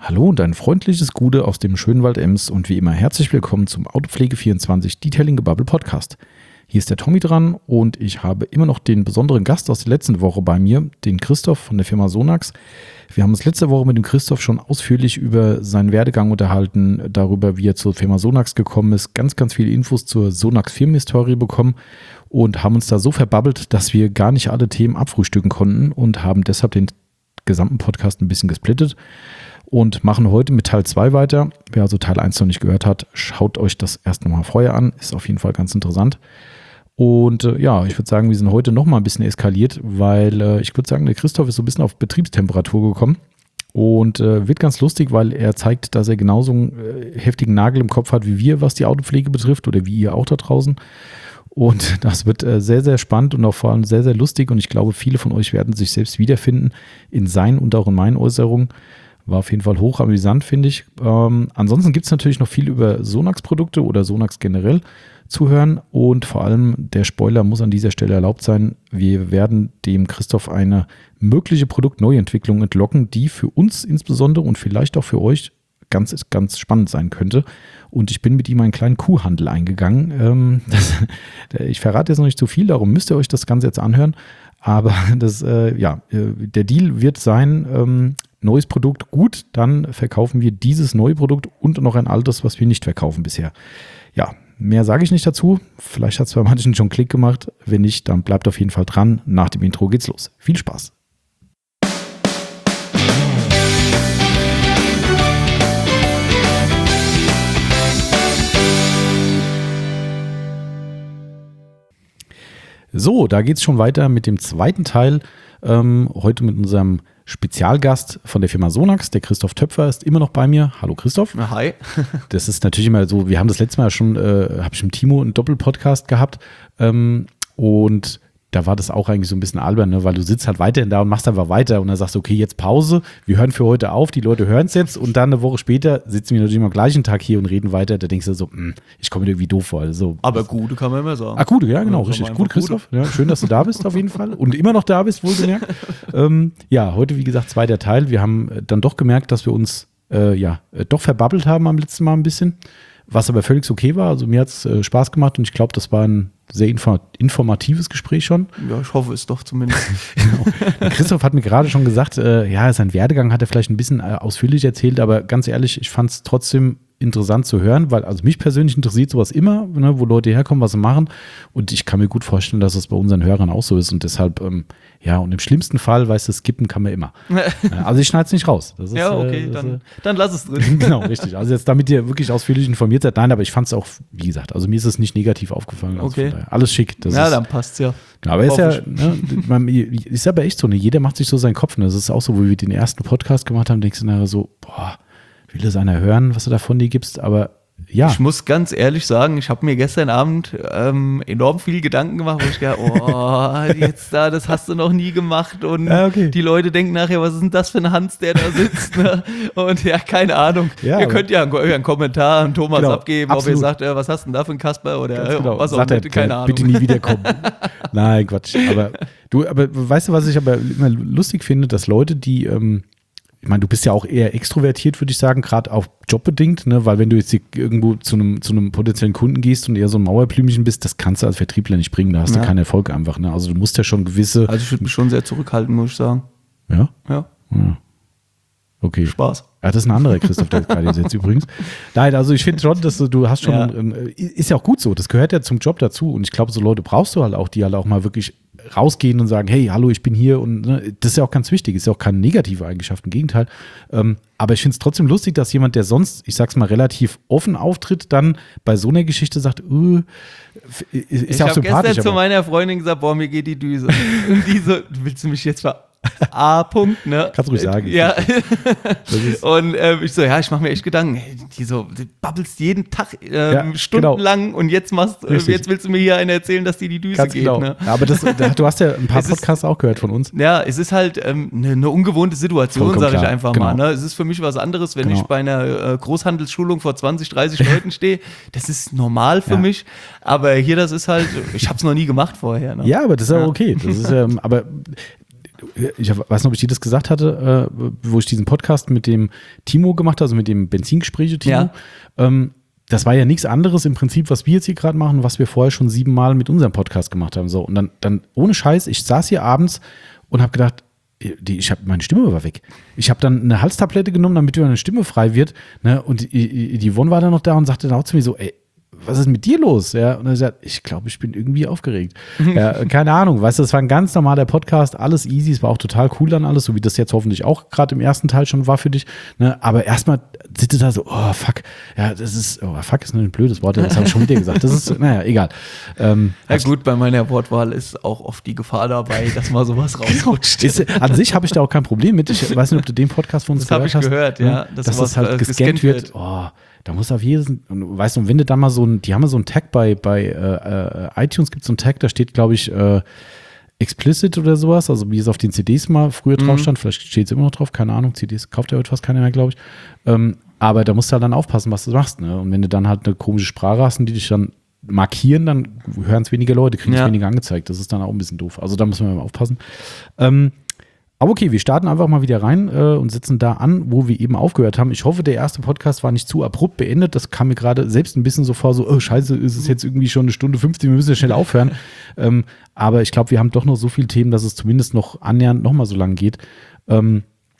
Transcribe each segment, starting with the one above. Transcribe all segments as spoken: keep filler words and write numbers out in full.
Hallo und ein freundliches Gute aus dem schönen Wald Ems und wie immer herzlich willkommen zum Autopflege vierundzwanzig Detailing Gebubble Podcast. Hier ist der Tommy dran und ich habe immer noch den besonderen Gast aus der letzten Woche bei mir, den Christoph von der Firma Sonax. Wir haben uns letzte Woche mit dem Christoph schon ausführlich über seinen Werdegang unterhalten, darüber, wie er zur Firma Sonax gekommen ist, ganz, ganz viele Infos zur Sonax Firmenhistorie bekommen und haben uns da so verbabbelt, dass wir gar nicht alle Themen abfrühstücken konnten und haben deshalb den gesamten Podcast ein bisschen gesplittet. Und machen heute mit Teil zwei weiter. Wer also Teil eins noch nicht gehört hat, schaut euch das erst nochmal vorher an. Ist auf jeden Fall ganz interessant. Und äh, ja, ich würde sagen, wir sind heute nochmal ein bisschen eskaliert, weil äh, ich würde sagen, der Christoph ist so ein bisschen auf Betriebstemperatur gekommen. Und äh, wird ganz lustig, weil er zeigt, dass er genauso einen äh, heftigen Nagel im Kopf hat wie wir, was die Autopflege betrifft oder wie ihr auch da draußen. Und das wird äh, sehr, sehr spannend und auch vor allem sehr, sehr lustig. Und ich glaube, viele von euch werden sich selbst wiederfinden in seinen und auch in meinen Äußerungen. War auf jeden Fall hoch amüsant, finde ich. Ähm, ansonsten gibt es natürlich noch viel über Sonax-Produkte oder Sonax generell zu hören. Und vor allem der Spoiler muss an dieser Stelle erlaubt sein. Wir werden dem Christoph eine mögliche Produktneuentwicklung entlocken, die für uns insbesondere und vielleicht auch für euch ganz, ganz spannend sein könnte. Und ich bin mit ihm einen kleinen Kuhhandel eingegangen. Ähm, das, ich verrate jetzt noch nicht zu viel, darum müsst ihr euch das Ganze jetzt anhören. Aber das, äh, ja, der Deal wird sein, ähm, neues Produkt, gut, dann verkaufen wir dieses neue Produkt und noch ein altes, was wir nicht verkaufen bisher. Ja, mehr sage ich nicht dazu. Vielleicht hat es bei manchen schon Klick gemacht. Wenn nicht, dann bleibt auf jeden Fall dran. Nach dem Intro geht's los. Viel Spaß. So, da geht's schon weiter mit dem zweiten Teil. Ähm, heute mit unserem Spezialgast von der Firma Sonax, der Christoph Töpfer, ist immer noch bei mir. Hallo Christoph. Hi. Das ist natürlich immer so, wir haben das letzte Mal schon, äh, habe ich mit Timo einen Doppelpodcast gehabt ähm, und da war das auch eigentlich so ein bisschen albern, ne? Weil du sitzt halt weiterhin da und machst einfach weiter und dann sagst du, okay, jetzt Pause, wir hören für heute auf, die Leute hören es jetzt und dann eine Woche später sitzen wir natürlich am gleichen Tag hier und reden weiter, da denkst du so, mh, ich komme mir irgendwie doof vor. Also, aber Gute kann man immer sagen. Ah, Gute, ja genau, ja, richtig. Gut, Christoph, ja, schön, dass du da bist auf jeden Fall und immer noch da bist, wohlgemerkt. ähm, ja, heute wie gesagt zweiter Teil, wir haben dann doch gemerkt, dass wir uns äh, ja doch verbabbelt haben am letzten Mal ein bisschen, was aber völlig okay war, also mir hat es äh, Spaß gemacht und ich glaube, das war ein sehr inform- informatives Gespräch schon. Ja, ich hoffe es doch zumindest. Genau. Der Christoph hat mir gerade schon gesagt, äh, ja, sein Werdegang hat er vielleicht ein bisschen äh, ausführlich erzählt, aber ganz ehrlich, ich fand es trotzdem interessant zu hören, weil also mich persönlich interessiert sowas immer, ne, wo Leute herkommen, was sie machen und ich kann mir gut vorstellen, dass es bei unseren Hörern auch so ist und deshalb, ähm, ja, und im schlimmsten Fall, weißt du, skippen kann man immer. Also ich schneide es nicht raus. Das ist, ja, okay, äh, das, dann, dann lass es drin. Genau, richtig. Also jetzt, damit ihr wirklich ausführlich informiert seid, nein, aber ich fand es auch, wie gesagt, also mir ist es nicht negativ aufgefallen. Also okay. Alles schick. Das ja, ist, dann passt's ja. Genau, aber ist ja, ne, man, ist aber echt so, ne, jeder macht sich so seinen Kopf. Ne? Das ist auch so, wo wir den ersten Podcast gemacht haben, denkst du nachher so, boah, will das einer hören, was du da von dir gibst, aber ja. Ich muss ganz ehrlich sagen, ich habe mir gestern Abend ähm, enorm viel Gedanken gemacht, wo ich gedacht, oh, jetzt da, das hast du noch nie gemacht und ja, okay. Die Leute denken nachher, was ist denn das für ein Hans, der da sitzt, ne? Und ja, keine Ahnung. Ja, ihr könnt ja einen, einen Kommentar an Thomas genau, abgeben, absolut. ob ihr sagt, äh, was hast du denn da für ein Kasper oder genau. was auch Sagt immer, er, keine Ahnung. Bitte nie wiederkommen. Nein, Quatsch. Aber du, aber weißt du, was ich aber immer lustig finde, dass Leute, die ähm, ich meine, du bist ja auch eher extrovertiert, würde ich sagen, gerade auch jobbedingt, ne? Weil wenn du jetzt irgendwo zu einem, zu einem potenziellen Kunden gehst und eher so ein Mauerblümchen bist, das kannst du als Vertriebler nicht bringen, da hast ja. du keinen Erfolg einfach. Ne? Also du musst ja schon gewisse... Also ich würde mich schon sehr zurückhalten, muss ich sagen. Ja? Ja. ja. Okay. Spaß. Ja, das ist ein anderer Christoph, der gerade jetzt übrigens. Nein, also ich finde schon, dass du, du hast schon, ja. Ähm, ist ja auch gut so, das gehört ja zum Job dazu und ich glaube, so Leute brauchst du halt auch, die halt auch mal wirklich rausgehen und sagen, hey, hallo, ich bin hier und ne, das ist ja auch ganz wichtig, ist ja auch keine negative Eigenschaft, im Gegenteil. Ähm, aber ich finde es trotzdem lustig, dass jemand, der sonst, ich sag's mal, relativ offen auftritt, dann bei so einer Geschichte sagt, uh, ist ich ja auch sympathisch. Ich habe gestern zu meiner Freundin gesagt, boah, mir geht die Düse. Und die so, willst du mich jetzt ver... A. Punkt, ne? Kannst du ruhig sagen. Ja. Und ähm, ich so, ja, ich mache mir echt Gedanken. Hey, die so, du babbelst jeden Tag ähm, ja, stundenlang genau. Und jetzt machst, äh, jetzt willst du mir hier einen erzählen, dass dir die Düse Ganz geht. Genau. Ne? Ja, aber das, du hast ja ein paar es Podcasts ist, auch gehört von uns. Ja, es ist halt ähm, eine, eine ungewohnte Situation, sage ich einfach genau. mal. Ne? Es ist für mich was anderes, wenn genau. ich bei einer äh, Großhandelsschulung vor zwanzig, dreißig Leuten stehe. Das ist normal für ja. mich. Aber hier, das ist halt, ich habe es noch nie gemacht vorher. Ne? Ja, aber das ist ja okay. Das ist, ähm, aber ich weiß nicht, ob ich dir das gesagt hatte, äh, wo ich diesen Podcast mit dem Timo gemacht habe, also mit dem Benzingespräche-Timo. Ja. Ähm, das war ja nichts anderes im Prinzip, was wir jetzt hier gerade machen, was wir vorher schon siebenmal mit unserem Podcast gemacht haben. So, und dann, dann ohne Scheiß, ich saß hier abends und habe gedacht, die, ich habe meine Stimme war weg. Ich habe dann eine Halstablette genommen, damit meine Stimme frei wird. Ne? Und die, die Yvonne war dann noch da und sagte dann auch zu mir so, ey, was ist mit dir los? Ja, und er sagt, ich glaube, ich bin irgendwie aufgeregt. Ja, keine Ahnung, weißt du, das war ein ganz normaler Podcast, alles easy, es war auch total cool dann alles, so wie das jetzt hoffentlich auch gerade im ersten Teil schon war für dich. Ne? Aber erstmal sitzt du da so, oh fuck, ja, das ist, oh fuck ist ein blödes Wort, das habe ich schon wieder gesagt. Das ist, naja, egal. Ähm, ja gut, bei meiner Wortwahl ist auch oft die Gefahr dabei, dass mal sowas rausrutscht. Genau. Ist, an sich habe ich da auch kein Problem mit. Ich weiß nicht, ob du den Podcast von uns das gehört hast. Das habe ich gehört, ja. Dass das, das halt äh, gescannt, gescannt wird. Oh, da muss auf jeden, weißt du, und wenn du dann mal so ein, die haben ja so einen Tag bei, bei äh, iTunes, gibt es so einen Tag, da steht, glaube ich, äh, explicit oder sowas, also wie es auf den C Ds mal früher drauf stand, mhm. vielleicht steht es immer noch drauf, keine Ahnung, C Ds kauft ja heute fast keiner mehr, glaube ich. Ähm, aber da musst du halt dann aufpassen, was du machst, ne? Und wenn du dann halt eine komische Sprache hast und die dich dann markieren, dann hören es weniger Leute, kriegen es ja. weniger angezeigt. Das ist dann auch ein bisschen doof. Also da muss man mal aufpassen. Ähm, Aber okay, wir starten einfach mal wieder rein äh, und setzen da an, wo wir eben aufgehört haben. Ich hoffe, der erste Podcast war nicht zu abrupt beendet. Das kam mir gerade selbst ein bisschen so vor, so, oh scheiße, ist es jetzt irgendwie schon eine Stunde fünfzehn, wir müssen ja schnell aufhören. ähm, aber ich glaube, wir haben doch noch so viele Themen, dass es zumindest noch annähernd noch mal so lang geht. Ähm,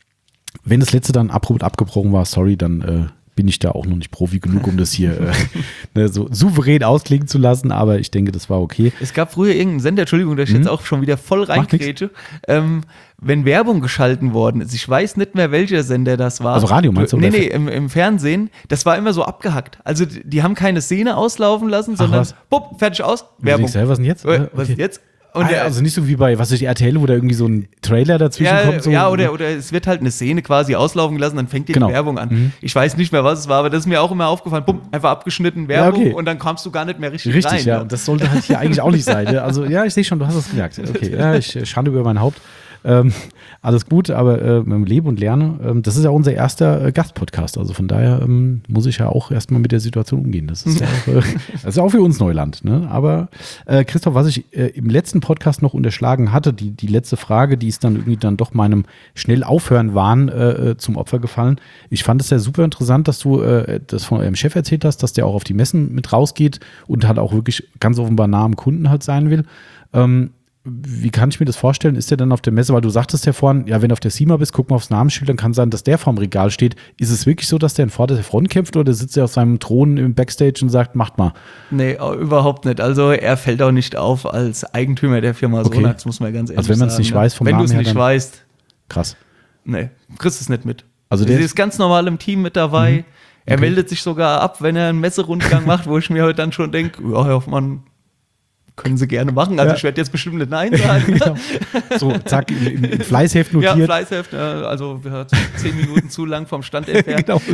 wenn das letzte dann abrupt abgebrochen war, sorry, dann äh, bin ich da auch noch nicht Profi genug, um das hier äh, ne, so souverän ausklingen zu lassen, aber ich denke, das war okay. Es gab früher irgendeinen Sender, Entschuldigung, da ich mhm. jetzt auch schon wieder voll reingrätsche, ähm, wenn Werbung geschalten worden ist, ich weiß nicht mehr, welcher Sender das war. Also Radio meinst du? Nee, nee, im, im Fernsehen, das war immer so abgehackt. Also die, die haben keine Szene auslaufen lassen, sondern bupp, fertig aus, Werbung. Selber, was denn jetzt? Äh, was okay. jetzt? Und ah, also nicht so wie bei, was weiß ich, R T L, wo da irgendwie so ein Trailer dazwischen ja, kommt. So. Ja, oder, oder es wird halt eine Szene quasi auslaufen gelassen, dann fängt die, genau. die Werbung an. Mhm. Ich weiß nicht mehr, was es war, aber das ist mir auch immer aufgefallen. Bumm, einfach abgeschnitten, Werbung, ja, okay. Und dann kamst du gar nicht mehr richtig, richtig rein. Richtig, ja. Und das sollte halt hier eigentlich auch nicht sein. Also ja, ich sehe schon, du hast es gemerkt. Okay, ja, ich schande über mein Haupt. Ähm, alles gut, aber äh, lebe und lerne. Ähm, das ist ja unser erster äh, Gastpodcast, also von daher ähm, muss ich ja auch erstmal mit der Situation umgehen. Das ist ja auch, äh, das ist ja auch für uns Neuland. Ne? Aber äh, Christoph, was ich äh, im letzten Podcast noch unterschlagen hatte, die, die letzte Frage, die ist dann irgendwie dann doch meinem schnell aufhören Wahn äh, zum Opfer gefallen. Ich fand es ja super interessant, dass du äh, das von eurem Chef erzählt hast, dass der auch auf die Messen mit rausgeht und halt auch wirklich ganz offenbar nah am Kunden halt sein will. Ähm, Wie kann ich mir das vorstellen? Ist der dann auf der Messe, weil du sagtest ja vorhin, ja, wenn du auf der SEMA bist, guck mal aufs Namensschild, dann kann es sein, dass der vorm Regal steht. Ist es wirklich so, dass der in vorderster Front kämpft oder sitzt er auf seinem Thron im Backstage und sagt, macht mal? Nee, überhaupt nicht. Also er fällt auch nicht auf als Eigentümer der Firma okay. Sonax, muss man ganz ehrlich sagen. Also wenn man es nicht ne? weiß vom wenn Namen her. Wenn du es nicht dann weißt. Krass. Nee, kriegst es nicht mit. Also der ist ganz normal im Team mit dabei. Mhm. Er okay. meldet sich sogar ab, wenn er einen Messerundgang macht, wo ich mir heute dann schon denke, ja, Herr Hoffmann, können Sie gerne machen. Also ja. ich werde jetzt bestimmt nicht Nein sagen. Genau. So, zack, im, im Fleißheft notiert. Ja, Fleißheft, also wir haben zehn Minuten zu lang vom Stand entfernt. Genau.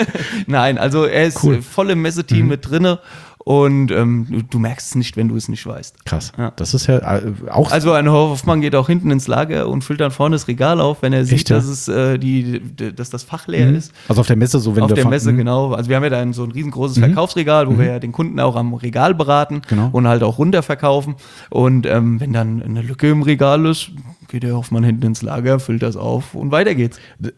Nein, also er ist cool. voll im Messeteam mhm. mit drinne. Und ähm, du, du merkst es nicht, wenn du es nicht weißt. Krass. Ja. Das ist ja äh, auch. Also ein Hoffmann geht auch hinten ins Lager und füllt dann vorne das Regal auf, wenn er sieht, Echt, ja? dass es äh, die, die, dass das Fach leer mhm. ist. Also auf der Messe so, wenn Auf der Messe, mhm. genau. Also wir haben ja dann so ein riesengroßes mhm. Verkaufsregal, wo mhm. wir ja den Kunden auch am Regal beraten genau. und halt auch runterverkaufen. Und ähm, wenn dann eine Lücke im Regal ist, geht der Hoffmann hinten ins Lager, füllt das auf und weiter geht's.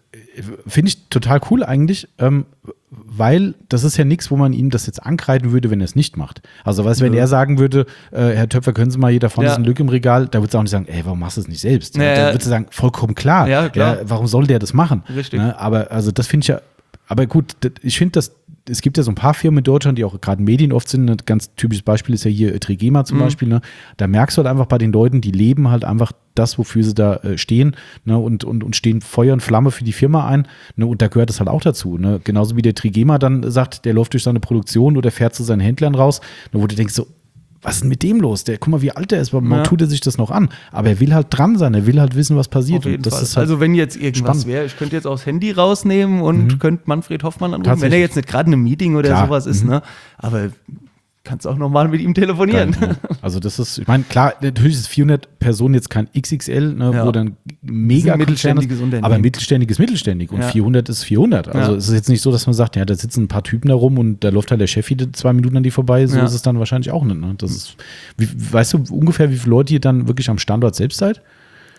Finde ich total cool eigentlich, ähm, weil das ist ja nichts, wo man ihm das jetzt ankreiden würde, wenn er es nicht macht. Also weißt du, wenn ja. er sagen würde, äh, Herr Töpfer, können Sie mal, hier da vorne ja. ist eine Lücke im Regal, da würdest du auch nicht sagen, ey, warum machst du es nicht selbst? Ja, da würdest du sagen, vollkommen klar, ja, klar. Ja, warum soll der das machen? Richtig. Ne? Aber also das finde ich ja, aber gut, das, ich finde das, es gibt ja so ein paar Firmen in Deutschland, die auch gerade Medien oft sind. Ein ganz typisches Beispiel ist ja hier Trigema zum mhm. Beispiel. Ne? Da merkst du halt einfach bei den Leuten, die leben halt einfach das, wofür sie da äh, stehen, ne? und, und, und stehen Feuer und Flamme für die Firma ein. Ne? Und da gehört das halt auch dazu. Ne? Genauso wie der Trigema dann sagt, der läuft durch seine Produktion oder fährt zu seinen Händlern raus, ne? Wo du denkst so, was ist denn mit dem los? Der, guck mal, wie alt er ist, warum ja. tut er sich das noch an? Aber er will halt dran sein, er will halt wissen, was passiert. Auf jeden das Fall. Ist halt also wenn jetzt irgendwas wäre, ich könnte jetzt auch das Handy rausnehmen und mhm. könnte Manfred Hoffmann anrufen, wenn er jetzt nicht gerade in einem Meeting oder Klar. sowas ist, mhm. ne? Aber kannst auch nochmal mit ihm telefonieren. Geil, ja. Also das ist, ich meine, klar, natürlich ist vierhundert Personen jetzt kein X X L, ne, ja. wo dann mega ein mittelständiges Unternehmen. Aber mittelständig ist mittelständig und ja. vierhundert ist vierhundert. Also ja. es ist jetzt nicht so, dass man sagt, ja, da sitzen ein paar Typen da rum und da läuft halt der Chef jede zwei Minuten an die vorbei. So ja. ist es dann wahrscheinlich auch nicht. Ne? Das ist, wie, weißt du ungefähr, wie viele Leute ihr dann wirklich am Standort selbst seid?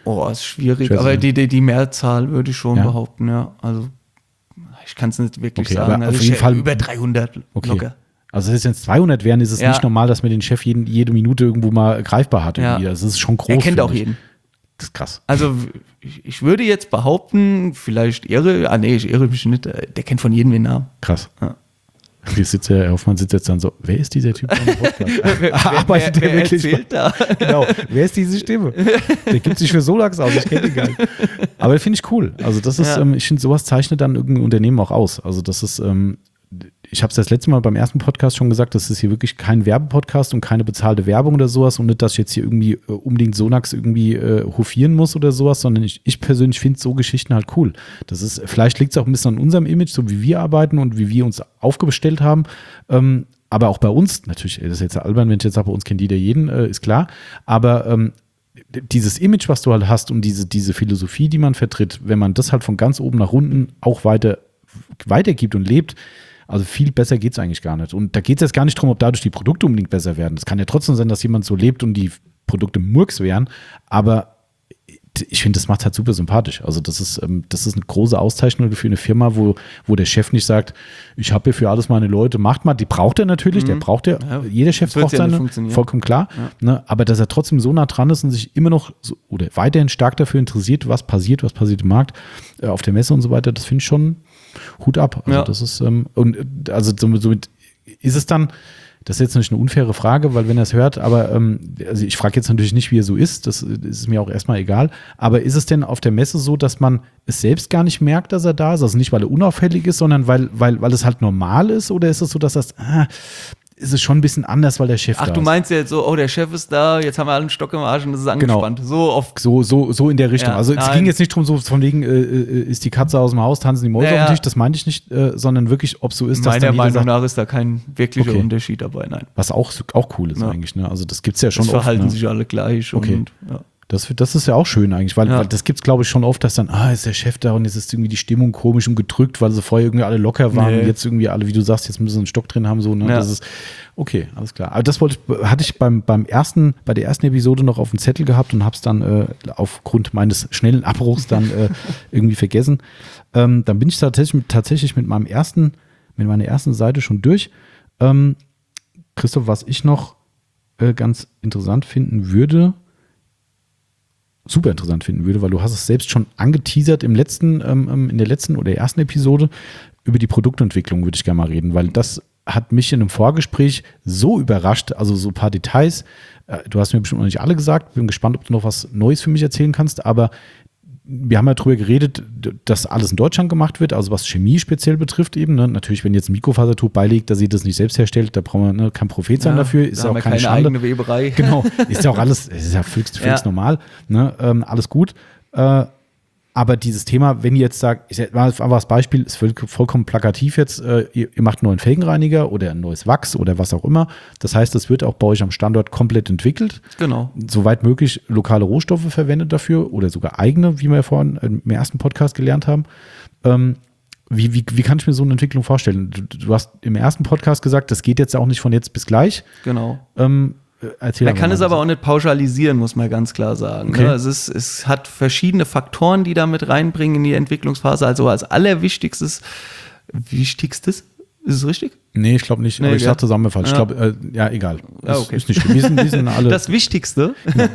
Oh, ist schwierig, aber die, die, die Mehrzahl würde ich schon ja. behaupten, ja. Also ich kann es nicht wirklich okay, sagen. Aber also auf jeden Fall über dreihundert okay. locker. Also wenn es zweihundert wären, ist es ja. nicht normal, dass man den Chef jeden, jede Minute irgendwo mal greifbar hat. Ja. Das ist schon groß. Er kennt auch ich. jeden. Das ist krass. Also ich, ich würde jetzt behaupten, vielleicht irre, ah nee, ich irre mich nicht, der kennt von jedem den Namen. Krass. Ja. Hier sitzt der Hoffmann sitzt jetzt dann so, wer ist dieser Typ am Podcast? wer, Arbeitet wer, wer, der wirklich da? Genau, wer ist diese Stimme? Der gibt sich für Solax aus, ich kenne ihn gar nicht. Aber das finde ich cool. Also das ist, ja. ähm, ich finde, sowas zeichnet dann irgendein Unternehmen auch aus. Also das ist, ähm, ich habe es das letzte Mal beim ersten Podcast schon gesagt, das ist hier wirklich kein Werbepodcast und keine bezahlte Werbung oder sowas und nicht, dass ich jetzt hier irgendwie äh, unbedingt Sonax irgendwie äh, hofieren muss oder sowas, sondern ich, ich persönlich finde so Geschichten halt cool. Das ist, vielleicht liegt es auch ein bisschen an unserem Image, so wie wir arbeiten und wie wir uns aufgestellt haben, ähm, aber auch bei uns, natürlich, das ist jetzt albern, wenn ich jetzt sage, bei uns kennt jeder jeden, äh, ist klar, aber ähm, dieses Image, was du halt hast und diese, diese Philosophie, die man vertritt, wenn man das halt von ganz oben nach unten auch weiter weitergibt und lebt, also viel besser geht es eigentlich gar nicht. Und da geht es jetzt gar nicht darum, ob dadurch die Produkte unbedingt besser werden. Es kann ja trotzdem sein, dass jemand so lebt und die Produkte Murks wären, aber ich finde, das macht halt super sympathisch. Also das ist, ähm, das ist eine große Auszeichnung für eine Firma, wo, wo der Chef nicht sagt, ich habe hier für alles meine Leute, macht mal. Die braucht er natürlich, mhm. der braucht er. Ja, jeder Chef braucht ja seine, vollkommen klar. Ja. Ne, aber dass er trotzdem so nah dran ist und sich immer noch so, oder weiterhin stark dafür interessiert, was passiert, was passiert im Markt, äh, auf der Messe und so weiter, das finde ich schon Hut ab. Also ja. das ist, ähm, und also somit ist es dann, das ist jetzt nicht eine unfaire Frage, weil wenn er es hört, aber ähm, also ich frage jetzt natürlich nicht, wie er so ist, das ist mir auch erstmal egal, aber ist es denn auf der Messe so, dass man es selbst gar nicht merkt, dass er da ist? Also nicht, weil er unauffällig ist, sondern weil, weil, weil es halt normal ist? Oder ist es so, dass das, ah, ist es schon ein bisschen anders, weil der Chef Ach, da ist? Ach, du meinst ja jetzt so, oh, der Chef ist da, jetzt haben wir alle einen Stock im Arsch und das ist angespannt. Genau. So oft. So, so, so in der Richtung. Ja, also es nein. ging jetzt nicht darum, so von wegen, äh, ist die Katze aus dem Haus, tanzen die Mäuse ja, auf dem Tisch, das meinte ich nicht, äh, sondern wirklich, ob so ist, dass Meiner dann Meinung sagt, nach ist da kein wirklicher okay. Unterschied dabei, nein. Was auch, auch cool ist ja. eigentlich, ne? Also das gibt es ja schon das oft. verhalten ne? sich alle gleich. Okay. Und, ja. Das, das ist ja auch schön eigentlich, weil, ja. weil das gibt es, glaube ich, schon oft, dass dann, ah, ist der Chef da und jetzt ist irgendwie die Stimmung komisch und gedrückt, weil sie vorher irgendwie alle locker waren nee. und jetzt irgendwie alle, wie du sagst, jetzt müssen sie einen Stock drin haben, so, ne? Ja. Das ist, okay, alles klar. Aber das wollte ich, hatte ich beim, beim ersten, bei der ersten Episode noch auf dem Zettel gehabt und habe es dann äh, aufgrund meines schnellen Abbruchs dann äh, irgendwie vergessen. Ähm, dann bin ich tatsächlich mit, tatsächlich mit meinem ersten, mit meiner ersten Seite schon durch. Ähm, Christoph, was ich noch äh, ganz interessant finden würde, super interessant finden würde, weil du hast es selbst schon angeteasert im letzten, ähm, in der letzten oder der ersten Episode, über die Produktentwicklung würde ich gerne mal reden, weil das hat mich in einem Vorgespräch so überrascht, also so ein paar Details, äh, du hast mir bestimmt noch nicht alle gesagt, bin gespannt, ob du noch was Neues für mich erzählen kannst, aber wir haben ja drüber geredet, dass alles in Deutschland gemacht wird, also was Chemie speziell betrifft eben. Ne? Natürlich, wenn jetzt ein Mikrofasertuch beilegt, dass sie das nicht selbst herstellt, da braucht man ne, kein Prophet sein ja, dafür. Ist da ja auch haben wir keine, keine Schande. eigene Weberei. Genau, ist ja auch alles, ist ja höchst, höchst ja. normal. Ne? Ähm, alles gut. Äh, aber dieses Thema, wenn ihr jetzt sagt, ich mal einfach das Beispiel, ist vollkommen plakativ jetzt, äh, ihr, ihr macht einen neuen Felgenreiniger oder ein neues Wachs oder was auch immer. Das heißt, das wird auch bei euch am Standort komplett entwickelt. Genau. Soweit möglich lokale Rohstoffe verwendet dafür oder sogar eigene, wie wir ja vorhin im ersten Podcast gelernt haben. Ähm, wie, wie, wie kann ich mir so eine Entwicklung vorstellen? Du, du hast im ersten Podcast gesagt, das geht jetzt auch nicht von jetzt bis gleich. Genau. Ähm, Erzähl man kann es aber auch nicht pauschalisieren, muss man ganz klar sagen. Okay. Ne? Es, ist, es hat verschiedene Faktoren, die da mit reinbringen in die Entwicklungsphase. Also als allerwichtigstes, wichtigstes, ist es richtig? Nee, ich glaube nicht, nee, aber ich ja. sage zusammenfalls. Ja. Ich glaube, äh, ja, egal. Ja, okay. Ist, ist nicht schlimm. Wir sind, wir sind alle das Wichtigste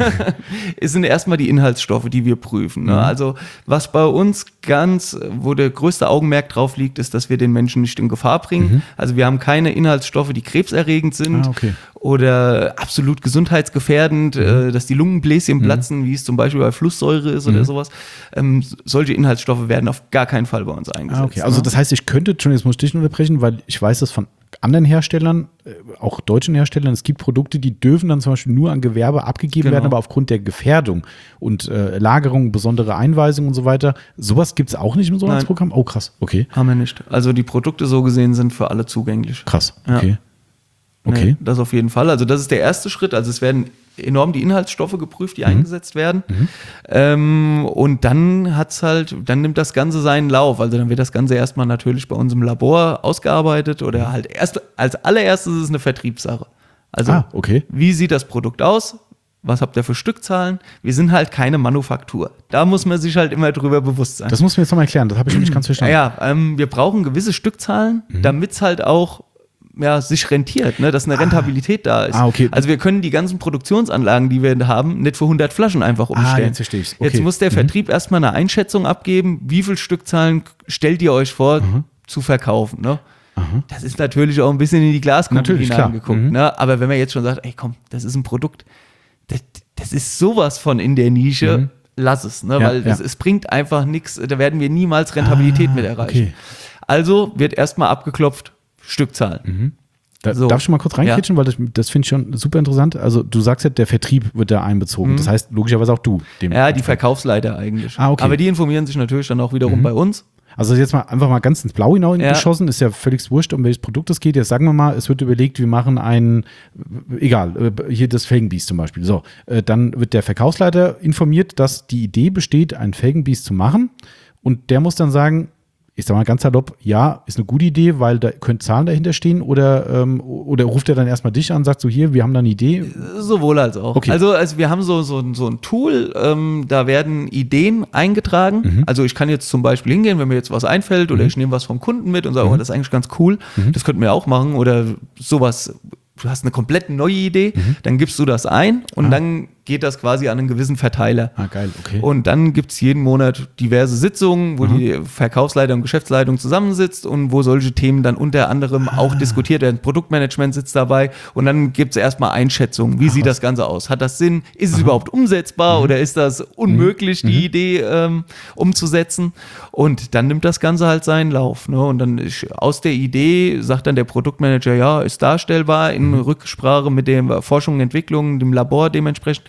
sind erstmal die Inhaltsstoffe, die wir prüfen. Ne? Mhm. Also was bei uns ganz, wo der größte Augenmerk drauf liegt, ist, dass wir den Menschen nicht in Gefahr bringen. Mhm. Also wir haben keine Inhaltsstoffe, die krebserregend sind ah, okay. oder absolut gesundheitsgefährdend, mhm. äh, dass die Lungenbläschen mhm. platzen, wie es zum Beispiel bei Flusssäure ist mhm. oder sowas. Ähm, solche Inhaltsstoffe werden auf gar keinen Fall bei uns eingesetzt. Ah, okay. Also ne? das heißt, ich könnte, schon jetzt muss ich dich unterbrechen, weil ich weiß das von anderen Herstellern, auch deutschen Herstellern, es gibt Produkte, die dürfen dann zum Beispiel nur an Gewerbe abgegeben genau. werden, aber aufgrund der Gefährdung und äh, Lagerung, besondere Einweisungen und so weiter, sowas gibt es auch nicht im Sonax-Programm? Oh, krass, okay. Haben wir nicht. Also die Produkte so gesehen sind für alle zugänglich. Krass, okay. Ja. Okay. Nee, das auf jeden Fall. Also das ist der erste Schritt. Also es werden enorm die Inhaltsstoffe geprüft, die mhm. eingesetzt werden. Mhm. Ähm, und dann hat's halt, dann nimmt das Ganze seinen Lauf. Also dann wird das Ganze erstmal natürlich bei uns im Labor ausgearbeitet oder halt erst als allererstes ist es eine Vertriebssache. Also ah, okay. wie sieht das Produkt aus? was habt ihr für Stückzahlen? Wir sind halt keine Manufaktur. Da muss man sich halt immer drüber bewusst sein. Das muss mir jetzt nochmal erklären, das habe ich noch nicht ganz verstanden. Ja, ja ähm, wir brauchen gewisse Stückzahlen, mhm. damit es halt auch ja, sich rentiert, ne? Dass eine Rentabilität ah. da ist. Ah, okay. Also wir können die ganzen Produktionsanlagen, die wir haben, nicht für hundert Flaschen einfach umstellen. Ah, jetzt verstehe ich's. Okay. Jetzt muss der mhm. Vertrieb erstmal eine Einschätzung abgeben, wie viele Stückzahlen stellt ihr euch vor mhm. zu verkaufen, ne? Mhm. Das ist natürlich auch ein bisschen in die Glaskugel hineingeguckt, mhm. ne? Aber wenn man jetzt schon sagt, ey komm, das ist ein Produkt, das, das ist sowas von in der Nische, mhm. lass es, ne? Ja, weil das, ja. es bringt einfach nichts, da werden wir niemals Rentabilität ah, mit erreichen. Okay. Also wird erstmal abgeklopft, Stückzahlen. Mhm. Da, so. Darf ich schon mal kurz reinkritschen, ja. weil das, das finde ich schon super interessant. Also du sagst ja, der Vertrieb wird da einbezogen. Mhm. Das heißt logischerweise auch du. Dem ja, die Verkaufsleiter eigentlich. Ah, okay. Aber die informieren sich natürlich dann auch wiederum mhm. bei uns. Also jetzt mal einfach mal ganz ins Blaue hinausgeschossen, ja. ist ja völlig wurscht, um welches Produkt es geht. Jetzt sagen wir mal, es wird überlegt, wir machen ein, egal, hier das Felgenbiest zum Beispiel. So, dann wird der Verkaufsleiter informiert, dass die Idee besteht, ein Felgenbiest zu machen. Und der muss dann sagen, ich sag mal ganz salopp, ja, ist eine gute Idee, weil da können Zahlen dahinter stehen, oder, ähm, oder ruft er dann erstmal dich an, sagt so, hier, wir haben da eine Idee? Sowohl als auch. Okay. Also, also wir haben so, so, so ein Tool, ähm, da werden Ideen eingetragen. Mhm. Also ich kann jetzt zum Beispiel hingehen, wenn mir jetzt was einfällt, oder mhm. ich nehme was vom Kunden mit und sage, mhm. oh, das ist eigentlich ganz cool, mhm. das könnten wir auch machen, oder sowas. Du hast eine komplett neue Idee, mhm. dann gibst du das ein und ah. dann geht das quasi an einen gewissen Verteiler. Ah, geil, okay. Und dann gibt es jeden Monat diverse Sitzungen, wo mhm. die Verkaufsleitung und Geschäftsleitung zusammensitzt und wo solche Themen dann unter anderem ah. auch diskutiert werden. Produktmanagement sitzt dabei und dann gibt es erstmal Einschätzungen. Wie Ach, sieht was? das Ganze aus? Hat das Sinn? Ist Aha. es überhaupt umsetzbar mhm. oder ist das unmöglich, mhm. die Idee ähm, umzusetzen? Und dann nimmt das Ganze halt seinen Lauf. Ne? Und dann ist, aus der Idee sagt dann der Produktmanager, ja, ist darstellbar in mhm. Rücksprache mit der Forschung und Entwicklung, dem Labor dementsprechend.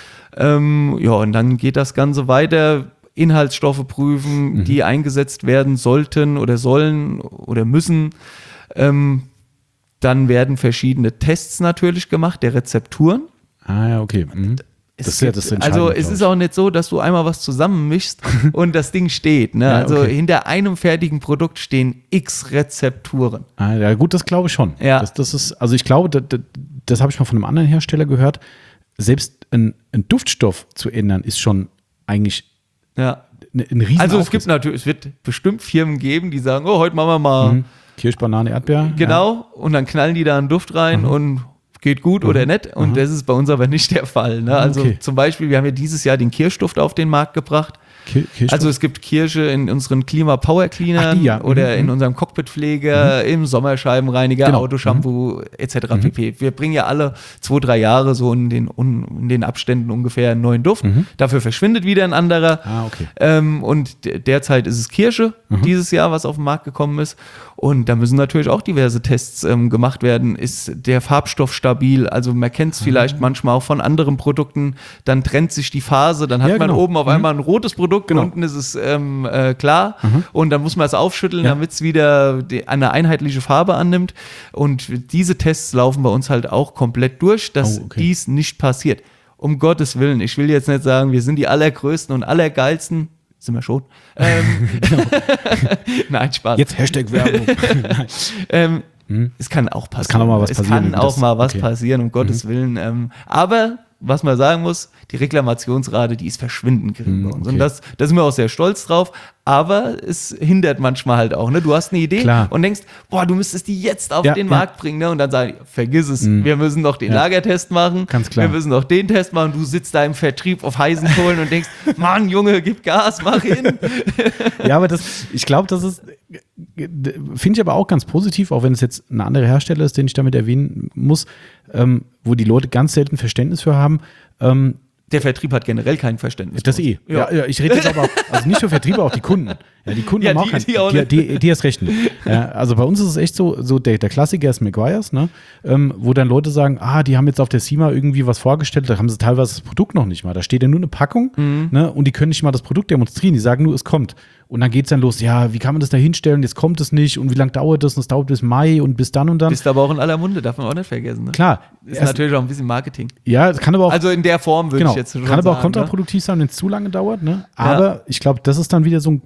Ähm, ja, und dann geht das Ganze weiter, Inhaltsstoffe prüfen, mhm. die eingesetzt werden sollten oder sollen oder müssen. Ähm, dann werden verschiedene Tests natürlich gemacht, der Rezepturen. Ah ja, okay. Mhm. Es das ist ja das Also es ist auch nicht so, dass du einmal was zusammenmischst und das Ding steht. Ne? Ja, also okay. hinter einem fertigen Produkt stehen x Rezepturen. Ah, ja gut, das glaube ich schon. Ja. Das, das ist, also ich glaube, das, das, das habe ich mal von einem anderen Hersteller gehört. Selbst ein, ein Duftstoff zu ändern, ist schon eigentlich ja. ein, ein riesen Also es Aufriss. gibt natürlich, es wird bestimmt Firmen geben, die sagen, oh, heute machen wir mal mhm. Kirsch, Banane, Erdbeer. Genau, ja. und dann knallen die da einen Duft rein mhm. und geht gut mhm. oder nicht. Und mhm. das ist bei uns aber nicht der Fall. Ne? Also okay. zum Beispiel, wir haben ja dieses Jahr den Kirschduft auf den Markt gebracht. Kirschduft? Also es gibt Kirsche in unseren Klima-Power-Cleanern ja. oder mhm. in unserem Cockpitpfleger, mhm. im Sommerscheibenreiniger, genau. Autoshampoo mhm. et cetera pp. Wir bringen ja alle zwei, drei Jahre so in den, in den Abständen ungefähr einen neuen Duft. Mhm. Dafür verschwindet wieder ein anderer. Ah, okay. Ähm, und de- derzeit ist es Kirsche mhm. dieses Jahr, was auf den Markt gekommen ist. Und da müssen natürlich auch diverse Tests ähm, gemacht werden. Ist der Farbstoff stabil? Also man kennt es vielleicht mhm. manchmal auch von anderen Produkten. Dann trennt sich die Phase, dann hat ja, man genau. oben auf mhm. einmal ein rotes Produkt, genau. unten ist es ähm, äh, klar. Mhm. Und dann muss man es aufschütteln, ja. damit es wieder die, eine einheitliche Farbe annimmt. Und diese Tests laufen bei uns halt auch komplett durch, dass oh, okay. dies nicht passiert. Um Gottes Willen, ich will jetzt nicht sagen, wir sind die Allergrößten und Allergeilsten. Sind wir schon. Ähm, genau. Nein, Spaß. Jetzt Hashtag Werbung. ähm, hm. Es kann auch passieren. Es kann auch mal was es passieren. Es kann auch das, mal was okay. passieren, um Gottes mhm. Willen. Ähm, aber was man sagen muss, die Reklamationsrate, die ist verschwindend gering mhm, bei uns. okay. Und das, da sind wir auch sehr stolz drauf. Aber es hindert manchmal halt auch. Ne? Du hast eine Idee Klar. und denkst, boah, du müsstest die jetzt auf ja, den ja. Markt bringen. Ne? Und dann sage ich, vergiss es, mhm. wir müssen noch den ja. Lagertest machen. Ganz klar. Wir müssen noch den Test machen. Du sitzt da im Vertrieb auf heißen Kohlen und denkst, Mann, Junge, gib Gas, mach hin. Ja, aber das, ich glaube, das ist, finde ich aber auch ganz positiv, auch wenn es jetzt ein anderer Hersteller ist, den ich damit erwähnen muss, ähm, wo die Leute ganz selten Verständnis für haben. Ähm, Der Vertrieb hat generell kein Verständnis. Das eh. Ja. Ja, ich rede jetzt aber auch, also nicht nur Vertriebe, auch die Kunden. Ja, die Kunden ja, haben auch die, kein, die, auch die, die, die erst recht nicht. Ja, also bei uns ist es echt so, so der, der Klassiker ist Meguiar's, ne? Ähm, wo dann Leute sagen, ah, die haben jetzt auf der SEMA irgendwie was vorgestellt, da haben sie teilweise das Produkt noch nicht mal. Da steht ja nur eine Packung, mhm. ne? Und die können nicht mal das Produkt demonstrieren, die sagen nur, es kommt. Und dann geht es dann los, ja, wie kann man das da hinstellen, jetzt kommt es nicht und wie lange dauert das? Und es dauert bis Mai und bis dann und dann. Bist aber auch in aller Munde, darf man auch nicht vergessen. Ne? Klar. Ist natürlich auch ein bisschen Marketing. Ja, es kann aber auch. Also in der Form würde genau, ich jetzt schon kann aber sagen, auch kontraproduktiv ne? sein, wenn es zu lange dauert, ne? Aber ja. ich glaube, das ist dann wieder so ein Punkt, wo die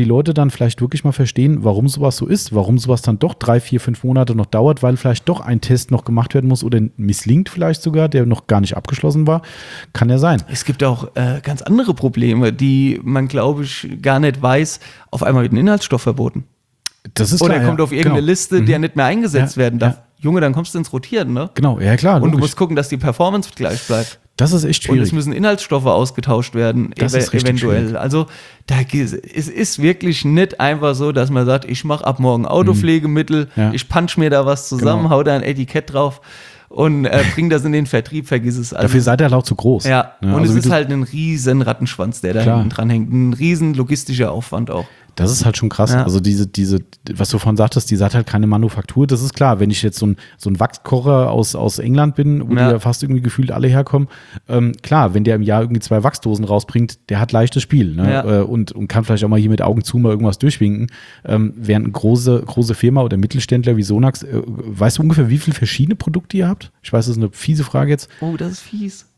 Leute dann vielleicht wirklich mal verstehen, warum sowas so ist, warum sowas dann doch drei, vier, fünf Monate noch dauert, weil vielleicht doch ein Test noch gemacht werden muss oder misslingt vielleicht sogar, der noch gar nicht abgeschlossen war. Kann ja sein. Es gibt auch äh, ganz andere Probleme, die man, glaube ich, gar nicht weiß. Auf einmal wird ein Inhaltsstoff verboten. Das ist Oder klar, er kommt ja. auf irgendeine genau. Liste, mhm. der nicht mehr eingesetzt Ja, werden darf. ja. Junge, dann kommst du ins Rotieren, ne? Genau, ja klar. Und du logisch. musst gucken, dass die Performance gleich bleibt. Das ist echt Und schwierig. es müssen Inhaltsstoffe ausgetauscht werden, Das ev- ist richtig eventuell. schwierig. Also da, gi- es ist wirklich nicht einfach so, dass man sagt, ich mache ab morgen Autopflegemittel, Ja. ich punch mir da was zusammen, Genau. hau da ein Etikett drauf und äh, bring das in den Vertrieb, vergiss es. Also, Dafür seid ihr halt auch zu groß. ja, und also es wie ist du- halt ein riesen Rattenschwanz, der da Klar. hinten dran hängt. Ein riesen logistischer Aufwand auch. Das ist halt schon krass. Ja. Also diese, diese, was du vorhin sagtest, die hat halt keine Manufaktur. Das ist klar, wenn ich jetzt so ein, so ein Wachskocher aus, aus England bin, wo Ja. die ja fast irgendwie gefühlt alle herkommen, ähm, klar, wenn der im Jahr irgendwie zwei Wachsdosen rausbringt, der hat leichtes Spiel, ne? Ja. äh, und, und kann vielleicht auch mal hier mit Augen zu mal irgendwas durchwinken. Ähm, während eine große, große Firma oder Mittelständler wie Sonax, äh, weißt du ungefähr, wie viele verschiedene Produkte ihr habt? Ich weiß, das ist eine fiese Frage jetzt. Oh, das ist fies.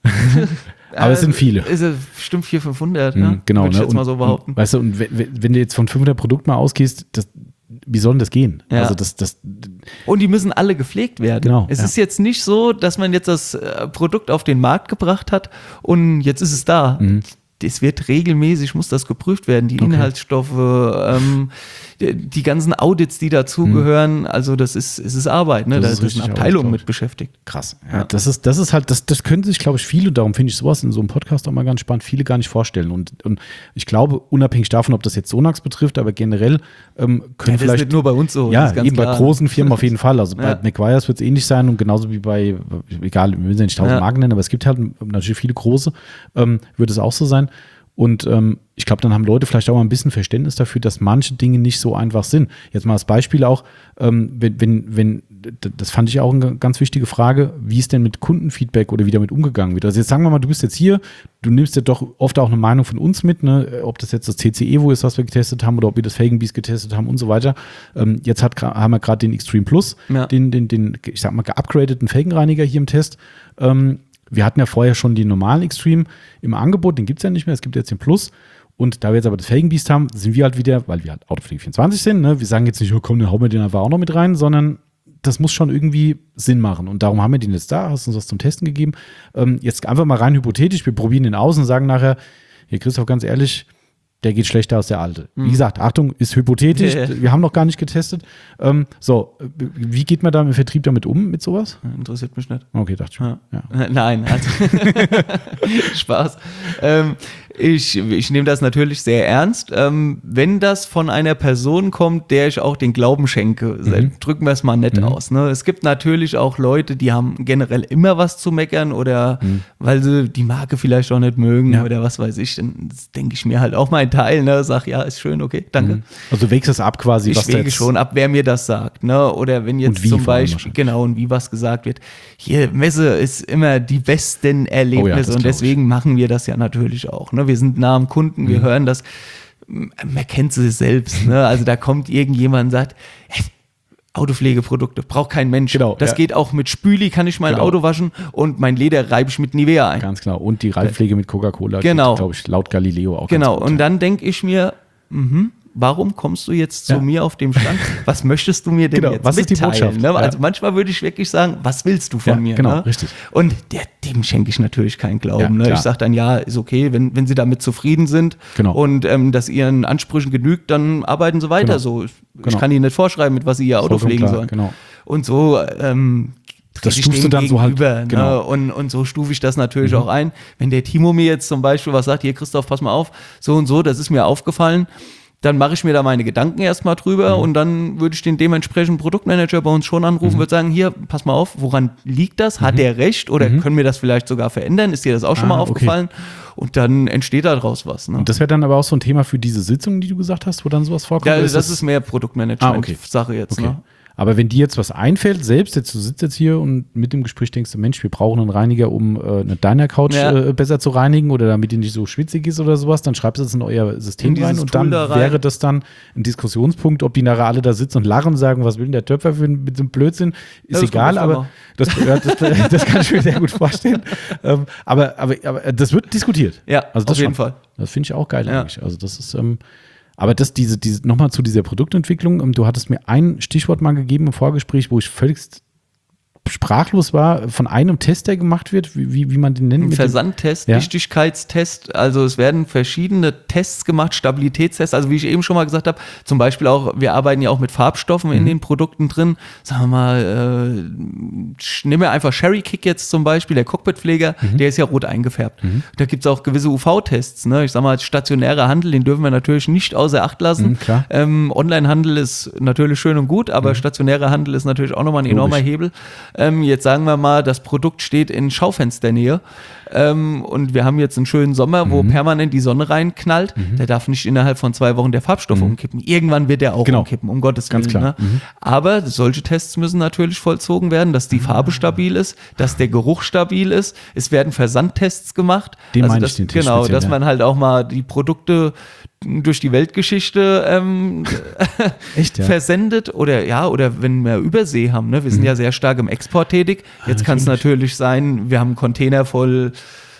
Aber es sind viele. Ist es bestimmt vierhundert, fünfhundert, Mhm, ne? genau. Würde ich ne? jetzt mal so und, behaupten. Und, weißt du, und wenn, wenn du jetzt von fünfhundert Produkten mal ausgehst, das, wie soll denn das gehen? Ja. Also das, das, Und die müssen alle gepflegt werden. Genau, Es ja. ist jetzt nicht so, dass man jetzt das äh, Produkt auf den Markt gebracht hat und jetzt ist es da. Mhm. Es wird regelmäßig, muss das geprüft werden, die Okay. Inhaltsstoffe, ähm, die, die ganzen Audits, die dazugehören. Also das ist, es ist Arbeit, ne? Das Da ist ist, richtig eine Arbeit, Abteilung glaub ich. mit beschäftigt. Krass. Ja, das ist, das ist halt, das, das können sich, glaube ich, viele, darum finde ich sowas in so einem Podcast auch mal ganz spannend, viele gar nicht vorstellen. Und, und ich glaube, unabhängig davon, ob das jetzt Sonax betrifft, aber generell ähm, können Ja, das ist vielleicht. nicht nur bei uns so. Ja, das ist ganz eben klar. bei großen Firmen auf jeden Fall. Also bei Ja. McGuire's wird es ähnlich sein und genauso wie bei, egal, wir müssen ja nicht tausend Ja. Marken nennen, aber es gibt halt natürlich viele große, ähm, wird es auch so sein. Und ähm, ich glaube, dann haben Leute vielleicht auch mal ein bisschen Verständnis dafür, dass manche Dinge nicht so einfach sind. Jetzt mal als Beispiel auch, ähm, wenn, wenn, wenn, das fand ich auch eine ganz wichtige Frage, wie ist denn mit Kundenfeedback oder wie damit umgegangen wird? Also jetzt sagen wir mal, du bist jetzt hier, du nimmst ja doch oft auch eine Meinung von uns mit, ne? Ob das jetzt das T C E Evo ist, was wir getestet haben, oder ob wir das Felgenbiest getestet haben und so weiter. Ähm, jetzt hat, haben wir gerade den Extreme Plus, Ja. den, den, den, ich sag mal, geupgradeten Felgenreiniger hier im Test. Ähm, Wir hatten ja vorher schon den normalen Extreme im Angebot, den gibt es ja nicht mehr, es gibt jetzt den Plus. Und da wir jetzt aber das Felgenbiest haben, sind wir halt wieder, weil wir halt Autopflege vierundzwanzig sind, ne? Wir sagen jetzt nicht, oh, komm, dann hauen wir den einfach auch noch mit rein, sondern das muss schon irgendwie Sinn machen. Und darum haben wir den jetzt da, hast uns was zum Testen gegeben. Ähm, jetzt einfach mal rein hypothetisch, wir probieren den aus und sagen nachher, hier Christoph, ganz ehrlich, der geht schlechter als der alte. Wie gesagt, Achtung, ist hypothetisch, Ja, ja. wir haben noch gar nicht getestet. Ähm, so, wie geht man da im Vertrieb damit um, mit sowas? Interessiert mich nicht. Okay, dachte ich. Ja. Ja. Nein, also Spaß. Ähm, ich ich nehme das natürlich sehr ernst. Ähm, wenn das von einer Person kommt, der ich auch den Glauben schenke, Mhm. drücken wir es mal nett aus. Ne? Es gibt natürlich auch Leute, die haben generell immer was zu meckern oder weil sie die Marke vielleicht auch nicht mögen Mhm. Ja. oder was weiß ich. Dann denke ich mir halt auch mal einen Teil, ne? Sag, ja, ist schön, okay, danke. Also du wägst das ab quasi, was Ich da wege jetzt- schon ab, wer mir das sagt, ne? Oder wenn jetzt Und wie zum vor allem Beispiel, wahrscheinlich. genau, und wie was gesagt wird. Hier, Messe ist immer die besten Erlebnisse Oh ja, das und glaub ich. deswegen machen wir das ja natürlich auch. Ne? Wir sind nah am Kunden, Mhm. wir hören das, man kennt es selbst, ne? Also da kommt irgendjemand und sagt, hey, Autopflegeprodukte, braucht kein Mensch. Genau, das ja. geht auch mit Spüli, kann ich mein Genau. Auto waschen und mein Leder reibe ich mit Nivea ein. Ganz genau. Und die Reifpflege mit Coca-Cola, Genau. glaube ich, laut Galileo auch. Genau, ganz gut. und dann denke ich mir, mhm, warum kommst du jetzt zu Ja. mir auf dem Stand? Was möchtest du mir denn Genau, jetzt was ist die mitteilen? Botschaft? Ne? Ja. Also manchmal würde ich wirklich sagen, was willst du von Ja, mir? genau, ne? richtig. Und der, dem schenke ich natürlich keinen Glauben. Ja, ne? klar. Ich sage dann, ja, ist okay, wenn, wenn sie damit zufrieden sind Genau. und ähm, das ihren Ansprüchen genügt, dann arbeiten sie weiter Genau. so. Ich Genau. kann ihnen nicht vorschreiben, mit was sie ihr Auto Vollkommen pflegen klar, sollen. genau. Und so ähm, Das trete ich stufst dem du dann so halt- gegenüber, genau. ne? und, und so stufe ich das natürlich Mhm. auch ein. Wenn der Timo mir jetzt zum Beispiel was sagt, hier Christoph, pass mal auf, so und so, das ist mir aufgefallen, dann mache ich mir da meine Gedanken erstmal drüber Mhm. und dann würde ich den dementsprechenden Produktmanager bei uns schon anrufen, Mhm. würde sagen, hier, pass mal auf, woran liegt das? Hat der recht oder können wir das vielleicht sogar verändern? Ist dir das auch schon Mhm. Ah, mal okay. aufgefallen? Und dann entsteht daraus was. Ne? Und das wäre dann aber auch so ein Thema für diese Sitzung, die du gesagt hast, wo dann sowas vorkommt? Ja, Oder das ist mehr Ah, Produktmanagement-Sache okay. jetzt. Okay. Ne? Aber wenn dir jetzt was einfällt, selbst jetzt, du sitzt jetzt hier und mit dem Gespräch denkst du, Mensch, wir brauchen einen Reiniger, um äh, eine Dyna-Couch Ja. äh, besser zu reinigen oder damit die nicht so schwitzig ist oder sowas, dann schreibst du das in euer System In dieses rein und dann Tool da rein. wäre das dann ein Diskussionspunkt, ob die nachher alle da sitzen und lachen und sagen, was will denn der Töpfer für ein, mit so einem Blödsinn, ist Ja, das egal, kommt öfter aber mal. das, ja, das, das kann ich mir sehr gut vorstellen. ähm, aber, aber, aber das wird diskutiert. Ja, also das auf jeden schon. Fall. Das finde ich auch geil Ja. eigentlich. Also das ist, ähm, Aber das, diese, diese, nochmal zu dieser Produktentwicklung, du hattest mir ein Stichwort mal gegeben im Vorgespräch, wo ich völlig sprachlos war, von einem Test, der gemacht wird, wie, wie man den nennt. Ein Versandtest, ja? Dichtigkeitstest, also es werden verschiedene Tests gemacht, Stabilitätstests, also wie ich eben schon mal gesagt habe, zum Beispiel auch, wir arbeiten ja auch mit Farbstoffen mhm. in den Produkten drin, sagen wir mal, äh, ich nehme einfach Sherry Kick jetzt zum Beispiel, der Cockpitpfleger, mhm. der ist ja rot eingefärbt. Mhm. Da gibt es auch gewisse U V-Tests, ne? Ich sag mal, stationärer Handel, den dürfen wir natürlich nicht außer Acht lassen. Mhm, klar. Ähm, Online-Handel ist natürlich schön und gut, aber mhm. stationärer Handel ist natürlich auch nochmal ein enormer Logisch. Hebel. Ähm, jetzt sagen wir mal, das Produkt steht in Schaufensternähe ähm, und wir haben jetzt einen schönen Sommer, wo mhm. permanent die Sonne reinknallt. Mhm. Der darf nicht innerhalb von zwei Wochen der Farbstoff mhm. umkippen. Irgendwann wird der auch genau. umkippen, um Gottes Willen. Ganz klar. Ne? Mhm. Aber solche Tests müssen natürlich vollzogen werden, dass die Farbe stabil ist, dass der Geruch stabil ist. Es werden Versandtests gemacht. Den also meine das, ich, den Test Genau, speziell, dass ja. man halt auch mal die Produkte durch die Weltgeschichte ähm, Echt, ja? versendet oder ja, oder wenn wir Übersee haben, ne? Wir sind mhm. ja sehr stark im Export tätig. Jetzt ah, kann es natürlich sein, wir haben einen Container voll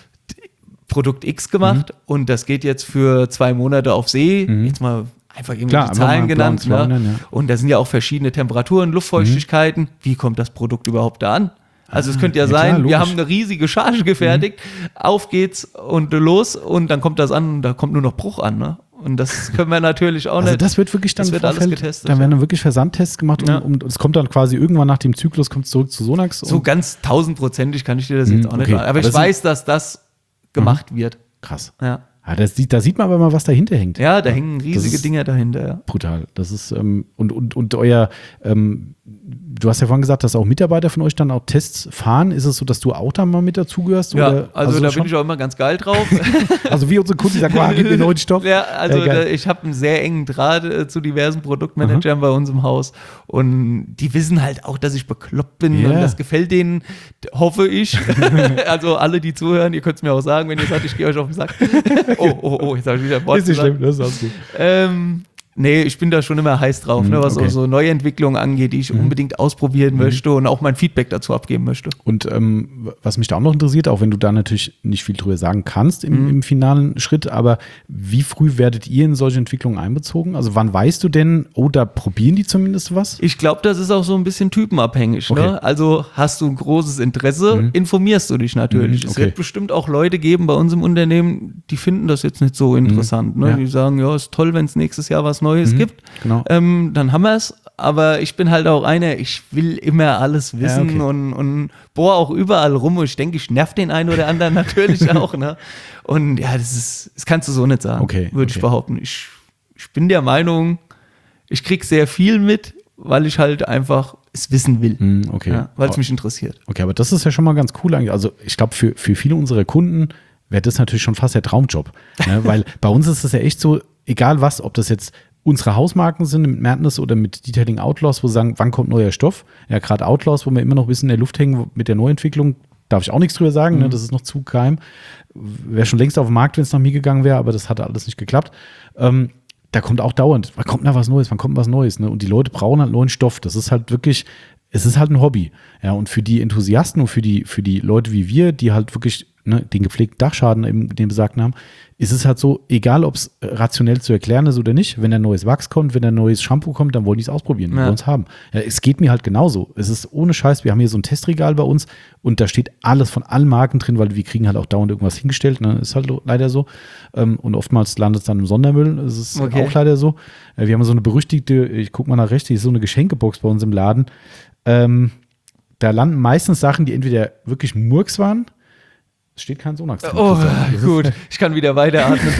Produkt X gemacht mhm. und das geht jetzt für zwei Monate auf See, mhm. jetzt mal einfach irgendwie Klar, die Zahlen genannt. Ne? Nennen, ja. Und da sind ja auch verschiedene Temperaturen, Luftfeuchtigkeiten. Mhm. Wie kommt das Produkt überhaupt da an? Also es könnte ja, ja sein, klar, wir haben eine riesige Charge gefertigt, mhm. auf geht's und los und dann kommt das an und da kommt nur noch Bruch an, ne? Und das können wir natürlich auch also nicht. Das wird wirklich dann das wird alles getestet. Da werden dann wirklich Versandtests gemacht ja. und, und es kommt dann quasi irgendwann nach dem Zyklus kommt es zurück zu Sonax. So ganz tausendprozentig kann ich dir das jetzt auch okay. nicht sagen. Aber, aber ich weiß, dass das gemacht mhm. wird. Krass. Ja. Ja, das sieht, da sieht man aber mal, was dahinter hängt. Ja, da hängen riesige Dinge dahinter. Ja. Brutal. Das ist, ähm, und, und, und euer, ähm, du hast ja vorhin gesagt, dass auch Mitarbeiter von euch dann auch Tests fahren. Ist es so, dass du auch da mal mit dazugehörst? Ja, oder? also, also da schon? bin ich auch immer ganz geil drauf. Also wie unsere Kunden, die sagen, wow, gib mir neuen Stoff. Ja, also ja, da, ich habe einen sehr engen Draht äh, zu diversen Produktmanagern Aha. bei uns im Haus und die wissen halt auch, dass ich bekloppt bin yeah. und das gefällt denen, hoffe ich. Also alle, die zuhören, ihr könnt es mir auch sagen, wenn ihr sagt, ich gehe euch auf den Sack. Oh, oh, oh, jetzt habe ich wieder Wort Ist nicht schlimm, das ist auch gut. Ähm, nee, ich bin da schon immer heiß drauf, mhm, ne, was okay. auch so Neuentwicklungen angeht, die ich mhm. unbedingt ausprobieren mhm. möchte und auch mein Feedback dazu abgeben möchte. Und ähm, was mich da auch noch interessiert, auch wenn du da natürlich nicht viel drüber sagen kannst im, mhm. im finalen Schritt, aber wie früh werdet ihr in solche Entwicklungen einbezogen? Also wann weißt du denn, oh, da probieren die zumindest was? Ich glaube, das ist auch so ein bisschen typenabhängig. Okay. Ne? Also hast du ein großes Interesse, mhm. informierst du dich natürlich. Mhm, okay. Es wird bestimmt auch Leute geben bei uns im Unternehmen, die finden das jetzt nicht so interessant. Mhm. Ne? Ja. Die sagen, ja, ist toll, wenn es nächstes Jahr was Neues mhm, gibt, genau. ähm, dann haben wir es. Aber ich bin halt auch einer, ich will immer alles wissen ja, okay. und, und bohr auch überall rum. Und ich denke, ich nerv den einen oder anderen natürlich auch. Ne? Und ja, das ist, das kannst du so nicht sagen, okay, würde okay. ich behaupten. Ich, ich bin der Meinung, ich krieg sehr viel mit, weil ich halt einfach es wissen will, mm, okay. ja, weil es mich interessiert. Okay, aber das ist ja schon mal ganz cool eigentlich. Also ich glaube, für, für viele unserer Kunden wäre das natürlich schon fast der Traumjob. Ne? Weil bei uns ist es ja echt so, egal was, ob das jetzt unsere Hausmarken sind mit Madness oder mit Detailing Outlaws, wo sie sagen, wann kommt neuer Stoff? Ja, gerade Outlaws, wo wir immer noch ein bisschen in der Luft hängen mit der Neuentwicklung, darf ich auch nichts drüber sagen, mhm. ne? Das ist noch zu geheim. Wäre schon längst auf den Markt, wenn es nach mir gegangen wäre, aber das hatte alles nicht geklappt. Ähm, da kommt auch dauernd, wann kommt da was Neues, wann kommt was Neues? Ne? Und die Leute brauchen halt neuen Stoff. Das ist halt wirklich, es ist halt ein Hobby. Ja, und für die Enthusiasten und für die, für die Leute wie wir, die halt wirklich ne, den gepflegten Dachschaden, eben, den besagten haben, ist es halt so, egal ob es rationell zu erklären ist oder nicht, wenn ein neues Wachs kommt, wenn ein neues Shampoo kommt, dann wollen die es ausprobieren, ja. wollen es haben. Ja, es geht mir halt genauso. Es ist ohne Scheiß, wir haben hier so ein Testregal bei uns und da steht alles von allen Marken drin, weil wir kriegen halt auch dauernd irgendwas hingestellt, ne? Ist halt leider so. Und oftmals landet es dann im Sondermüll, das ist okay. auch leider so. Wir haben so eine berüchtigte, ich guck mal nach rechts, die ist so eine Geschenkebox bei uns im Laden. Ähm, da landen meistens Sachen, die entweder wirklich Murks waren. Es steht kein Sonax drin. Oh, gut. Ich kann wieder weiteratmen.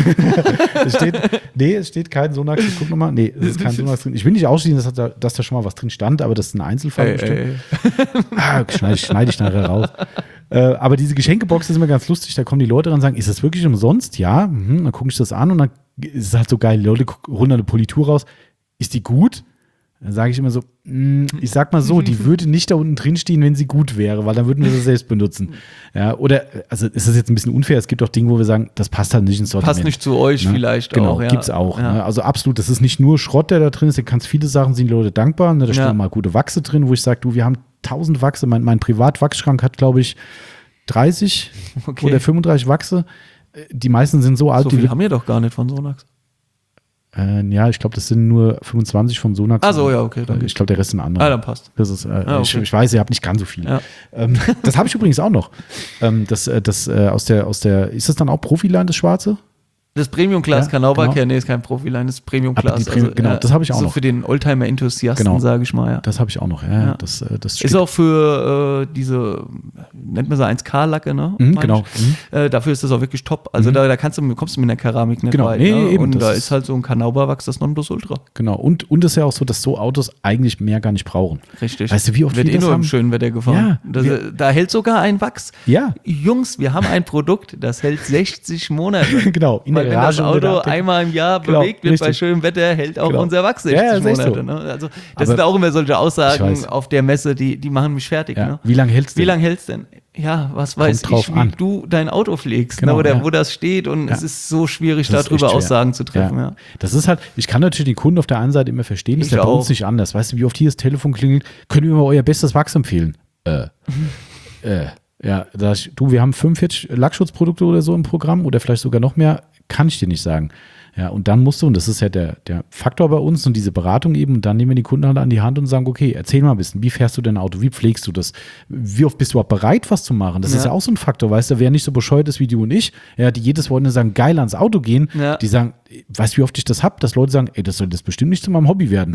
es steht, nee, es steht kein Sonax. Ich guck nochmal. Nee, es ist kein Sonax drin. Ich will nicht ausschließen, dass da, dass da schon mal was drin stand, aber das ist ein Einzelfall ey, bestimmt. Ey. Ah, schneide ich, schneid ich nachher raus. äh, aber diese Geschenkebox ist immer ganz lustig. Da kommen die Leute ran und sagen, ist das wirklich umsonst? Ja. Mhm, dann gucke ich das an und dann ist es halt so geil. Die Leute holen eine Politur raus. Ist die gut? Dann sage ich immer so, mh, ich sag mal so, die würde nicht da unten drin stehen, wenn sie gut wäre, weil dann würden wir sie selbst benutzen. Ja, oder, also ist das jetzt ein bisschen unfair, es gibt auch Dinge, wo wir sagen, das passt halt nicht ins Sortiment. Passt nicht zu euch ne? vielleicht genau, auch. Genau, gibt es auch. Ja. Ne? Also absolut, das ist nicht nur Schrott, der da drin ist, da kannst viele Sachen, sind die Leute dankbar. Ne? Da stehen ja. mal gute Wachse drin, wo ich sage, du, wir haben tausend Wachse, mein, mein Privatwachsschrank hat, glaube ich, dreißig okay. oder fünfunddreißig Wachse. Die meisten sind so alt. So viel die haben wir doch gar nicht von Sonax. Äh, ja, ich glaube, das sind nur fünfundzwanzig vom Sonax. Ach so, ja, okay. Dann ich glaube, der Rest sind andere. Ah, dann passt. Das ist, äh, ah, okay. ich, ich weiß, ihr habt nicht ganz so viele. Ja. Ähm, das habe ich übrigens auch noch. Ähm, das, das äh, aus der, aus der, ist das dann auch Profiline, das Schwarze? Das Premium-Class Ja, Canauback, genau. ja, nee, ist kein Profiline, das ist Premium-Class. Premium- also, genau, ja, das habe ich auch so noch. für den Oldtimer-Enthusiasten, Genau. sage ich mal, ja. Das habe ich auch noch, ja. Ja. Das, äh, das Ist auch für äh, diese, nennt man so eins K-Lacke, ne? Mhm, Meine genau. ich. Äh, dafür ist das auch wirklich top. Also Mhm. da, da kannst du, kommst du mit einer Keramik nicht Genau. weit. Nee, Ne? eben, Und das da ist- ist halt so ein Canauberwachs das Nonplusultra. Genau. Und, und es ist ja auch so, dass so Autos eigentlich mehr gar nicht brauchen. Richtig. Weißt du, wie oft Wird wir eh das nur im haben? schönen Wetter gefahren. Ja, das, wir- da hält sogar ein Wachs. Ja. Jungs, wir haben ein Produkt, das hält sechzig Monate. Genau. In Weil der wenn das Garage und Auto der Abdeckung. einmal im Jahr Genau, bewegt wird bei richtig. schönem Wetter, hält auch Genau. unser Wachs Ja, sechzig ja, ist echt Monate. so. Ne? Also das Aber- sind auch immer solche Ich Aussagen weiß. auf der Messe, die, die machen mich fertig. Ja. Ne? Wie lange hält's denn? Wie lange hält's denn? Ja, was weiß drauf ich, wie an. du dein Auto pflegst, Genau, ne? Oder ja. wo das steht und Ja. es ist so schwierig, Das ist darüber echt schwer. Aussagen zu treffen. Ja. Das ist halt, ich kann natürlich den Kunden auf der einen Seite immer verstehen, das ist Ich ja bei uns auch. nicht anders. Weißt du, wie oft hier das Telefon klingelt, können wir mal euer bestes Wachs empfehlen? Äh. äh. Ja, da ich, du, wir haben fünfundvierzig Lackschutzprodukte oder so im Programm oder vielleicht sogar noch mehr, kann ich dir nicht sagen. Ja, und dann musst du, und das ist ja der, der Faktor bei uns und diese Beratung eben, und dann nehmen wir die Kunden halt an die Hand und sagen, okay, erzähl mal ein bisschen, wie fährst du dein Auto, wie pflegst du das, wie oft bist du überhaupt bereit, was zu machen? Das Ja. ist ja auch so ein Faktor, weißt du, wer nicht so bescheuert ist wie du und ich, ja, die jedes Wochenende sagen, geil ans Auto gehen, Ja. die sagen, weißt du, wie oft ich das hab, dass Leute sagen, ey, das soll das bestimmt nicht zu meinem Hobby werden.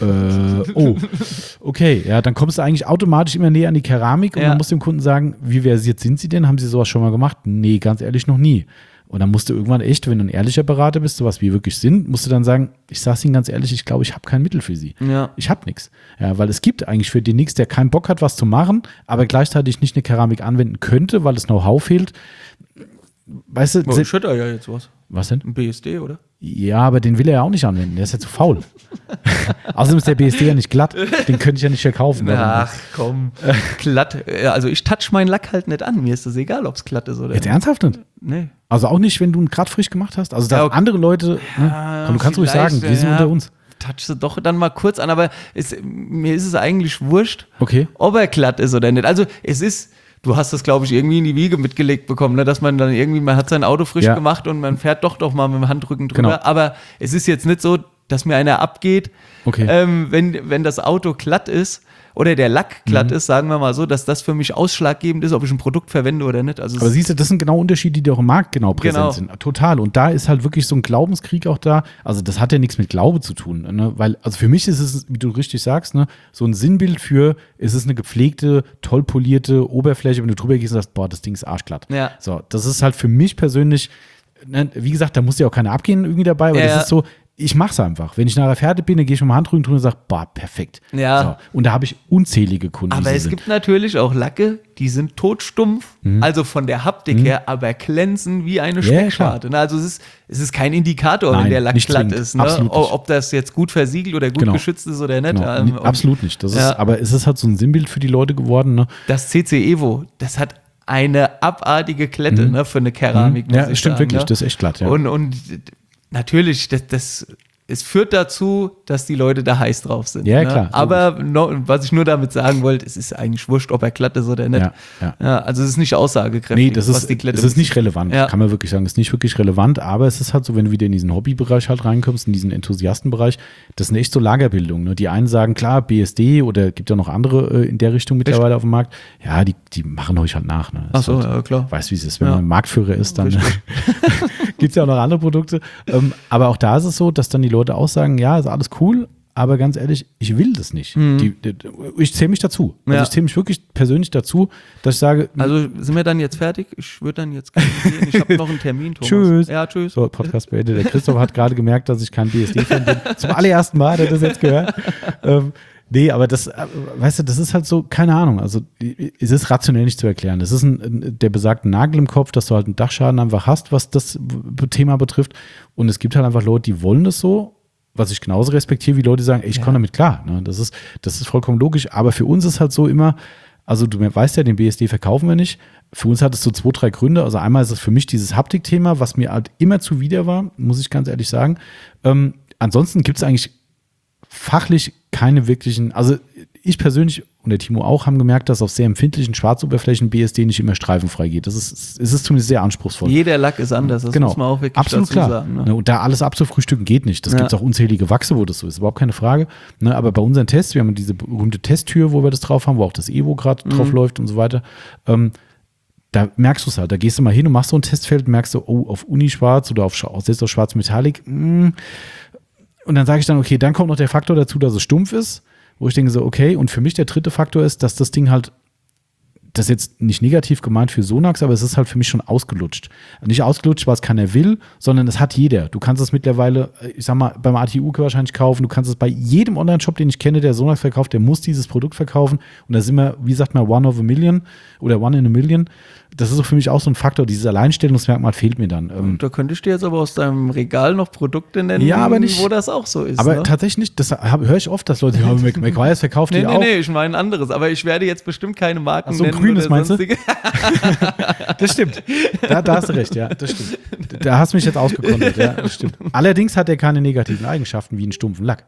äh, oh, okay, ja, dann kommst du eigentlich automatisch immer näher an die Keramik und Ja. man muss dem Kunden sagen, wie versiert sind sie denn? Haben sie sowas schon mal gemacht? Nee, ganz ehrlich noch nie. Und dann musst du irgendwann echt, wenn du ein ehrlicher Berater bist, sowas wie wir wirklich sind, musst du dann sagen, ich sag's Ihnen ganz ehrlich, ich glaube, ich habe kein Mittel für Sie. Ja. Ich habe nichts. Ja, weil es gibt eigentlich für den nichts, der keinen Bock hat, was zu machen, aber gleichzeitig nicht eine Keramik anwenden könnte, weil das Know-how fehlt. Weißt du, Oh, se- Schütter ja jetzt was. was denn? Ein B S D, oder? Ja, aber den will er ja auch nicht anwenden, der ist ja zu faul. Außerdem ist der B S D ja nicht glatt, den könnte ich ja nicht verkaufen. Ach komm, glatt. Ja, Also ich touch meinen Lack halt nicht an. Mir ist das egal, ob es glatt ist oder Jetzt nicht. ernsthaft nicht? Nee. Also auch nicht, wenn du ihn gerade frisch gemacht hast? Also da Ja, okay. andere Leute, ne? Komm, du kannst ruhig vielleicht, sagen, wir sind ja, unter uns. Touch sie doch dann mal kurz an, aber es, mir ist es eigentlich wurscht, Okay. ob er glatt ist oder nicht. Also es ist, du hast das, glaube ich, irgendwie in die Wiege mitgelegt bekommen, ne? Dass man dann irgendwie, man hat sein Auto frisch Ja. gemacht und man fährt doch doch mal mit dem Handrücken drüber. Genau. Aber es ist jetzt nicht so, dass mir einer abgeht, Okay. ähm, wenn, wenn das Auto glatt ist oder der Lack glatt Mhm. ist, sagen wir mal so, dass das für mich ausschlaggebend ist, ob ich ein Produkt verwende oder nicht. Also Aber es- siehst du, das sind genau Unterschiede, die auch im Markt genau präsent Genau. sind. Total. Und da ist halt wirklich so ein Glaubenskrieg auch da. Also das hat ja nichts mit Glaube zu tun. Ne? Weil, also für mich ist es, wie du richtig sagst, ne, so ein Sinnbild für, es ist eine gepflegte, toll polierte Oberfläche, wenn du drüber gehst und sagst, boah, das Ding ist arschglatt. Ja. So, das ist halt für mich persönlich, ne, wie gesagt, da muss ja auch keiner abgehen irgendwie dabei, aber Ja. das ist so, ich mach's einfach. Wenn ich nachher fertig bin, dann gehe ich mit dem Handrücken drüber und sage, boah, perfekt. Ja. So. Und da habe ich unzählige Kunden. Aber die so es sind. gibt natürlich auch Lacke, die sind totstumpf, also von der Haptik her, aber glänzen wie eine Mhm. Ja, Speckscharte. Ne? Also es ist, es ist kein Indikator, Nein, wenn der Lack nicht glatt zwingend. ist. Ne? Absolut nicht. Ob das jetzt gut versiegelt oder gut Genau. geschützt ist oder nicht. Genau. Ähm, Nee, und absolut nicht. Das Ja. ist, aber es ist halt so ein Sinnbild für die Leute geworden. Ne? Das C C Evo, das hat eine abartige Klette ne, für eine Keramik. Mhm. Ja, muss ich stimmt sagen, wirklich. ne? Das ist echt glatt. Ja. Und, und natürlich, das, das, es führt dazu, dass die Leute da heiß drauf sind. Ja, ne? klar, Aber no, was ich nur damit sagen wollte, es ist eigentlich wurscht, ob er glatt ist oder nicht. Ja, ja. also es ist nicht aussagekräftig, Nee, das was ist, die Klette das ist nicht relevant, Ja. kann man wirklich sagen. Das ist nicht wirklich relevant, aber es ist halt so, wenn du wieder in diesen Hobbybereich halt reinkommst, in diesen Enthusiastenbereich, das sind echt so Lagerbildung. Ne? Die einen sagen, klar, B S D oder gibt ja noch andere äh, in der Richtung mittlerweile auf dem Markt. Ja, die, die machen euch halt nach. Ne? Ach so, halt, ja, klar. Weißt wie es ist, wenn Ja. man Marktführer ist, dann gibt es ja auch noch andere Produkte. Ähm, aber auch da ist es so, dass dann die Leute auch sagen, ja, ist alles cool, aber ganz ehrlich, ich will das nicht. Die, die, ich zähle mich dazu. Also Ja. ich zähle mich wirklich persönlich dazu, dass ich sage, Also sind wir dann jetzt fertig? Ich würde dann jetzt gehen. Ich habe noch einen Termin, Thomas. Tschüss. Ja, tschüss. So, Podcast beendet. Der Christoph hat gerade gemerkt, dass ich kein B S D-Fan bin. Zum allerersten Mal hat er das jetzt gehört. ähm, nee, aber das, äh, weißt du, das ist halt so, keine Ahnung. Also, es ist rationell nicht zu erklären. Das ist ein, ein, der besagte Nagel im Kopf, dass du halt einen Dachschaden einfach hast, was das b- Thema betrifft. Und es gibt halt einfach Leute, die wollen das so. Was ich genauso respektiere, wie Leute sagen, ey, ich Ja. komme damit klar. Ne? Das ist, das ist vollkommen logisch. Aber für uns ist halt so immer, also du weißt ja, den B S D verkaufen wir nicht. Für uns hat es so zwei, drei Gründe. Also einmal ist es für mich dieses Haptik-Thema, was mir halt immer zuwider war, muss ich ganz ehrlich sagen. Ähm, ansonsten gibt es eigentlich fachlich keine wirklichen, also ich persönlich und der Timo auch haben gemerkt, dass auf sehr empfindlichen Schwarzoberflächen B S D nicht immer streifenfrei geht. Das ist, es ist zumindest sehr anspruchsvoll. Jeder Lack ist anders, das genau. muss man auch wirklich Absolut dazu klar. sagen. Ne? Und da alles abzufrühstücken geht nicht. Das Ja. gibt es auch unzählige Wachse, wo das so ist, überhaupt keine Frage. Ne, aber bei unseren Tests, wir haben diese berühmte Testtür, wo wir das drauf haben, wo auch das Evo gerade drauf Mhm. läuft und so weiter. Ähm, da merkst du es halt. Da gehst du mal hin und machst so ein Testfeld, merkst du, oh, auf Uni-Schwarz oder auf, selbst auf Schwarz-Metallic. Mh. Und dann sage ich dann, okay, dann kommt noch der Faktor dazu, dass es stumpf ist. Wo ich denke so, okay, und für mich der dritte Faktor ist, dass das Ding halt, das ist jetzt nicht negativ gemeint für Sonax, aber es ist halt für mich schon ausgelutscht. Nicht ausgelutscht, was keiner will, sondern es hat jeder. Du kannst es mittlerweile, ich sag mal, beim A T U wahrscheinlich kaufen, du kannst es bei jedem Online-Shop, den ich kenne, der Sonax verkauft, der muss dieses Produkt verkaufen. Und da sind wir, wie sagt man, one of a million oder one in a million. Das ist so für mich auch so ein Faktor, dieses Alleinstellungsmerkmal fehlt mir dann. Ähm, Da könnte ich dir jetzt aber aus deinem Regal noch Produkte nennen, Ja, aber nicht- wo das auch so ist. aber ne? tatsächlich nicht, das höre ich oft, dass Leute, ja, Mac- McGuire's verkauft Nee, die nee, auch. nee, ich meine ein anderes. Aber ich werde jetzt bestimmt keine Marken Ach so, ein nennen. grünes oder meinst du? sonstige. Das stimmt. Da, da hast du recht, ja, das stimmt. Da hast du mich jetzt ausgekontert, ja, das stimmt. Allerdings hat er keine negativen Eigenschaften wie einen stumpfen Lack.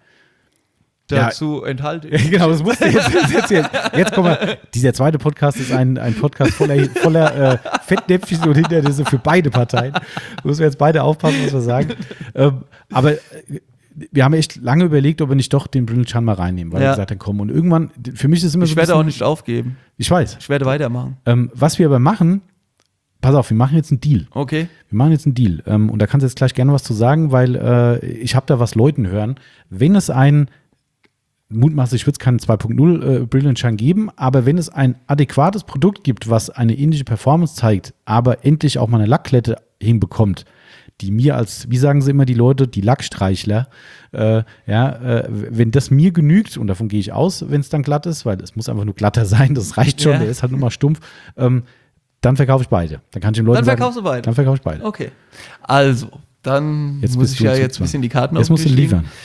Ja. Dazu enthalte Ja, ich. genau, das musst du jetzt, jetzt, jetzt, jetzt, jetzt kommen wir. Dieser zweite Podcast ist ein, ein Podcast voller, voller äh, Fettnäpfchen und Hindernisse für beide Parteien. Da müssen wir jetzt beide aufpassen, was wir sagen. Ähm, aber äh, wir haben echt lange überlegt, ob wir nicht doch den Brilliant Shine mal reinnehmen, weil Ja. wir gesagt haben, komm. Und irgendwann, für mich ist es immer Ich so ein werde bisschen, auch nicht aufgeben. Ich weiß. Ich werde weitermachen. Ähm, was wir aber machen, pass auf, wir machen jetzt einen Deal. Okay. Wir machen jetzt einen Deal. Ähm, und da kannst du jetzt gleich gerne was zu sagen, weil äh, ich habe da was Leuten hören. Wenn es ein, mutmaßlich wird es keinen zwei Punkt null äh, Brilliant Shine geben, aber wenn es ein adäquates Produkt gibt, was eine ähnliche Performance zeigt, aber endlich auch mal eine Lackklette hinbekommt, die mir als, wie sagen sie immer die Leute, die Lackstreichler, äh, ja, äh, wenn das mir genügt, und davon gehe ich aus, wenn es dann glatt ist, weil es muss einfach nur glatter sein, das reicht schon, Ja. der ist halt nur mal stumpf, ähm, dann verkaufe ich beide. Dann kann ich den Leuten Dann sagen, verkaufst du beide. Dann verkaufe ich beide. Okay. Also, dann Jetzt muss bist ich du ja zu jetzt ein zwang. bisschen die Karten Jetzt auf den musst du Tisch legen. liefern.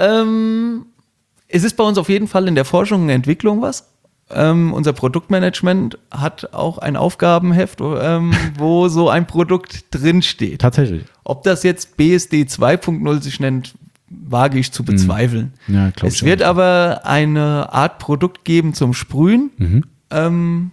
Ähm, es ist bei uns auf jeden Fall in der Forschung und Entwicklung was. Ähm, unser Produktmanagement hat auch ein Aufgabenheft, ähm, wo so ein Produkt drinsteht. Tatsächlich. Ob das jetzt B S D zwei Punkt null sich nennt, wage ich zu bezweifeln. Ja, glaub ich es auch wird nicht. aber eine Art Produkt geben zum Sprühen, Mhm. ähm,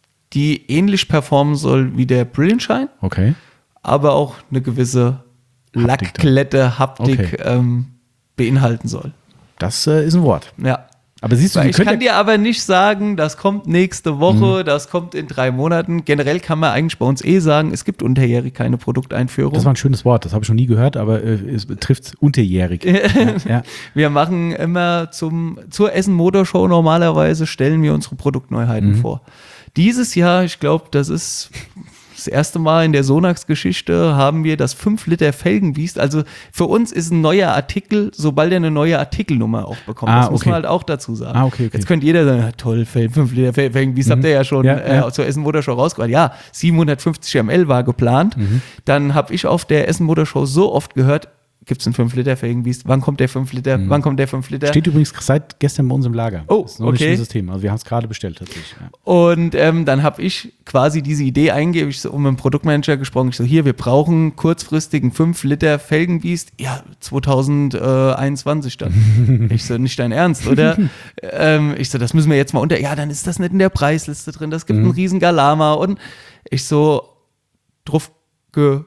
die ähnlich performen soll wie der Brilliant Shine, Okay. aber auch eine gewisse Haptik Lackklette, Haptik Okay. ähm, beinhalten soll. Das äh, ist ein Wort. Ja. Aber siehst du, Weil wir ich können kann ja, dir aber nicht sagen, das kommt nächste Woche, das kommt in drei Monaten. Generell kann man eigentlich bei uns eh sagen, es gibt unterjährig keine Produkteinführung. das war ein schönes Wort, das habe ich noch nie gehört, aber äh, es betrifft unterjährig. ja, ja. Wir machen immer zum, zur Essen Motor Show normalerweise, stellen wir unsere Produktneuheiten vor. Dieses Jahr, ich glaube, das ist das erste Mal in der Sonax-Geschichte, haben wir das fünf Liter Felgenbiest. Also für uns ist ein neuer Artikel, sobald er eine neue Artikelnummer auch bekommt. Ah, das muss okay. man halt auch dazu sagen. Ah, okay, okay. Jetzt könnte jeder sagen, ja, toll, fünf Liter Fel- Felgenbiest habt ihr ja schon Ja, äh, ja. zur Essen Motor Show rausgebracht. Ja, siebenhundertfünfzig Milliliter war geplant. Mhm. Dann habe ich auf der Essen Motor Show so oft gehört, gibt es einen fünf Liter Felgenbiest? Wann kommt der fünf Liter? Wann kommt der fünf Liter? Steht übrigens seit gestern bei uns im Lager. Oh, das ist noch nicht okay. im System. Also wir haben es gerade bestellt tatsächlich. Ja. Und ähm, dann habe ich quasi diese Idee eingegeben, ich so um mit dem Produktmanager gesprochen, ich so, hier, wir brauchen kurzfristigen fünf Liter Felgenbiest, ja, zwanzig einundzwanzig dann. Ich so, nicht dein Ernst, oder? ähm, ich so, das müssen wir jetzt mal unter, ja, dann ist das nicht in der Preisliste drin, das gibt einen riesen Galama und ich so, drauf ge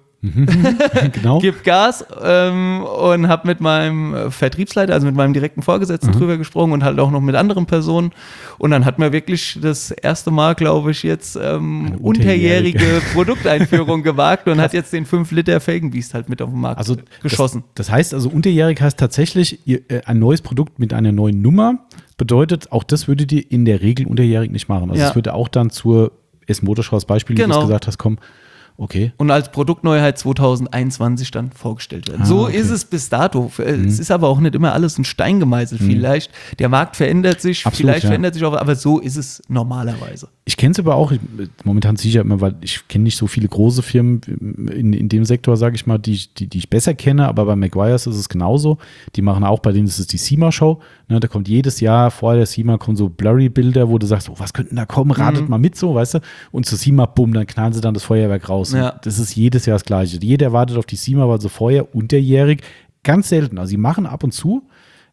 Genau. gib Gas ähm, und habe mit meinem äh, Vertriebsleiter, also mit meinem direkten Vorgesetzten Mhm. drüber gesprochen und halt auch noch mit anderen Personen. Und dann hat man wirklich das erste Mal, glaube ich, jetzt ähm, Eine unterjährige unterjährige. Produkteinführung gewagt und hat jetzt den fünf Liter Felgenbiest halt mit auf den Markt Also geschossen. Das, das heißt also, unterjährig heißt tatsächlich, ihr, äh, ein neues Produkt mit einer neuen Nummer bedeutet, auch das würdet ihr in der Regel unterjährig nicht machen. Also es Ja. würde auch dann zur S-Motorschau als Beispiel, wie du Genau. es gesagt hast, kommen. Okay. Und als Produktneuheit zwanzig einundzwanzig dann vorgestellt werden. Ah, so okay. ist es bis dato. Es ist aber auch nicht immer alles in Stein gemeißelt. Vielleicht, der Markt verändert sich, Absolut, vielleicht ja. verändert sich auch, aber so ist es normalerweise. Ich kenne es aber auch, ich, momentan sicher immer, weil ich kenne nicht so viele große Firmen in, in dem Sektor, sage ich mal, die, ich- die, die ich besser kenne, aber bei McGuire's ist es genauso. Die machen auch, bei denen ist es die SEMA-Show. Ne, da kommt jedes Jahr vor der SEMA kommen so Blurry-Bilder, wo du sagst, oh, was könnten da kommen, ratet mal mit so, weißt du? Und zur SEMA, bumm, dann knallen sie dann das Feuerwerk raus. Ja. Und das ist jedes Jahr das Gleiche. Jeder wartet auf die SEMA, weil so vorher unterjährig, ganz selten. Also sie machen ab und zu,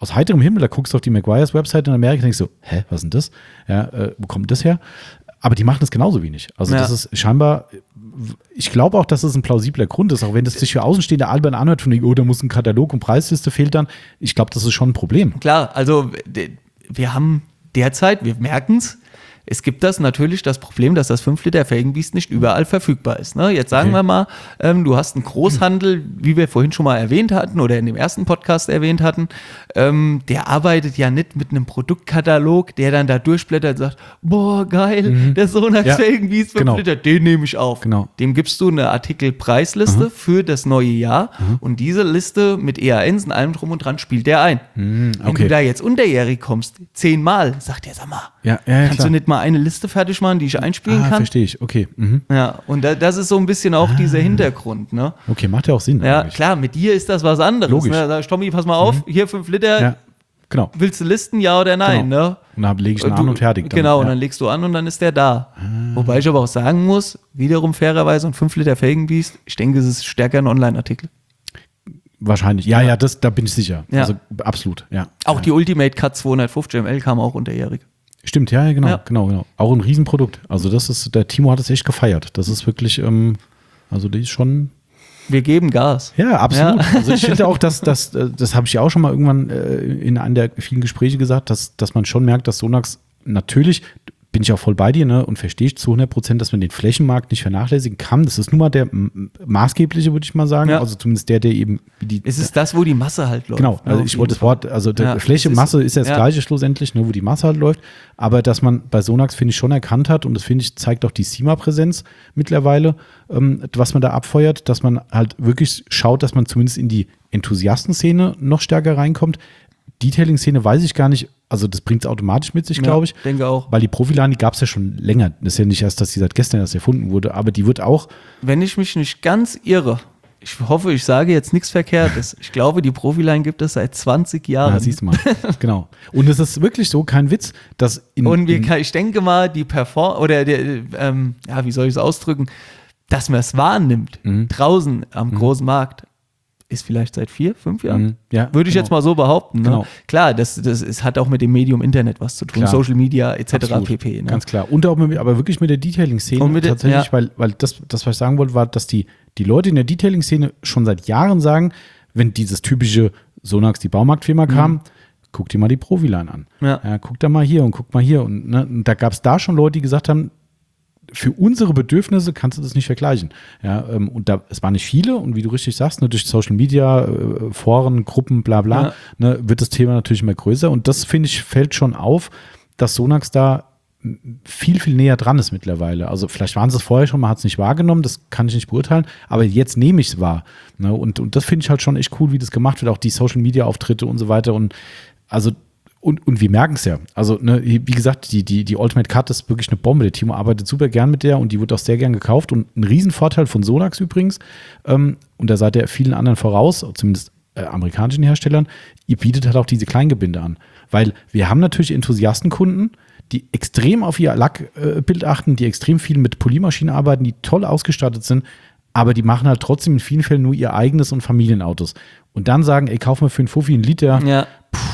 aus heiterem Himmel, da guckst du auf die Meguiar's Website in Amerika und denkst so, hä, was ist denn das? Ja, äh, wo kommt das her? Aber die machen das genauso wenig. Also Ja. das ist scheinbar, ich glaube auch, dass es ein plausibler Grund ist, auch wenn das sich für Außenstehende albern anhört, von oh, da muss ein Katalog und Preisliste fehlt dann. Ich glaube, das ist schon ein Problem. Klar, also d- wir haben derzeit, wir merken es, es gibt das natürlich das Problem, dass das fünf Liter Felgenbiest nicht überall verfügbar ist. Ne? Jetzt sagen Okay. wir mal, ähm, du hast einen Großhandel, wie wir vorhin schon mal erwähnt hatten oder in dem ersten Podcast erwähnt hatten, ähm, der arbeitet ja nicht mit einem Produktkatalog, der dann da durchblättert und sagt, boah, geil, Mhm. der Sonax Ja, Felgenbiest fünf genau. Liter, den nehme ich auf. Genau. Dem gibst du eine Artikelpreisliste für das neue Jahr und diese Liste mit E A Ns und allem drum und dran spielt der ein. Wenn okay. du da jetzt unterjährig kommst, zehnmal, sagt der, sag mal, Ja, ja, ja, kannst klar. du nicht mal eine Liste fertig machen, die ich einspielen Ah, kann? verstehe ich, okay. Mhm. Ja, und da, das ist so ein bisschen auch dieser Hintergrund, ne? Okay, macht ja auch Sinn. Ja, eigentlich. klar, mit dir ist das was anderes. Logisch. Ne? Da sag ich, Tommy, pass mal auf, hier fünf Liter, Ja, genau. willst du listen, ja oder nein, Genau. ne? Und dann lege ich ihn Du- an und fertig. damit, Genau, und ja. dann legst du an und dann ist der da. Wobei ich aber auch sagen muss, wiederum fairerweise, ein fünf Liter Felgenbiest, ich denke, es ist stärker ein Online-Artikel. Wahrscheinlich. Ja, ja, das, da bin ich sicher. Ja. Also absolut, ja. Auch ja. die Ultimate Cut zweihundertfünfzig Milliliter kam auch unterjährig. Stimmt, ja, ja, genau, Ja. genau, genau. Auch ein Riesenprodukt. Also das ist, der Timo hat es echt gefeiert. Das ist wirklich, ähm, also die ist schon. Wir geben Gas. Ja, absolut. Ja. Also ich finde auch, dass das, äh, das habe ich ja auch schon mal irgendwann äh, in einem der vielen Gespräche gesagt, dass, dass man schon merkt, dass Sonax natürlich, bin ich auch voll bei dir, ne, und verstehe ich zu hundert Prozent, dass man den Flächenmarkt nicht vernachlässigen kann. Das ist nun mal der m- maßgebliche, würde ich mal sagen. Ja. Also zumindest der, der eben wie die. Es ist das, wo die Masse halt läuft. Genau, ne, also auf ich jeden wollte das Fall. Wort, also der Ja, Fläche, es ist- Masse ist ja das ja. Gleiche schlussendlich, ne, wo die Masse halt läuft, aber dass man bei Sonax, finde ich, schon erkannt hat und das, finde ich, zeigt auch die SEMA-Präsenz mittlerweile, ähm, was man da abfeuert, dass man halt wirklich schaut, dass man zumindest in die Enthusiastenszene noch stärker reinkommt. Detailing-Szene weiß ich gar nicht, also das bringt es automatisch mit sich, Ja, glaube ich. denke auch. Weil die Profiline, die gab es ja schon länger. Das ist ja nicht erst, dass die seit gestern erst erfunden wurde, aber die wird auch, Wenn ich mich nicht ganz irre, ich hoffe, ich sage jetzt nichts Verkehrtes. Ich glaube, die Profiline gibt es seit zwanzig Jahren. ja, siehst du mal, genau. Und es ist wirklich so, kein Witz, dass in, Und wir, in kann- ich denke mal, die Perform oder der, ähm, ja, wie soll ich es ausdrücken, dass man es wahrnimmt, Mhm. draußen am großen Markt, ist vielleicht seit vier, fünf Jahren. Mhm. Ja, Würde ich genau. jetzt mal so behaupten. Ne? Genau. Klar, das, das es hat auch mit dem Medium Internet was zu tun, Klar. Social Media et cetera Absolut. pp. Ne? Ganz klar. Und auch mit, aber wirklich mit der Detailing-Szene Und mit der- tatsächlich, ja. weil, weil das, das, was ich sagen wollte, war, dass die, die Leute in der Detailing-Szene schon seit Jahren sagen, wenn dieses typische Sonax, die Baumarktfirma kam, guck dir mal die Profiline an. Ja. Guck da mal hier und guck mal hier. Und, ne, und da gab es da schon Leute, die gesagt haben, für unsere Bedürfnisse kannst du das nicht vergleichen. Ja, ähm, und da, es waren nicht viele und wie du richtig sagst, ne, durch Social Media, äh, Foren, Gruppen, bla bla, Ja. ne, wird das Thema natürlich immer größer. Und das, finde ich, fällt schon auf, dass Sonax da viel, viel näher dran ist mittlerweile. Also vielleicht waren sie es vorher schon, man hat es nicht wahrgenommen, das kann ich nicht beurteilen, aber jetzt nehme ich es wahr. Ne? Und, und das finde ich halt schon echt cool, wie das gemacht wird, auch die Social-Media-Auftritte und so weiter. Und also Und, und wir merken es ja. Also, ne, wie gesagt, die, die, die Ultimate Cut ist wirklich eine Bombe. Der Timo arbeitet super gern mit der und die wird auch sehr gern gekauft. Und ein Riesenvorteil von Sonax übrigens, ähm, und da seid ihr vielen anderen voraus, zumindest äh, amerikanischen Herstellern, ihr bietet halt auch diese Kleingebinde an. Weil wir haben natürlich Enthusiastenkunden, die extrem auf ihr Lackbild äh, achten, die extrem viel mit Poliermaschinen arbeiten, die toll ausgestattet sind, aber die machen halt trotzdem in vielen Fällen nur ihr eigenes und Familienautos. Und dann sagen, ey, kauf mal für einen Fuffi einen Liter. Ja.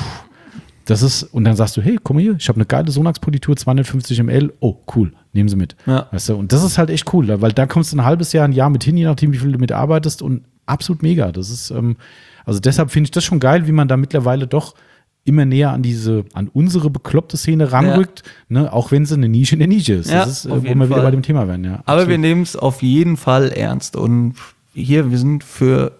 Das ist, und dann sagst du, hey, guck mal hier, ich habe eine geile Sonax-Politur, zweihundertfünfzig Milliliter, oh, cool, nehmen sie mit. Ja. Weißt du, und das ist halt echt cool, weil da kommst du ein halbes Jahr, ein Jahr mit hin, je nachdem, wie viel du mitarbeitest und absolut mega. Das ist, ähm, also deshalb finde ich das schon geil, wie man da mittlerweile doch immer näher an diese, an unsere bekloppte Szene ranrückt, ja. Ne, auch wenn sie eine Nische in der Nische ist. Ja, das ist, äh, auf wo jeden wir wieder Fall. bei dem Thema werden, ja. Aber absolut. wir nehmen es auf jeden Fall ernst. Und hier, wir sind für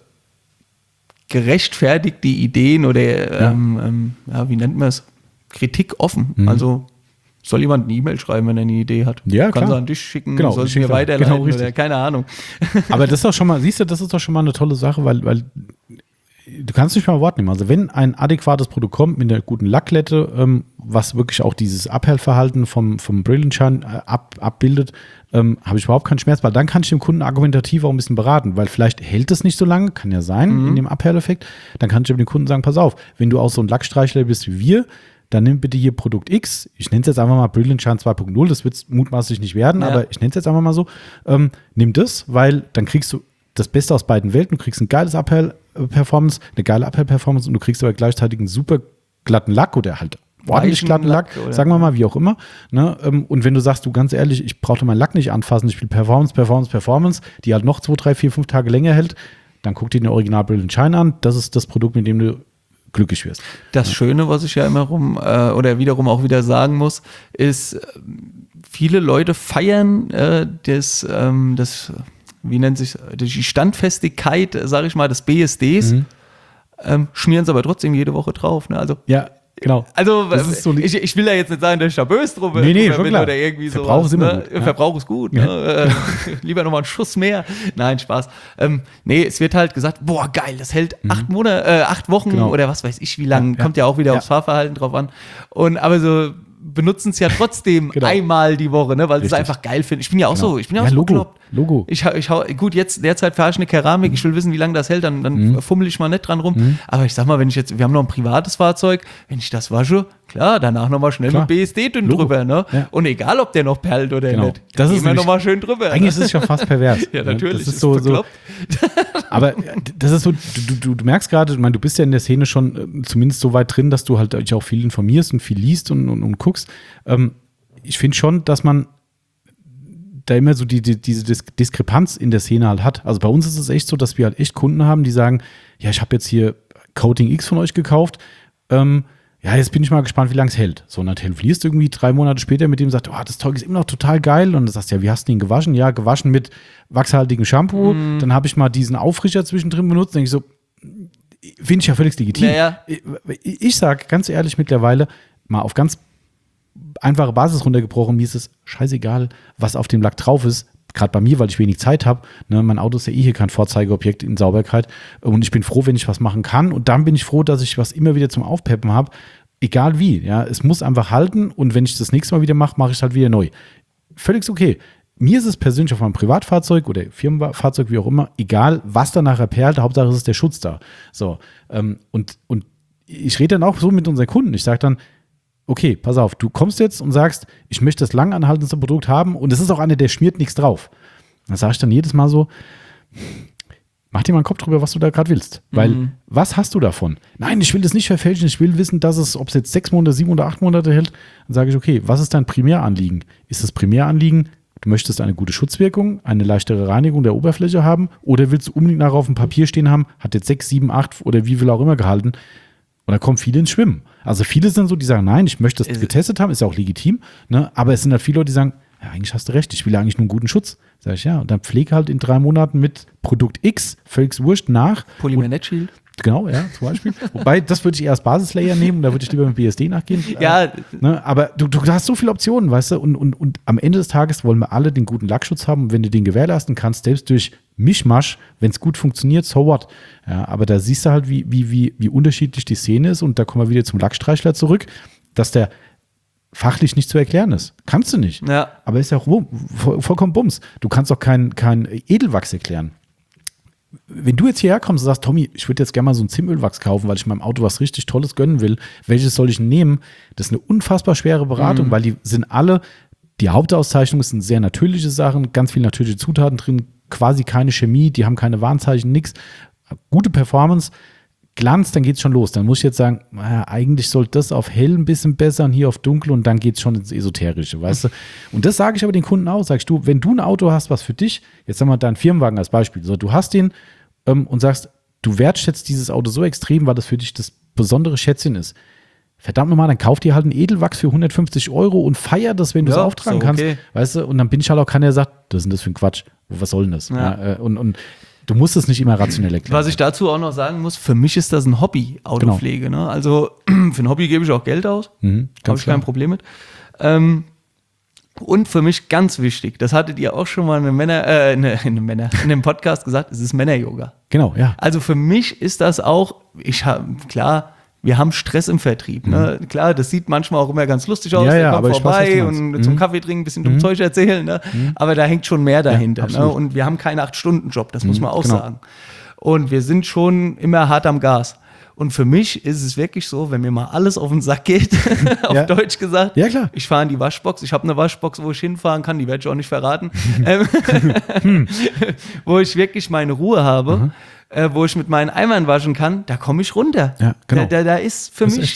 gerechtfertigte Ideen oder, Ja. ähm, ähm, ja, wie nennt man es? Kritik offen. Mhm. Also soll jemand eine E-Mail schreiben, wenn er eine Idee hat? Ja, Kann klar. sie an dich schicken, Genau, soll ich sie mir schick's an. weiterleiten Genau, richtig. oder keine Ahnung. Aber das ist doch schon mal, siehst du, das ist doch schon mal eine tolle Sache, weil, weil du kannst nicht mal Wort nehmen. Also wenn ein adäquates Produkt kommt mit einer guten Lacklette, ähm, was wirklich auch dieses Abhellverhalten vom, vom Brillenschein äh, ab, abbildet, ähm, habe ich überhaupt keinen Schmerz, weil dann kann ich dem Kunden argumentativ auch ein bisschen beraten, weil vielleicht hält es nicht so lange, kann ja sein, Mhm. in dem Abhelleffekt. Dann kann ich aber dem Kunden sagen, pass auf, wenn du auch so ein Lackstreichler bist wie wir, dann nimm bitte hier Produkt X, ich nenne es jetzt einfach mal Brilliant Shine zwei Punkt null, das wird es mutmaßlich nicht werden, Ja. aber ich nenne es jetzt einfach mal so, ähm, nimm das, weil dann kriegst du das Beste aus beiden Welten, du kriegst ein geiles Abhell-Performance, eine geile Abhell-Performance und du kriegst aber gleichzeitig ein super glatten Lack oder halt ordentlich glatten Lack, Lack sagen wir mal, wie auch immer. Ne? Und wenn du sagst, du ganz ehrlich, ich brauche meinen Lack nicht anfassen, ich will Performance, Performance, Performance, die halt noch zwei, drei, vier, fünf Tage länger hält, dann guck dir den Original Brilliant Shine an. Das ist das Produkt, mit dem du glücklich wirst. Das Schöne, was ich ja immer rum äh, oder wiederum auch wieder sagen muss, ist, viele Leute feiern äh, das, ähm, das, wie nennt sich die Standfestigkeit, sage ich mal, des B S Ds, mhm. ähm, schmieren es aber trotzdem jede Woche drauf. Ne? Also ja. Genau. Also so ich, ich will ja jetzt nicht sagen, dass ich da böse drum nee, nee, bin klar. oder irgendwie so. Verbrauch ist immer ne? gut. Ja. Verbrauch ist gut. Ja. Ne? Lieber nochmal einen Schuss mehr. Nein, Spaß. Ähm, nee, es wird halt gesagt, boah, geil, das hält mhm. acht Monate, äh, acht Wochen genau. oder was weiß ich wie lang. Ja, Kommt ja, ja auch wieder ja. aufs Fahrverhalten drauf an. Und aber so benutzen es ja trotzdem genau. einmal die Woche, ne, weil sie es einfach geil finden. Ich bin ja auch genau. so, ich bin ja auch ja, so Logo. bekloppt. Logo. Ich, ich hau, gut, jetzt derzeit fahre ich eine Keramik, mhm. ich will wissen, wie lange das hält, dann, dann mhm. fummel ich mal nicht dran rum. Mhm. Aber ich sag mal, wenn ich jetzt, wir haben noch ein privates Fahrzeug, wenn ich das wasche, klar, danach nochmal schnell klar. mit B S D dünn Logo. drüber, ne? Ja. Und egal, ob der noch perlt oder genau. nicht, das ist immer nochmal schön drüber. Eigentlich ne? ist es schon fast pervers. Ja, natürlich. Das ist so, so. Aber das ist so, du, du, du merkst gerade, ich meine, du bist ja in der Szene schon zumindest so weit drin, dass du halt dich auch viel informierst und viel liest und, und, und guckst. Ähm, ich finde schon, dass man da immer so die, die, diese Dis- Diskrepanz in der Szene halt hat. Also bei uns ist es echt so, dass wir halt echt Kunden haben, die sagen, ja, ich habe jetzt hier Coating X von euch gekauft, ähm, ja, jetzt bin ich mal gespannt, wie lange es hält. So, und dann telefonierst du irgendwie drei Monate später mit dem und sagst, oh, das Zeug ist immer noch total geil. Und du sagst, ja, wie hast du ihn gewaschen? Ja, gewaschen mit wachshaltigem Shampoo. Mm. Dann habe ich mal diesen Aufrischer zwischendrin benutzt. Dann denke ich so, finde ich ja völlig legitim. Naja. Ich, ich sage ganz ehrlich mittlerweile, mal auf ganz einfache Basis runtergebrochen, mir ist es scheißegal, was auf dem Lack drauf ist. Gerade bei mir, weil ich wenig Zeit habe. Ne, mein Auto ist ja eh hier kein Vorzeigeobjekt in Sauberkeit. Und ich bin froh, wenn ich was machen kann. Und dann bin ich froh, dass ich was immer wieder zum Aufpeppen habe. Egal wie. Ja, es muss einfach halten. Und wenn ich das nächste Mal wieder mache, mache ich es halt wieder neu. Völlig okay. Mir ist es persönlich auf meinem Privatfahrzeug oder Firmenfahrzeug, wie auch immer, egal, was da nachher perlt. Hauptsache, es ist der Schutz da. So. Ähm, und, und ich rede dann auch so mit unseren Kunden. Ich sage dann, okay, pass auf, du kommst jetzt und sagst, ich möchte das langanhaltendste Produkt haben und es ist auch einer, der schmiert nichts drauf. Dann sage ich dann jedes Mal so, mach dir mal einen Kopf drüber, was du da gerade willst. Weil, mhm. was hast du davon? Nein, ich will das nicht verfälschen, ich will wissen, dass es, ob es jetzt sechs Monate, sieben oder acht Monate hält. Dann sage ich, okay, was ist dein Primäranliegen? Ist das Primäranliegen, du möchtest eine gute Schutzwirkung, eine leichtere Reinigung der Oberfläche haben oder willst du unbedingt nachher auf dem Papier stehen haben, hat jetzt sechs, sieben, acht oder wie viel auch immer gehalten? Und da kommen viele ins Schwimmen. Also viele sind so, die sagen, nein, ich möchte das getestet haben, ist ja auch legitim, ne? Aber es sind halt viele Leute, die sagen, ja, eigentlich hast du recht, ich will ja eigentlich nur einen guten Schutz. Sag ich, ja, und dann pflege halt in drei Monaten mit Produkt X, völlig wurscht, nach. Polymer Shield. Genau, ja, zum Beispiel. Wobei, das würde ich eher als Basislayer nehmen, da würde ich lieber mit B S D nachgehen. Ja. Äh, ne? Aber du, du hast so viele Optionen, weißt du, und, und, und am Ende des Tages wollen wir alle den guten Lackschutz haben. Und wenn du den gewährleisten kannst, selbst durch Mischmasch, wenn es gut funktioniert, so what? Ja, aber da siehst du halt, wie, wie, wie, wie unterschiedlich die Szene ist. Und da kommen wir wieder zum Lackstreichler zurück, dass der fachlich nicht zu erklären ist. Kannst du nicht. Ja. Aber ist ja auch voll, vollkommen Bums. Du kannst auch kein, kein Edelwachs erklären. Wenn du jetzt hierher kommst und sagst, Tommy, ich würde jetzt gerne mal so ein Zimölwachs kaufen, weil ich meinem Auto was richtig Tolles gönnen will, welches soll ich nehmen? Das ist eine unfassbar schwere Beratung, mhm. weil die sind alle, die Hauptauszeichnung sind sehr natürliche Sachen, ganz viele natürliche Zutaten drin, quasi keine Chemie, die haben keine Warnzeichen, nichts. Gute Performance, Glanz, dann geht's schon los. Dann muss ich jetzt sagen, naja, eigentlich sollte das auf hell ein bisschen besser und hier auf dunkel und dann geht's schon ins Esoterische, weißt du? Und das sage ich aber den Kunden auch. Sagst du, wenn du ein Auto hast, was für dich, jetzt haben wir deinen Firmenwagen als Beispiel, so, du hast den ähm, und sagst, du wertschätzt dieses Auto so extrem, weil das für dich das besondere Schätzchen ist. Verdammt nochmal, dann kauf dir halt einen Edelwachs für hundertfünfzig Euro und feier das, wenn du es ja, auftragen so, okay. kannst, weißt du? Und dann bin ich halt auch keiner, der sagt, das ist denn das für ein Quatsch, was soll denn das? Ja. Ja, und, und du musst es nicht immer rationell erklären. Was ich dazu auch noch sagen muss, für mich ist das ein Hobby, Autopflege. Genau. Ne? Also für ein Hobby gebe ich auch Geld aus. Mhm, habe ich kein Problem mit. Ähm, und für mich ganz wichtig, das hattet ihr auch schon mal in einem, Männer, äh, in einem, Männer, in einem Podcast gesagt, es ist Männer-Yoga. Genau, ja. Also für mich ist das auch, ich habe, klar, wir haben Stress im Vertrieb. Mhm. Ne? Klar, das sieht manchmal auch immer ganz lustig aus. Ja, der ja, kommt aber vorbei ich weiß, und mhm. zum Kaffee trinken, ein bisschen dumm mhm. Zeug erzählen. Ne? Mhm. Aber da hängt schon mehr dahinter. Ja, ne? Und wir haben keinen acht-Stunden-Job, das mhm. muss man auch genau. sagen. Und wir sind schon immer hart am Gas. Und für mich ist es wirklich so, wenn mir mal alles auf den Sack geht, auf ja. Deutsch gesagt, ja, klar. ich fahre in die Waschbox, ich habe eine Waschbox, wo ich hinfahren kann, die werde ich auch nicht verraten, ähm, hm. wo ich wirklich meine Ruhe habe, mhm. äh, wo ich mit meinen Eimern waschen kann, da komme ich runter. Ja, genau. da, da, da ist für das mich ist echt so.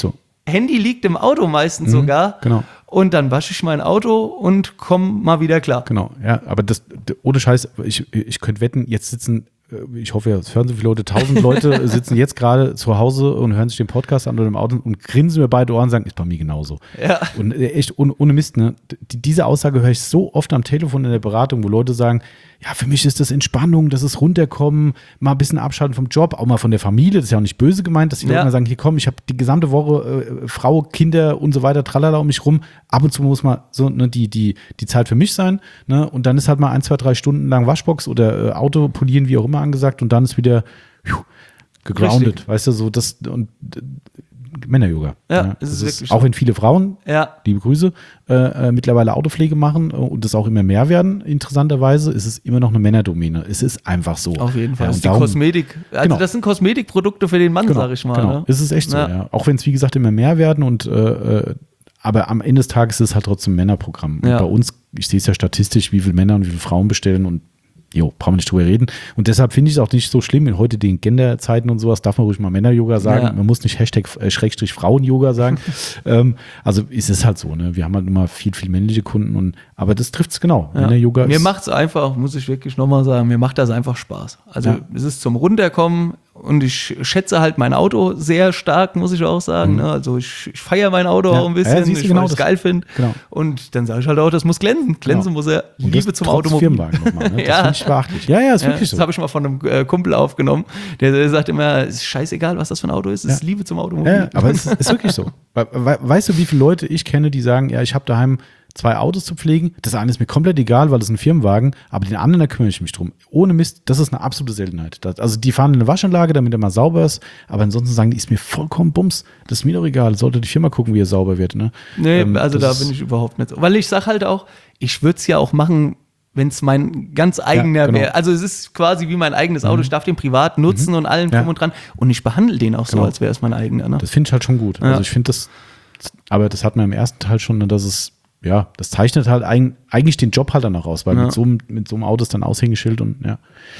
Handy liegt im Auto meistens Mhm, sogar. genau. Und dann wasche ich mein Auto und komme mal wieder klar. Genau, ja, aber das, ohne Scheiß, ich, ich könnte wetten, jetzt sitzen, ich hoffe, es hören so viele Leute, tausend Leute sitzen jetzt gerade zu Hause und hören sich den Podcast an oder im Auto und grinsen mir beide Ohren und sagen, ist bei mir genauso. Ja. Und echt ohne, ohne Mist, ne? Die, diese Aussage höre ich so oft am Telefon in der Beratung, wo Leute sagen, ja, für mich ist das Entspannung, das ist runterkommen, mal ein bisschen abschalten vom Job, auch mal von der Familie, das ist ja auch nicht böse gemeint, dass die Ja. Leute mal sagen, hier komm, ich habe die gesamte Woche äh, Frau, Kinder und so weiter, tralala um mich rum, ab und zu muss mal so ne, die, die, die Zeit für mich sein, ne? Und dann ist halt mal ein, zwei, drei Stunden lang Waschbox oder äh, Auto polieren, wie auch immer angesagt und dann ist wieder pfiuh, gegroundet, Richtig. weißt du, so das und äh, Männer-Yoga. Ja, ne? es ist Das wirklich auch so. wenn viele Frauen, Ja. liebe Grüße, äh, äh, mittlerweile Autopflege machen äh, und das auch immer mehr werden, interessanterweise, ist es immer noch eine Männerdomäne. Es ist einfach so. Auf jeden Fall. Ja, das und ist die darum- Kosmetik. Also Genau. das sind Kosmetikprodukte für den Mann, Genau, sag ich mal. genau. Ne? Es ist echt so, Ja. ja. Auch wenn es, wie gesagt, immer mehr werden und äh, äh, aber am Ende des Tages ist es halt trotzdem ein Männerprogramm. Und Ja. bei uns, ich sehe es ja statistisch, wie viele Männer und wie viele Frauen bestellen und jo, brauchen wir nicht drüber reden. Und deshalb finde ich es auch nicht so schlimm, in heute den Genderzeiten und sowas darf man ruhig mal Männer-Yoga sagen. Ja. Man muss nicht Hashtag äh, Schrägstrich Frauen-Yoga sagen. ähm, also ist es halt so, ne? Wir haben halt immer viel, viel männliche Kunden und aber das trifft es genau. Ja. Männer-Yoga Mir ist macht es einfach, muss ich wirklich nochmal sagen, mir macht das einfach Spaß. Also Ja. es ist zum Runterkommen und ich schätze halt mein Auto sehr stark, muss ich auch sagen. Ne? Also ich, ich feiere mein Auto Ja. auch ein Ja, bisschen, siehst du, ich, genau weil ich es das- geil finde. genau. Und dann sage ich halt auch, das muss glänzen. Glänzen Genau. muss er. und Liebe das zum trotz Automobil. Firmenwagen nochmal, ne? Das Ja. finde ich beachtlich. Ja, ja, ist Ja, wirklich das so. habe ich mal von einem äh, Kumpel aufgenommen. Der, der sagt immer, es ist scheißegal, was das für ein Auto ist, es ist Ja. Liebe zum Automobil. Ja, aber es ist, ist wirklich so. We- we- Weißt du, wie viele Leute ich kenne, die sagen, ja, ich habe daheim zwei Autos zu pflegen. Das eine ist mir komplett egal, weil das ist ein Firmenwagen, aber den anderen, da kümmere ich mich drum. Ohne Mist, das ist eine absolute Seltenheit. Das, also die fahren in eine Waschanlage, damit er mal sauber ist, aber ansonsten sagen die, ist mir vollkommen Bums. Das ist mir doch egal. Sollte die Firma gucken, wie er sauber wird. Ne? Nee, Ähm, also das da ist- bin ich überhaupt nicht so. Weil ich sag halt auch, ich würde es ja auch machen, wenn es mein ganz eigener genau. wäre. Also es ist quasi wie mein eigenes Auto. Ich darf den privat nutzen und allen Ja. drum und dran. Und ich behandle den auch so, Genau. als wäre es mein eigener. Ne? Das finde ich halt schon gut. Ja. Also ich finde das, aber das hat man im ersten Teil schon, ne, dass es, ja, das zeichnet halt eig- eigentlich den Job halt dann auch aus, weil Ja. mit, so, einem- mit so einem Auto ist dann Aushängeschild und ja.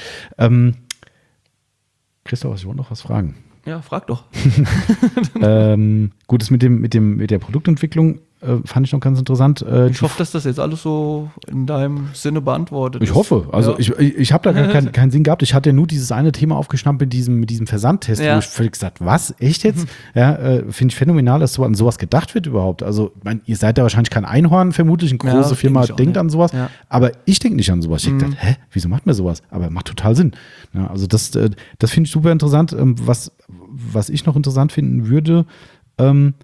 Ähm, Christoph, ich wollte noch was fragen. Ja, frag doch. ähm, gut, das mit dem, mit dem, mit der Produktentwicklung äh, fand ich noch ganz interessant. Äh, Ich hoffe, dass das jetzt alles so in deinem Sinne beantwortet Ich ist. hoffe. Also Ja. ich, ich, ich habe da gar keinen keinen Sinn gehabt. Ich hatte ja nur dieses eine Thema aufgeschnappt mit diesem, mit diesem Versandtest, Ja. wo ich völlig gesagt, was? Echt jetzt? Ja, äh, finde ich phänomenal, dass so an sowas gedacht wird überhaupt. Also, ich mein, ihr seid ja wahrscheinlich kein Einhorn, vermutlich. Eine Ja, große denk Firma ich auch denkt nicht. an sowas. Ja. Aber ich denke nicht an sowas. Ich mhm. dachte, hä, wieso macht man sowas? Aber macht total Sinn. Ja, also das, äh, das finde ich super interessant. Ähm, was, was ich noch interessant finden würde, ähm,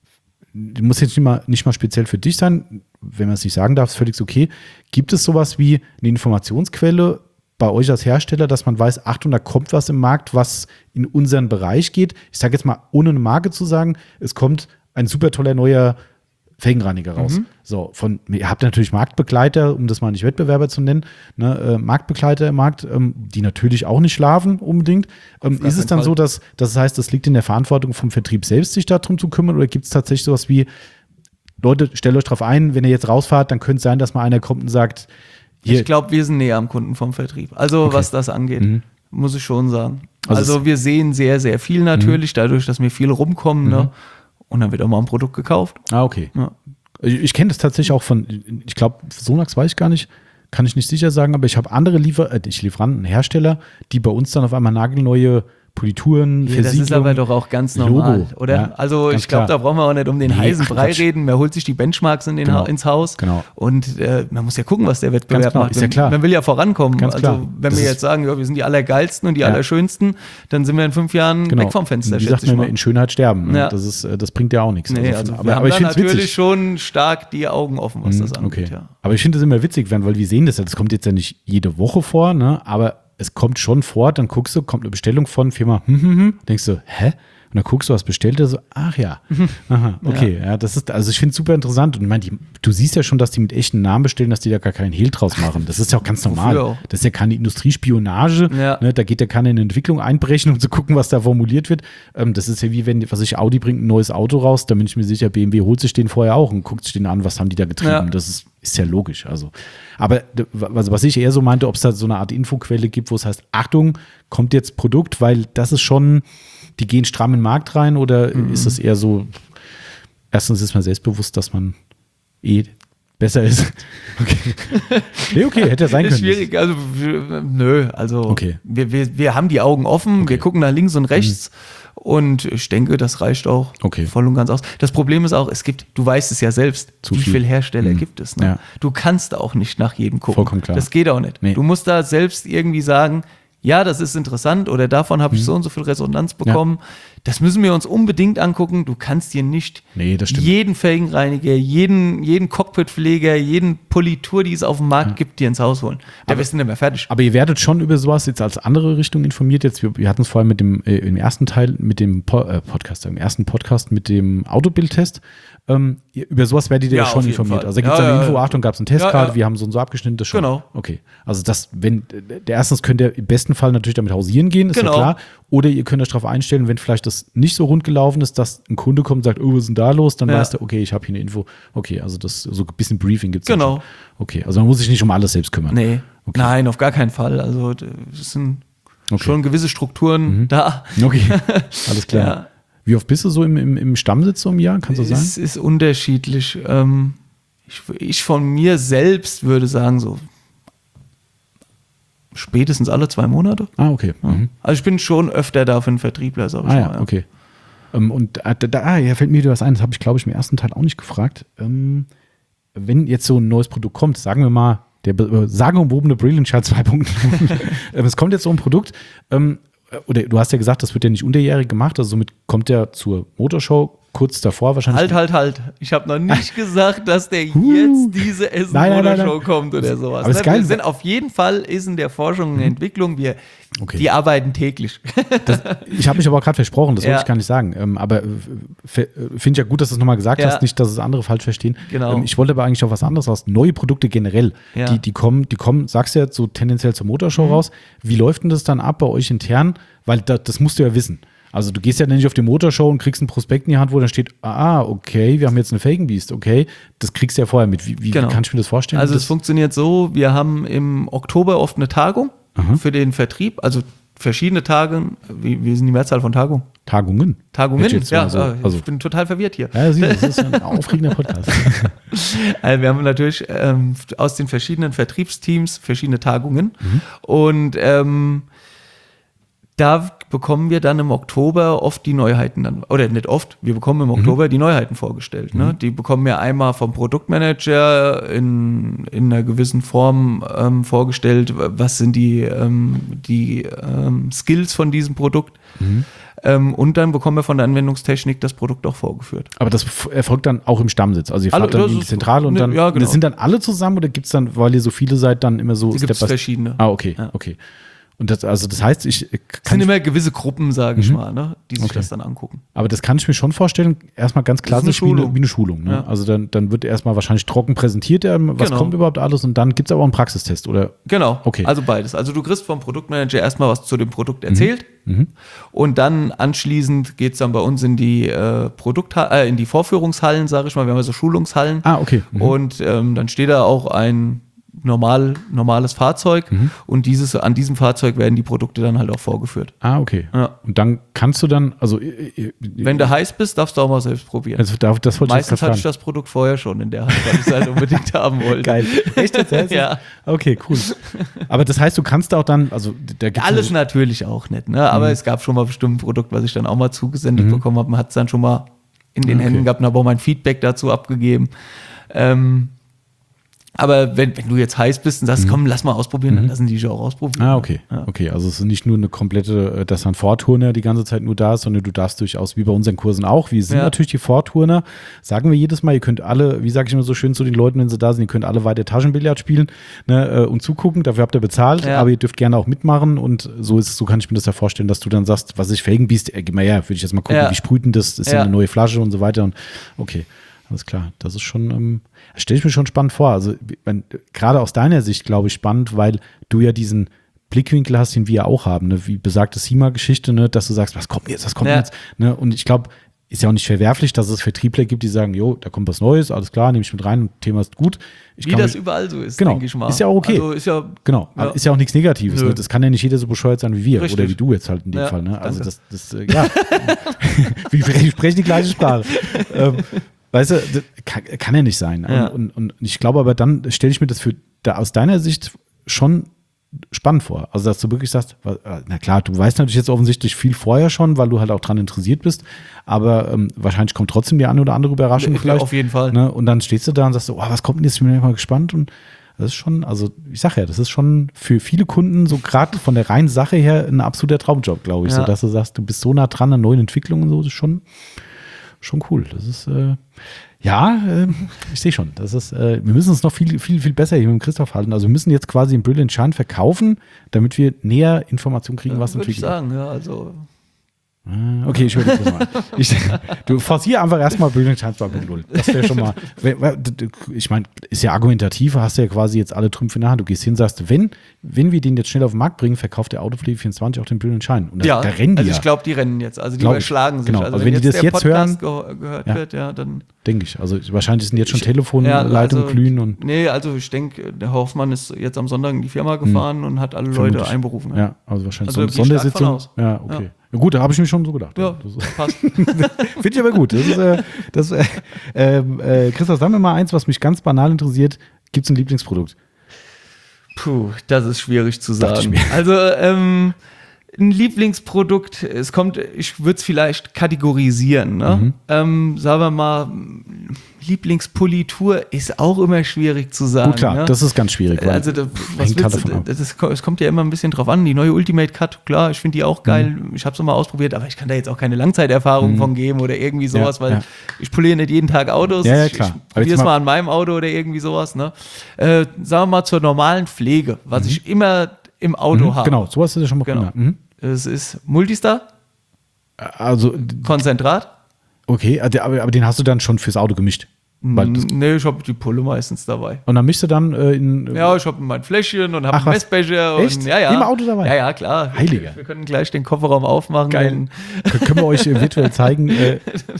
muss jetzt nicht mal, nicht mal speziell für dich sein, wenn man es nicht sagen darf, ist völlig okay. Gibt es sowas wie eine Informationsquelle bei euch als Hersteller, dass man weiß, Achtung, da kommt was im Markt, was in unseren Bereich geht? Ich sage jetzt mal, ohne eine Marke zu sagen, es kommt ein super toller neuer Felgenreiniger raus. Mhm. So, von, ihr habt natürlich Marktbegleiter, um das mal nicht Wettbewerber zu nennen, ne, äh, Marktbegleiter im Markt, ähm, die natürlich auch nicht schlafen unbedingt. Ähm, gar ist es keinen dann Fall. so, dass das heißt, das liegt in der Verantwortung vom Vertrieb selbst, sich darum zu kümmern, oder gibt es tatsächlich sowas wie, Leute, stellt euch drauf ein, wenn ihr jetzt rausfahrt, dann könnte es sein, dass mal einer kommt und sagt, hier, Ich glaube, wir sind näher am Kunden vom Vertrieb. Also Okay. was das angeht, Mhm. muss ich schon sagen. Also Also, wir sehen sehr, sehr viel natürlich, dadurch, dass wir viel rumkommen. Ne? Und dann wird auch mal ein Produkt gekauft. ah, okay. Ja. Ich, ich kenne das tatsächlich auch von, ich glaube, Sonax weiß ich gar nicht, kann ich nicht sicher sagen, aber ich habe andere Liefer, äh, nicht Lieferanten, Hersteller, die bei uns dann auf einmal nagelneue Polituren, Ja, das ist aber doch auch ganz normal, Logo, oder? ja, also ganz ich glaube, klar. da brauchen wir auch nicht um den Nee, heißen ach, Brei Quatsch. reden. Man holt sich die Benchmarks in den Genau, ha ins Haus genau. und äh, man muss ja gucken, was der Wettbewerb Ganz klar, macht. ist ja klar. Man will ja vorankommen. Ganz also klar. wenn Das wir ist- jetzt sagen, ja, wir sind die Allergeilsten und die Ja. Allerschönsten, dann sind wir in fünf Jahren genau. weg vom Fenster, Wie schätze sagt ich man mal. immer, in Schönheit sterben. Ne? Ja. Das, ist, äh, das bringt ja auch nichts. Nee, Also, also aber wir aber haben ich da finde es natürlich witzig. schon stark die Augen offen, was das Mhm, angeht. okay. Ja. Aber ich finde es immer witzig, weil wir sehen das ja, das kommt jetzt ja nicht jede Woche vor, ne? Aber es kommt schon vor, dann guckst du, kommt eine Bestellung von Firma, hm, hm, hm, denkst du, hä? Und dann guckst du, was bestellt er so, ach ja, aha, okay, ja. ja, das ist, also ich finde es super interessant und ich meine, die, du siehst ja schon, dass die mit echten Namen bestellen, dass die da gar keinen Hehl draus machen. Das ist ja auch ganz normal. Wofür auch? Das ist ja keine Industriespionage, Ja. ne? Da geht ja keiner in eine Entwicklung einbrechen, um zu gucken, was da formuliert wird. Ähm, das ist ja wie wenn, was ich, Audi bringt ein neues Auto raus, da bin ich mir sicher, B M W holt sich den vorher auch und guckt sich den an, was haben die da getrieben. Ja. Das ist, ist ja logisch. Also, aber d- was, was ich eher so meinte, ob es da so eine Art Infoquelle gibt, wo es heißt, Achtung, kommt jetzt Produkt, weil das ist schon, die gehen stramm in den Markt rein oder Mhm. ist es eher so, Erstens ist man selbstbewusst, dass man eh besser ist. Okay. Nee, okay, hätte ja sein können. Ist schwierig, also nö, also okay. wir, wir, wir haben die Augen offen, okay. wir gucken nach links und rechts mhm. und ich denke, das reicht auch okay. voll und ganz aus. Das Problem ist auch, es gibt, du weißt es ja selbst, Zu wie viel. viele Hersteller mhm. gibt es. Ne? Ja. Du kannst auch nicht nach jedem gucken. Vollkommen klar. Das geht auch nicht. Nee. Du musst da selbst irgendwie sagen, ja, das ist interessant oder davon habe ich mhm. so und so viel Resonanz bekommen. Ja. Das müssen wir uns unbedingt angucken. Du kannst dir nicht nee, das stimmt. jeden Felgenreiniger, jeden, jeden Cockpitpfleger, jeden Politur, die es auf dem Markt ja. gibt, dir ins Haus holen. Da wirst du nicht mehr fertig. Aber ihr werdet schon über sowas jetzt als andere Richtung informiert. Jetzt, wir, wir hatten es vorher mit dem, äh, im ersten Teil mit dem po- äh, Podcast, im ersten Podcast mit dem Autobildtest. Ähm, ihr, über sowas werdet ihr ja, ja schon informiert. Fall. Also da gibt es ja, eine ja, Info, Achtung, gab es einen Test ja, gerade, ja. wir haben so und so abgeschnitten, das schon. Genau. Okay. Also das, wenn, der erstens könnt ihr im besten Fall natürlich damit hausieren gehen, ist genau. ja klar. Oder ihr könnt euch darauf einstellen, wenn vielleicht das nicht so rund gelaufen ist, dass ein Kunde kommt und sagt, oh, was ist denn da los? Dann ja. weißt du, okay, ich habe hier eine Info. Okay, also das so ein bisschen Briefing gibt es. Genau. Schon. Okay, also man muss sich nicht um alles selbst kümmern. Nee, okay. nein, auf gar keinen Fall. Also es sind okay. schon gewisse Strukturen mhm. da. Okay, alles klar. Ja. Wie oft bist du so im, im, im Stammsitz so im Jahr? Kannst du sagen? Es ist unterschiedlich. Ähm, ich, ich von mir selbst würde sagen, so spätestens alle zwei Monate. Ah, okay. Ja. Mhm. Also ich bin schon öfter da für einen Vertriebler, sag ich ah, mal. Ja, okay. Ähm, und da, da ah, ja, fällt mir wieder was ein, das habe ich, glaube ich, im ersten Teil auch nicht gefragt. Ähm, wenn jetzt so ein neues Produkt kommt, sagen wir mal, der äh, sagenumwobene Brilliant Shard zwei Punkt null, ähm, es kommt jetzt so ein Produkt, ähm, oder du hast ja gesagt, das wird ja nicht unterjährig gemacht, also somit kommt der zur Motorshow kurz davor wahrscheinlich. Halt, halt, halt. Ich habe noch nicht gesagt, dass der Huh. jetzt diese Essen Nein, nein, nein, Motorshow nein. kommt oder sowas. Aber ist Ne? geil. Wir sind auf jeden Fall ist in der Forschung und Mhm. Entwicklung. Wir, Okay. die arbeiten täglich. Das, ich habe mich aber auch gerade versprochen, das Ja. wollte ich gar nicht sagen. Ähm, aber äh, f- finde ich ja gut, dass du es nochmal gesagt Ja. hast, nicht, dass es andere falsch verstehen. Genau. Ähm, ich wollte aber eigentlich auf was anderes raus. Neue Produkte generell, Ja. die, die kommen, die kommen, sagst du ja, so tendenziell zur Motorshow Mhm. raus. Wie läuft denn das dann ab bei euch intern? Weil da, das musst du ja wissen. Also du gehst ja nicht auf die Motorshow und kriegst ein Prospekt in die Hand, wo dann steht, ah, okay, wir haben jetzt eine Felgenbeast, okay. Das kriegst du ja vorher mit. Wie, wie, Genau. wie kann ich mir das vorstellen? Also das es funktioniert so, wir haben im Oktober oft eine Tagung Aha. für den Vertrieb, also verschiedene Tage. Wie, wie sind die Mehrzahl von Tagung? Tagungen. Tagungen, Hätte ich jetzt ja, mal so- äh, also- ich bin total verwirrt hier. Ja, siehst du, das ist ja ein aufregender Podcast. Also wir haben natürlich ähm, aus den verschiedenen Vertriebsteams verschiedene Tagungen und ähm, da bekommen wir dann im Oktober oft die Neuheiten dann, oder nicht oft, wir bekommen im Oktober die Neuheiten vorgestellt. Ne? Die bekommen wir einmal vom Produktmanager in, in einer gewissen Form ähm, vorgestellt, was sind die, ähm, die ähm, Skills von diesem Produkt. Mhm. Ähm, und dann bekommen wir von der Anwendungstechnik das Produkt auch vorgeführt. Aber das f- erfolgt dann auch im Stammsitz. Also ihr Alle- fahrt dann das in die ist- Zentrale und ne, dann ja, genau. sind dann alle zusammen oder gibt es dann, weil ihr so viele seid, dann immer so Da gibt es by- verschiedene. Ah, okay, Ja. okay. Und das, also das heißt, ich Es kann sind ich, immer gewisse Gruppen, sage ich Mhm. mal, ne, die sich Okay. das dann angucken. aber das kann ich mir schon vorstellen, erstmal ganz Das ist eine klassisch wie eine, Schulung. wie eine Schulung. Ne? Ja. Also dann, dann wird erstmal wahrscheinlich trocken präsentiert, ähm, was Genau. kommt überhaupt alles und dann gibt es aber auch einen Praxistest, oder? Genau, Okay. also beides. Also du kriegst vom Produktmanager erstmal was zu dem Produkt erzählt Mhm. und dann anschließend geht es dann bei uns in die äh, Produktha- äh, in die Vorführungshallen, sage ich mal. Wir haben ja so Schulungshallen Ah, okay. Mhm. und ähm, dann steht da auch ein normal, normales Fahrzeug Mhm. und dieses, an diesem Fahrzeug werden die Produkte dann halt auch vorgeführt. Ah, okay. Ja. Und dann kannst du dann, also äh, äh, Wenn du heiß bist, darfst du auch mal selbst probieren. also, das, das wollte ich jetzt Meistens grad hatte ich fragen. das Produkt vorher schon in der Hand, weil ich es halt unbedingt haben wollte. Geil. Echt jetzt? Ja. Ja. Okay, cool. Aber das heißt, du kannst auch dann, also da gibt's Alles ja- natürlich auch nicht, ne? Aber Mhm. es gab schon mal bestimmt ein Produkt, was ich dann auch mal zugesendet bekommen habe. Man hat es dann schon mal in den Okay. Händen gehabt und habe auch mein Feedback dazu abgegeben. Ähm, aber wenn, wenn du jetzt heiß bist und sagst, komm, lass mal ausprobieren, dann lassen die dich auch ausprobieren. Ah, okay. Ja. Okay, also es ist nicht nur eine komplette, äh, dass ein Vorturner die ganze Zeit nur da ist, sondern du darfst durchaus, wie bei unseren Kursen auch, wir sind Ja. natürlich die Vorturner, sagen wir jedes Mal, ihr könnt alle, wie sage ich immer so schön zu den Leuten, wenn sie da sind, ihr könnt alle weiter Taschenbillard spielen, ne, äh, und zugucken, dafür habt ihr bezahlt, Ja. aber ihr dürft gerne auch mitmachen und so ist es, so kann ich mir das ja vorstellen, dass du dann sagst, was ich Felgenbiest, äh, gib mal her, würde ich jetzt mal gucken, Ja. wie sprüht denn das, das ist ja Ja. eine neue Flasche und so weiter und okay. Alles klar, das ist schon, ähm, stelle ich mir schon spannend vor. Also wenn, gerade aus deiner Sicht, glaube ich, spannend, weil du ja diesen Blickwinkel hast, den wir auch haben, ne? Wie besagte SEMA-Geschichte, ne? Dass du sagst, was kommt jetzt, was kommt Ja. jetzt? Ne? Und ich glaube, ist ja auch nicht verwerflich, dass es Vertriebler gibt, die sagen, jo, da kommt was Neues, alles klar, nehme ich mit rein und Thema ist gut. Ich Wie kann das mich- überall so ist, Genau. denke ich mal. Ist ja auch okay. Also ist ja, Genau, Ja. ist ja auch nichts Negatives. Nö. Ne? Das kann ja nicht jeder so bescheuert sein wie wir Richtig. oder wie du jetzt halt in dem Ja, Fall. Ne? Also danke. das, das äh, ja, wir sprechen die gleiche Sprache. ähm, weißt du, das kann, kann ja nicht sein. Ja. Und, und, und ich glaube aber, dann stelle ich mir das für da aus deiner Sicht schon spannend vor. Also, dass du wirklich sagst, na klar, du weißt natürlich jetzt offensichtlich viel vorher schon, weil du halt auch dran interessiert bist, aber ähm, wahrscheinlich kommt trotzdem die eine oder andere Überraschung Ja, vielleicht. auf jeden Fall. Ne? Und dann stehst du da und sagst so, oh, was kommt denn jetzt? Ich bin mal gespannt. Und das ist schon, also ich sag ja, das ist schon für viele Kunden so gerade von der reinen Sache her ein absoluter Traumjob, glaube ich. Ja. So, dass du sagst, du bist so nah dran an neuen Entwicklungen und so, das ist schon, schon cool. Das ist, äh, ja, äh, ich sehe schon. Das ist, äh, wir müssen uns noch viel, viel, viel besser hier mit dem Christoph halten. Also wir müssen jetzt quasi einen Brilliant Shine verkaufen, damit wir näher Informationen kriegen, Ja, was würde ich entwickelt. sagen, ja, also Ah, Okay, ich höre dich das mal. Ich, du forcier einfach erstmal Brilliant Shine zwei Punkt null. Das wäre schon mal, ich meine, ist ja argumentativ, hast ja quasi jetzt alle Trümpfe in der Hand. Du gehst hin und sagst, wenn, wenn wir den jetzt schnell auf den Markt bringen, verkauft der Autopflege vierundzwanzig auch den Brilliant Shine. Und da, ja, da rennen die also ich ja, glaube, die rennen jetzt, also die Glaub ich. überschlagen sich. Genau. Also, Also wenn die das der jetzt Podcast ge gehört Ja. wird, ja, dann denke ich. Also wahrscheinlich sind jetzt schon Ich- Telefonleitungen ja, also, glühen und Nee, also ich denke, der Hoffmann ist jetzt am Sonntag in die Firma gefahren und hat alle Leute Vermutlich. einberufen. ja, also wahrscheinlich Also so gehe eine ich stark von Sondersitzung. aus. Ja, okay. Ja. Gut, da habe ich mir schon so gedacht. Ja, Das passt. Finde ich aber gut. Das ist, äh, das, äh, ähm, äh, Christoph, sag mir mal eins, was mich ganz banal interessiert. Gibt es ein Lieblingsprodukt? Puh, das ist schwierig zu Dachte ich sagen. mir. Also, ähm, ein Lieblingsprodukt, es kommt, ich würde es vielleicht kategorisieren. Ne? Mhm. Ähm, sagen wir mal, Lieblingspolitur ist auch immer schwierig zu sagen. Gut, klar, ne? das ist ganz schwierig. weil Also, da, was hängt halt willst du, davon ab. das ist, es kommt ja immer ein bisschen drauf an. Die neue Ultimate Cut, klar, ich finde die auch geil. Ich habe es mal ausprobiert, aber ich kann da jetzt auch keine Langzeiterfahrung von geben oder irgendwie sowas, Ja, weil ja. ich poliere nicht jeden Tag Autos. Ja, ja, Ich- klar. Ich, Aber jetzt probiere es mal- mal an meinem Auto oder irgendwie sowas. Ne? Äh, sagen wir mal zur normalen Pflege, was ich immer im Auto Mhm, habe. genau, so hast du das schon mal Genau. gemacht. Mhm. Es ist Multistar, Also, Konzentrat. okay, aber, aber den hast du dann schon fürs Auto gemischt. Weil das, Nee, ich habe die Pulle meistens dabei. und dann mischst du dann äh, in. Ja, ich habe mein Fläschchen und habe Ach, einen was? Messbecher. Echt? Und, ja, ja. Im Auto dabei? Ja, ja, klar. Heiliger. Wir können gleich den Kofferraum aufmachen. Geil. Und K- Können wir euch äh, virtuell zeigen. Äh,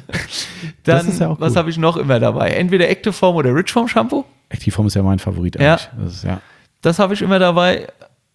dann, Das ist ja auch was cool. habe ich noch immer dabei? Entweder Activeform oder Richform Shampoo. Activeform ist ja mein Favorit Ja. eigentlich. Das ist, ja. Das habe ich immer dabei.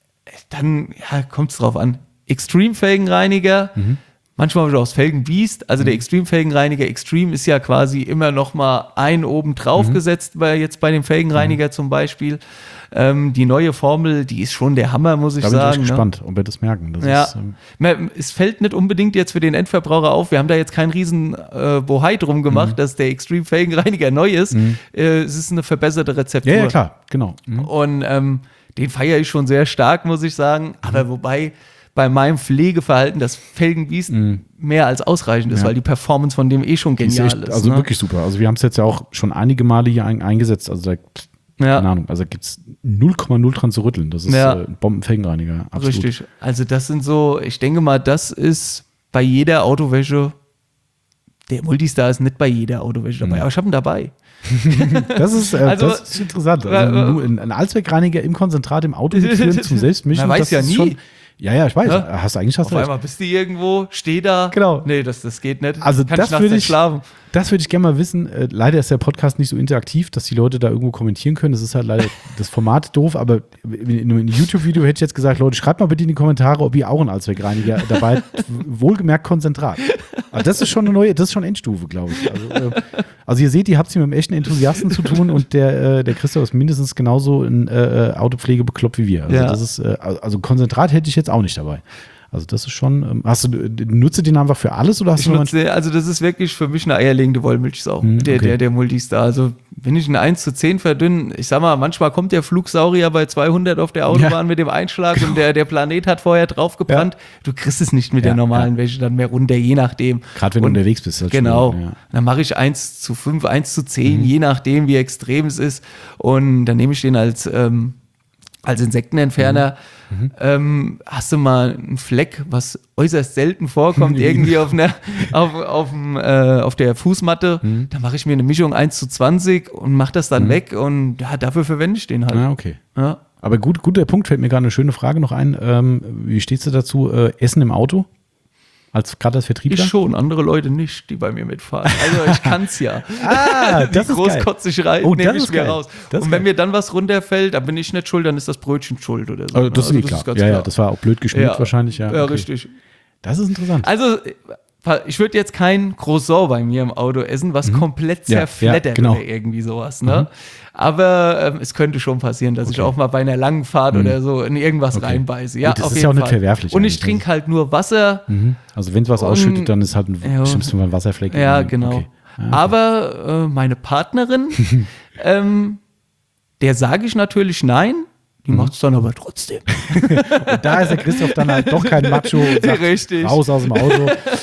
Dann ja, kommt es drauf an. Extreme-Felgenreiniger. Mhm. Manchmal habe ich auch das Felgenbeast. Also der Extreme-Felgenreiniger. Extreme ist ja quasi immer noch mal ein oben drauf Mhm. gesetzt, bei, jetzt bei dem Felgenreiniger zum Beispiel. Ähm, die neue Formel, die ist schon der Hammer, muss ich Da bin ich echt sagen. Ne? gespannt, ob wir das merken. Das Ja, ist, ähm, Man- es fällt nicht unbedingt jetzt für den Endverbraucher auf. Wir haben da jetzt keinen riesen äh, Bohai drum gemacht, Mhm. dass der Extreme Felgenreiniger neu ist. Äh, es ist eine verbesserte Rezeptur. ja, ja, klar, genau. Mhm. Und ähm, den feiere ich schon sehr stark, muss ich sagen. Aber Mhm. wobei bei meinem Pflegeverhalten das Felgenbiest mehr als ausreichend ist, Mhm. Ja. weil die Performance von dem eh schon Die ist genial echt, ist. also ne? wirklich super. Also wir haben es jetzt ja auch schon einige Male hier ein, eingesetzt. Also da, Ja. keine Ahnung, also gibt es null Komma null dran zu rütteln. Das ist Ja. äh, ein Bombenfelgenreiniger. Absolut. Richtig. Also das sind so, ich denke mal, das ist bei jeder Autowäsche, der Multistar ist nicht bei jeder Autowäsche dabei, Mhm. aber ich habe ihn dabei. Das ist, äh, Also, das ist interessant. äh, Also äh, nur ein, ein Allzweckreiniger im Konzentrat im Auto mitführen zum Selbstmischen. Man weiß das ja ist nie. Schon, ja, ja, ich weiß. Ja? Hast du eigentlich hast Auf du recht. einmal bist du irgendwo, steh da. Genau. Nee, das, das geht nicht. Also Kann das ich nachts würde nicht ich, schlafen. das würde ich gerne mal wissen. Äh, leider ist der Podcast nicht so interaktiv, dass die Leute da irgendwo kommentieren können. Das ist halt leider das Format doof, aber in einem YouTube-Video hätte ich jetzt gesagt, Leute, schreibt mal bitte in die Kommentare, ob ihr auch einen Allzweckreiniger dabei habt. Wohlgemerkt Konzentrat. Aber das ist schon eine neue, das ist schon Endstufe, glaube ich. Also, äh, also ihr seht, ihr habt es hier mit einem echten Enthusiasten zu tun und der, äh, der Christoph ist mindestens genauso in äh, Autopflege bekloppt wie wir. Also, Ja. das ist, äh, also Konzentrat hätte ich jetzt auch nicht dabei. Also das ist schon, ähm, hast du, nutze den einfach für alles oder hast Ich du noch nutze, also das ist wirklich für mich eine eierlegende Wollmilchsau, Hm, der, okay. der, der Multistar. Also wenn ich einen eins zu zehn verdünne, ich sag mal, manchmal kommt der Flugsaurier bei zweihundert auf der Autobahn Ja. mit dem Einschlag und der, der Planet hat vorher drauf gebrannt. Du kriegst es nicht mit Ja, der normalen ja. Wäsche dann mehr runter, je nachdem. Gerade wenn du Und unterwegs bist. ist das Genau. schwierig, ja. Dann mache ich eins zu fünf, eins zu Mhm. zehn, je nachdem, wie extrem es ist. Und dann nehme ich den als, ähm, als Insektenentferner. Mhm. Ähm, hast du mal einen Fleck, was äußerst selten vorkommt, irgendwie auf, einer, auf, auf, dem, äh, auf der Fußmatte, Mhm. dann mache ich mir eine Mischung eins zu zwanzig und mache das dann weg. Und ja, dafür verwende ich den halt. Ah, okay. Ja. Aber gut, guter Punkt, fällt mir gerade eine schöne Frage noch ein. Ähm, wie stehst du dazu? Äh, Essen im Auto? Als gerade als Vertriebler? Ich schon, andere Leute nicht, die bei mir mitfahren. Also ich kann's ja. Ah, das Die ist geil. Großkotzigkeit Oh, nehme das ich ist mir geil. raus. Das ist Und wenn geil. mir dann was runterfällt, dann bin ich nicht schuld, dann ist das Brötchen schuld oder so. Also, das Also ist eh klar. ganz ja, ja, klar. das war auch blöd geschmiert Ja. wahrscheinlich. Ja, Ja, okay. richtig. Das ist interessant. Also, ich würde jetzt kein Croissant bei mir im Auto essen, was mhm. komplett zerfleddert ja, ja, genau. oder irgendwie sowas. Ne? Mhm. Aber ähm, es könnte schon passieren, dass okay. ich auch mal bei einer langen Fahrt mhm. oder so in irgendwas okay. reinbeiße. Ja, Gut, das auf ist jeden ja auch Fall. nicht verwerflich. Und ich trinke halt nur Wasser. Mhm. Also wenn es was und, ausschüttet, dann ist halt ein, ja, schlimmsten Fall ein Wasserfleck. Ja, genau. Okay. Ah, okay. Aber äh, meine Partnerin, ähm, der sage ich natürlich nein. Die mhm. macht es dann aber trotzdem. Und da ist der Christoph dann halt doch kein Macho und sagt, richtig. Raus aus dem Auto.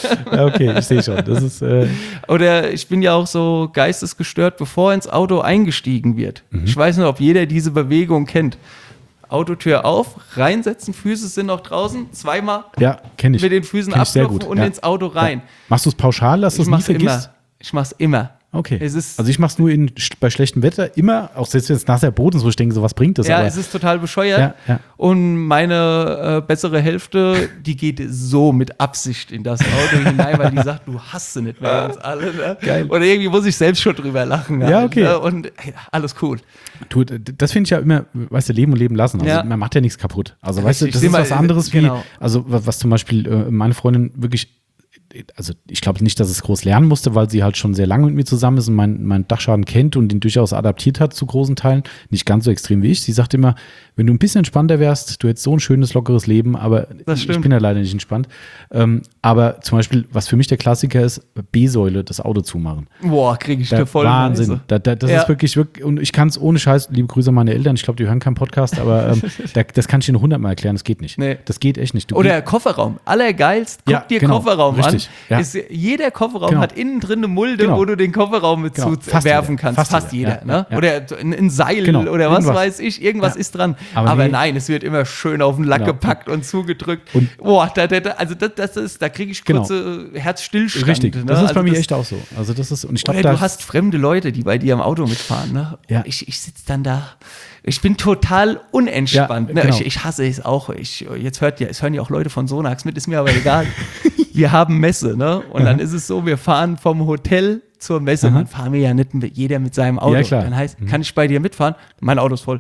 Okay, ich sehe schon. Das ist, äh Oder ich bin ja auch so geistesgestört, bevor ins Auto eingestiegen wird. Mhm. Ich weiß nicht, ob jeder diese Bewegung kennt. Autotür auf, reinsetzen, Füße sind noch draußen, zweimal ja, kenn ich. mit den Füßen kenn abklopfen und ja. ins Auto rein. Ja. Machst du es pauschal, dass du es nie vergisst? Immer. Ich mach's immer. Okay. Es ist also ich mache es nur in, bei schlechtem Wetter immer, auch selbst wenn es nasser Boden ist, wo ich denke, so was bringt das. Ja, aber es ist total bescheuert. Ja, ja. Und meine äh, bessere Hälfte, die geht so mit Absicht in das Auto hinein, weil die sagt, du hasst sie nicht mehr uns alle. Ne? Geil. Oder irgendwie muss ich selbst schon drüber lachen. Ja, halt, okay. Ne? Und hey, alles cool. Du, das finde ich ja immer, weißt du, leben und leben lassen. Also ja. man macht ja nichts kaputt. Also weißt du, das ich ist mal, was anderes genau. wie, also was zum Beispiel äh, meine Freundin wirklich, also ich glaube nicht, dass es groß lernen musste, weil sie halt schon sehr lange mit mir zusammen ist und meinen mein Dachschaden kennt und ihn durchaus adaptiert hat zu großen Teilen. Nicht ganz so extrem wie ich. Sie sagt immer, wenn du ein bisschen entspannter wärst, du hättest so ein schönes, lockeres Leben, aber ich bin ja leider nicht entspannt. Ähm, aber zum Beispiel, was für mich der Klassiker ist, B-Säule, das Auto zumachen. Boah, kriege ich da, dir voll Wahnsinn. Da, da, das ja. ist wirklich, wirklich, und ich kann es ohne Scheiß, liebe Grüße an meine Eltern, ich glaube, die hören keinen Podcast, aber ähm, da, das kann ich dir noch hundertmal erklären, das geht nicht. Nee. Das geht echt nicht. Du Oder Kofferraum, allergeilst, guck ja, dir genau, Kofferraum richtig, an. Ja. Ist, jeder Kofferraum genau. hat innen drin eine Mulde, genau. wo du den Kofferraum mit genau. zuwerfen kannst. Fast, Fast jeder. jeder. Ja, ne? ja. Oder ein, ein Seil genau. oder was irgendwas. weiß ich, irgendwas ja. ist dran. Aber, Aber nee. nein, es wird immer schön auf den Lack genau. gepackt und zugedrückt. Und Boah, da, da, da, also das, das ist, da kriege ich kurze genau. Herzstillstand. Richtig, ne? das ist also bei mir das, echt auch so. Also das ist, und ich glaub, oder da du hast fremde Leute, die bei dir im Auto mitfahren. Ne? Ja. Ich, ich sitze dann da. Ich bin total unentspannt. Ja, ne? genau. ich, ich hasse es auch. Ich, jetzt hört ja, es hören ja auch Leute von Sonax mit, ist mir aber egal. Wir haben Messe, ne? Und mhm. dann ist es so, wir fahren vom Hotel zur Messe. Mhm. Dann fahren wir ja nicht jeder mit seinem Auto. Ja, klar. Dann heißt, mhm. kann ich bei dir mitfahren? Mein Auto ist voll.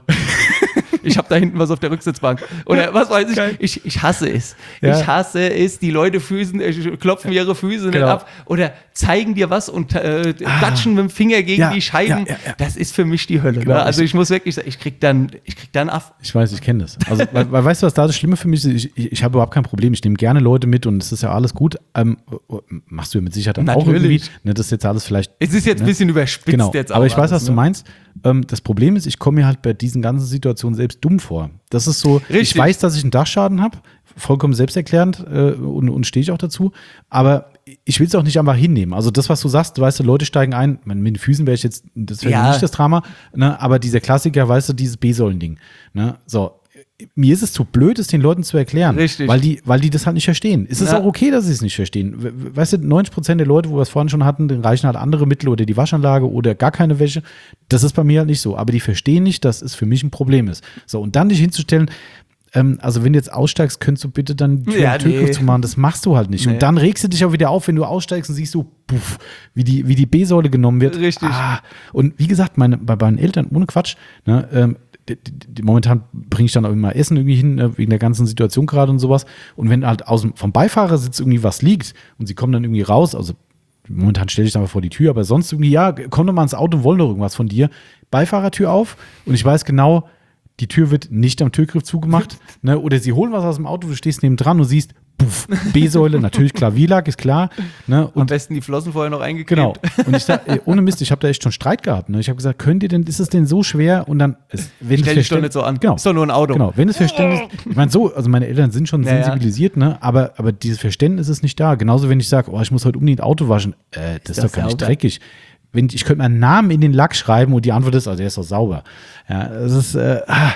Ich habe da hinten was auf der Rücksitzbank. Oder was weiß ich. Ich, ich hasse es. Ja. Ich hasse es. Die Leute Füßen, äh, klopfen ihre Füße genau. nicht ab oder zeigen dir was und äh, klatschen ah. mit dem Finger gegen ja. die Scheiben. Ja, ja, ja. Das ist für mich die Hölle. Genau. Ne? Also ich muss wirklich sagen, ich krieg dann, ich krieg dann ab. Ich weiß, ich kenne das. Also, weil, weil, weißt du, was da das Schlimme für mich ist? Ich, ich, ich habe überhaupt kein Problem. Ich nehme gerne Leute mit und es ist ja alles gut. Ähm, machst du ja mit Sicherheit dann auch irgendwie. Ne, das ist jetzt alles vielleicht. Es ist jetzt ne? ein bisschen überspitzt genau. jetzt auch. Aber ich weiß, alles, was ne? du meinst. Ähm, das Problem ist, ich komme mir halt bei diesen ganzen Situationen selbst dumm vor. Das ist so, Richtig. Ich weiß, dass ich einen Dachschaden habe, vollkommen selbsterklärend äh, und, und stehe ich auch dazu, aber ich will es auch nicht einfach hinnehmen. Also das, was du sagst, du weißt, Leute steigen ein, mit den Füßen wäre ich jetzt, das wäre ja. nicht das Drama, ne? Aber dieser Klassiker, weißt du, dieses B-Säulen-Ding. Ne? So, mir ist es zu blöd, es den Leuten zu erklären, Richtig. Weil, die, weil die das halt nicht verstehen. Es ist ja. auch okay, dass sie es nicht verstehen. Weißt du, neunzig Prozent der Leute, wo wir es vorhin schon hatten, denen reichen halt andere Mittel oder die Waschanlage oder gar keine Wäsche. Das ist bei mir halt nicht so. Aber die verstehen nicht, dass es für mich ein Problem ist. So, und dann dich hinzustellen, ähm, also wenn du jetzt aussteigst, könntest du bitte dann die Tür ja, nee. zu machen. Das machst du halt nicht. Nee. Und dann regst du dich auch wieder auf, wenn du aussteigst und siehst so, puff, wie die, wie die B-Säule genommen wird. Richtig. Ah. Und wie gesagt, meine, bei meinen Eltern, ohne Quatsch, ne, ähm, Die, die, die, momentan bringe ich dann auch immer Essen irgendwie hin, äh, wegen der ganzen Situation gerade und sowas. Und wenn halt aus dem, vom Beifahrersitz irgendwie was liegt und sie kommen dann irgendwie raus, also momentan stelle ich einfach vor die Tür, aber sonst irgendwie, ja, komm doch mal ins Auto und wollen doch irgendwas von dir. Beifahrertür auf und ich weiß genau, die Tür wird nicht am Türgriff zugemacht. ne? Oder sie holen was aus dem Auto, du stehst neben dran und siehst, puff, B-Säule, natürlich Klavierlack, ist klar. Ne? Und am besten die Flossen vorher noch eingeklebt. Genau. Und ich sag, ey, ohne Mist, ich habe da echt schon Streit gehabt. Ne? Ich habe gesagt, könnt ihr denn, ist es denn so schwer? Und dann, ist, wenn Stell dich doch nicht so an. Genau. Ist doch nur ein Auto. Genau, wenn es Verständnis, ich meine so, also meine Eltern sind schon ja, sensibilisiert, ne? aber, aber dieses Verständnis ist nicht da. Genauso, wenn ich sage, oh, ich muss heute unbedingt Auto waschen, äh, das ist, ist doch gar nicht dreckig. Wenn, ich könnte meinen Namen in den Lack schreiben und die Antwort ist, also der ist doch sauber. Ja, das ist, äh, ah.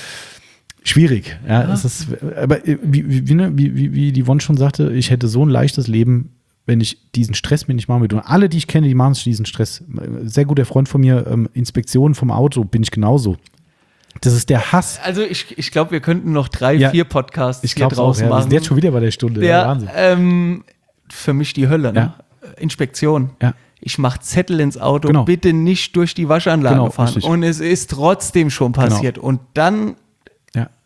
Schwierig, ja, ja. Es ist, aber wie, wie, wie, wie, wie die Yvonne schon sagte, ich hätte so ein leichtes Leben, wenn ich diesen Stress mir nicht machen würde. Und alle, die ich kenne, die machen sich diesen Stress. Sehr guter Freund von mir, ähm, Inspektionen vom Auto, bin ich genauso. Das ist der Hass. Also ich, ich glaube, wir könnten noch drei, ja, vier Podcasts ich hier draußen auch, ja. machen. Wir sind jetzt schon wieder bei der Stunde. Ja, Wahnsinn. Ähm, für mich die Hölle, ne? Ja. Inspektion. Ja. Ich mache Zettel ins Auto, genau. bitte nicht durch die Waschanlage genau, fahren. richtig. Und es ist trotzdem schon passiert. Genau. Und dann ja.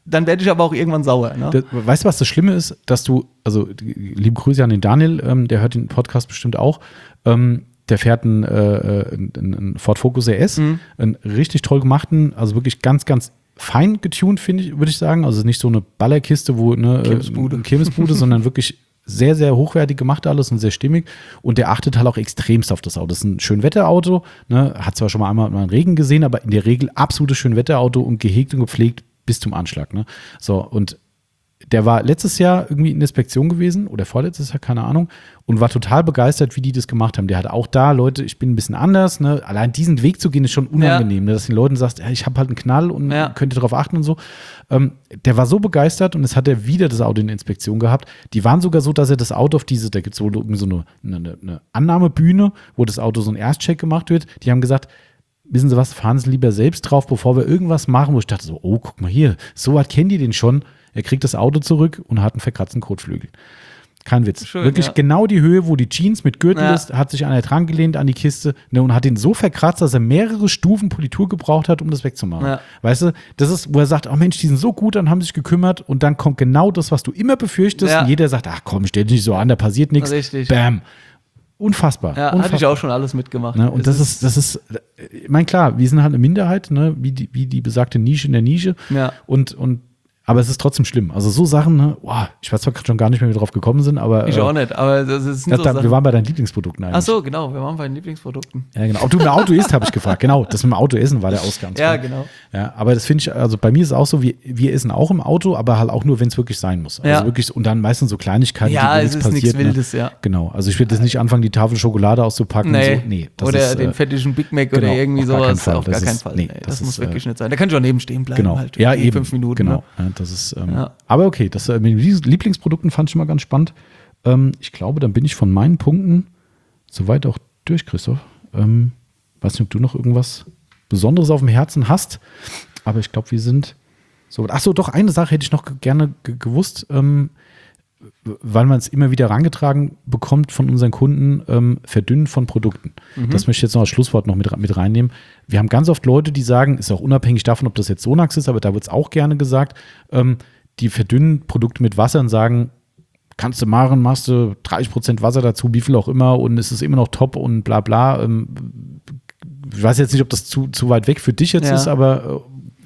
dann werde ich aber auch irgendwann sauer. Ne? Das, weißt du, was das Schlimme ist? Dass du, also liebe Grüße an den Daniel, ähm, der hört den Podcast bestimmt auch, ähm, der fährt einen, äh, einen, einen Ford Focus R S, mhm. einen richtig toll gemachten, also wirklich ganz, ganz fein getuned, finde ich, würde ich sagen. Also nicht so eine Ballerkiste, wo ne, Kirmesbude, äh, Kirmesbude sondern wirklich sehr, sehr hochwertig gemacht alles und sehr stimmig. Und der achtet halt auch extremst auf das Auto. Das ist ein Schönwetterauto, ne? Hat zwar schon mal einmal einen Regen gesehen, aber in der Regel absolutes Schönwetterauto und gehegt und gepflegt bis zum Anschlag. Ne? So, und der war letztes Jahr irgendwie in Inspektion gewesen oder vorletztes Jahr, keine Ahnung, und war total begeistert, wie die das gemacht haben. Der hat auch da, Leute, ich bin ein bisschen anders, ne? Allein diesen Weg zu gehen ist schon unangenehm, ja. ne? Dass den Leuten sagst, ja, ich habe halt einen Knall und ja. könnt ihr darauf achten und so. Ähm, der war so begeistert und es hat er wieder das Auto in Inspektion gehabt. Die waren sogar so, dass er das Auto auf diese, da gibt es so, so eine, eine, eine Annahmebühne, wo das Auto so ein Erstcheck gemacht wird. Die haben gesagt, wissen Sie was, fahren Sie lieber selbst drauf, bevor wir irgendwas machen, wo ich dachte so, oh, guck mal hier, so weit kennen die den schon. Er kriegt das Auto zurück und hat einen verkratzten Kotflügel. Kein Witz. Schön, Wirklich ja. genau die Höhe, wo die Jeans mit Gürtel ja. ist, hat sich einer dran gelehnt an die Kiste ne, und hat ihn so verkratzt, dass er mehrere Stufen Politur gebraucht hat, um das wegzumachen. Ja. Weißt du, das ist, wo er sagt, oh Mensch, die sind so gut, dann haben sie sich gekümmert und dann kommt genau das, was du immer befürchtest ja. und jeder sagt, ach komm, stell dich nicht so an, da passiert nichts. Richtig. Bam. Unfassbar. Ja, Unfassbar. hatte ich auch schon alles mitgemacht. Ne, und das ist, das ist, ich meine, klar, wir sind halt eine Minderheit, ne, wie die, wie die besagte Nische in der Nische. Ja. Und, und aber es ist trotzdem schlimm. Also so Sachen, ne, boah, ich weiß zwar schon gar nicht mehr, wie wir drauf gekommen sind, aber. Ich äh, auch nicht, aber das ist das, so da, wir waren bei deinen Lieblingsprodukten eigentlich. Ach so, genau, wir waren bei den Lieblingsprodukten. Ja, genau. Ob du ein Auto isst, habe ich gefragt. Genau, das mit dem Auto essen war der Ausgang. Ja, genau. Ja, aber das finde ich, also bei mir ist es auch so, wir, wir essen auch im Auto, aber halt auch nur, wenn es wirklich sein muss. Also ja. wirklich, und dann meistens so Kleinigkeiten, ja, die es ist passiert. nichts Wildes, ne? ja. Genau, also ich würde jetzt nicht anfangen, die Tafel Schokolade auszupacken. Nee, und so. nee das oder ist, den äh, fettigen Big Mac genau, oder irgendwie auf gar sowas. keinen Auf gar das keinen ist, Fall. Nee, das, das muss ist, wirklich äh, nicht sein. Da kann ich auch neben stehen bleiben. Genau, halt, ja, eben. Fünf Minuten. Genau, ne? ja, das ist, ähm, ja. aber okay, das äh, mit diesen Lieblingsprodukten fand ich mal ganz spannend. Ähm, ich glaube, dann bin ich von meinen Punkten soweit auch durch, Christoph. Ähm, weiß nicht, ob du noch irgendwas Besonderes auf dem Herzen hast, aber ich glaube, wir sind so. Ach so, doch, eine Sache hätte ich noch gerne g- gewusst, ähm, weil man es immer wieder herangetragen bekommt von unseren Kunden, ähm, Verdünnen von Produkten. Mhm. Das möchte ich jetzt noch als Schlusswort noch mit, mit reinnehmen. Wir haben ganz oft Leute, die sagen, ist auch unabhängig davon, ob das jetzt Sonax ist, aber da wird es auch gerne gesagt, ähm, die verdünnen Produkte mit Wasser und sagen, kannst du machen, machst du dreißig Prozent Wasser dazu, wie viel auch immer und es ist immer noch top und bla bla. Ähm, ich weiß jetzt nicht, ob das zu, zu weit weg für dich jetzt ja. ist, aber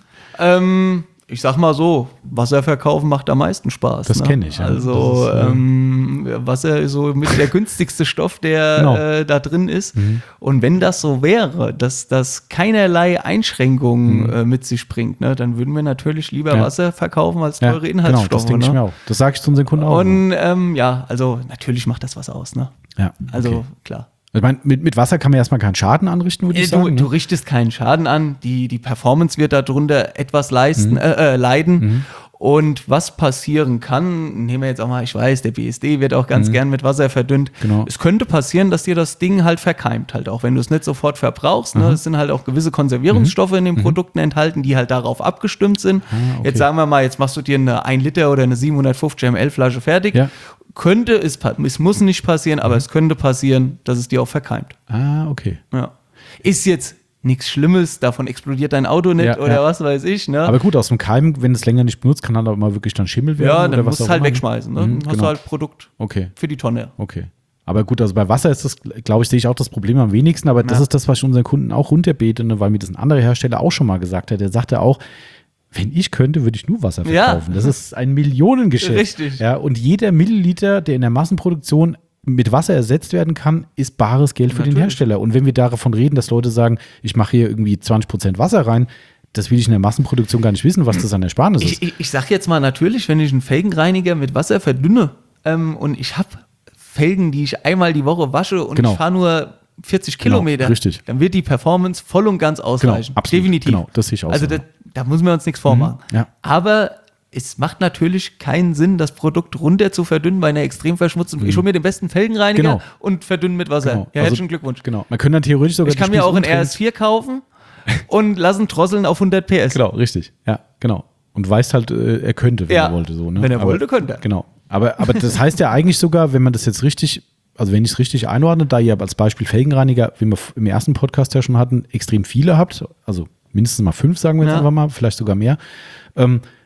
äh, ähm, ich sag mal so, Wasser verkaufen macht am meisten Spaß. Das ne? kenne ich. Ja. Also ist, äh, ähm, Wasser ist so mit der günstigste Stoff, der genau. äh, da drin ist. Mhm. Und wenn das so wäre, dass das keinerlei Einschränkungen mhm. äh, mit sich bringt, ne, dann würden wir natürlich lieber ja. Wasser verkaufen als ja, teure Inhaltsstoffe. Genau, das denke ne? ich mir auch. Das sage ich zu unseren Kunden auch. Und ähm, ja, also natürlich macht das was aus. Ne? Ja, also okay. klar. Ich meine, mit, mit Wasser kann man erstmal keinen Schaden anrichten, würde ich du, sagen. du ne? richtest keinen Schaden an, die, die Performance wird darunter etwas leisten, Mhm. äh, äh, leiden. Mhm. Und was passieren kann, nehmen wir jetzt auch mal, ich weiß, der B S D wird auch ganz Mhm. gern mit Wasser verdünnt. Genau. Es könnte passieren, dass dir das Ding halt verkeimt, halt auch wenn du es nicht sofort verbrauchst. Ne? Mhm. Es sind halt auch gewisse Konservierungsstoffe in den Mhm. Produkten enthalten, die halt darauf abgestimmt sind. Ah, okay. Jetzt sagen wir mal, jetzt machst du dir eine ein Liter oder eine siebenhundertfünfzig Milliliter Flasche fertig. Ja. Könnte es, es muss nicht passieren, aber es könnte passieren, dass es dir auch verkeimt. Ah, okay. Ja. Ist jetzt nichts Schlimmes, davon explodiert dein Auto nicht Ja, oder ja. was weiß ich. Ne? Aber gut, aus dem Keim, wenn es länger nicht benutzt, kann dann aber mal wirklich dann Schimmel werden. ja, oder dann was musst du auch es halt immer. wegschmeißen. Ne? Mhm, Dann hast genau. du halt Produkt Okay, für die Tonne. okay. Aber gut, also bei Wasser ist das, glaube ich, sehe ich auch das Problem am wenigsten. Aber das Ja. ist das, was ich unseren Kunden auch runterbete, ne, weil mir das ein anderer Hersteller auch schon mal gesagt hat. Der sagte auch, wenn ich könnte, würde ich nur Wasser verkaufen. Ja. Das ist ein Millionengeschäft. Richtig. Ja, und jeder Milliliter, der in der Massenproduktion mit Wasser ersetzt werden kann, ist bares Geld für Natürlich. den Hersteller. Und wenn wir davon reden, dass Leute sagen, ich mache hier irgendwie zwanzig Prozent Wasser rein, das will ich in der Massenproduktion gar nicht wissen, was das an Ersparnis ist. Ich, ich, ich sag jetzt mal natürlich, wenn ich einen Felgenreiniger mit Wasser verdünne ähm, und ich habe Felgen, die ich einmal die Woche wasche und Genau. ich fahre nur vierzig Genau, Kilometer, richtig. dann wird die Performance voll und ganz ausreichen. Genau, absolut. Definitiv. Genau, das sehe ich auch Also so. da, da müssen wir uns nichts vormachen. Mhm, ja. Aber es macht natürlich keinen Sinn, das Produkt runter zu verdünnen bei einer extrem verschmutzten. Ich hole mir den besten Felgenreiniger Genau. und verdünne mit Wasser. Genau. Ja, Also, herzlichen Glückwunsch. Genau. Man könnte dann theoretisch sogar Ich kann die mir auch einen Spieß R S vier kaufen und lassen drosseln auf hundert P S. Genau, richtig. Ja, genau. Und weiß halt, äh, er könnte, wenn Ja, er wollte. So, ne? wenn er aber, wollte, könnte er. Genau. Aber, aber das heißt ja eigentlich sogar, wenn man das jetzt richtig, also wenn ich es richtig einordne, da ihr als Beispiel Felgenreiniger, wie wir im ersten Podcast ja schon hatten, extrem viele habt, also mindestens mal fünf, sagen wir jetzt Ja. einfach mal, vielleicht sogar mehr, ähm,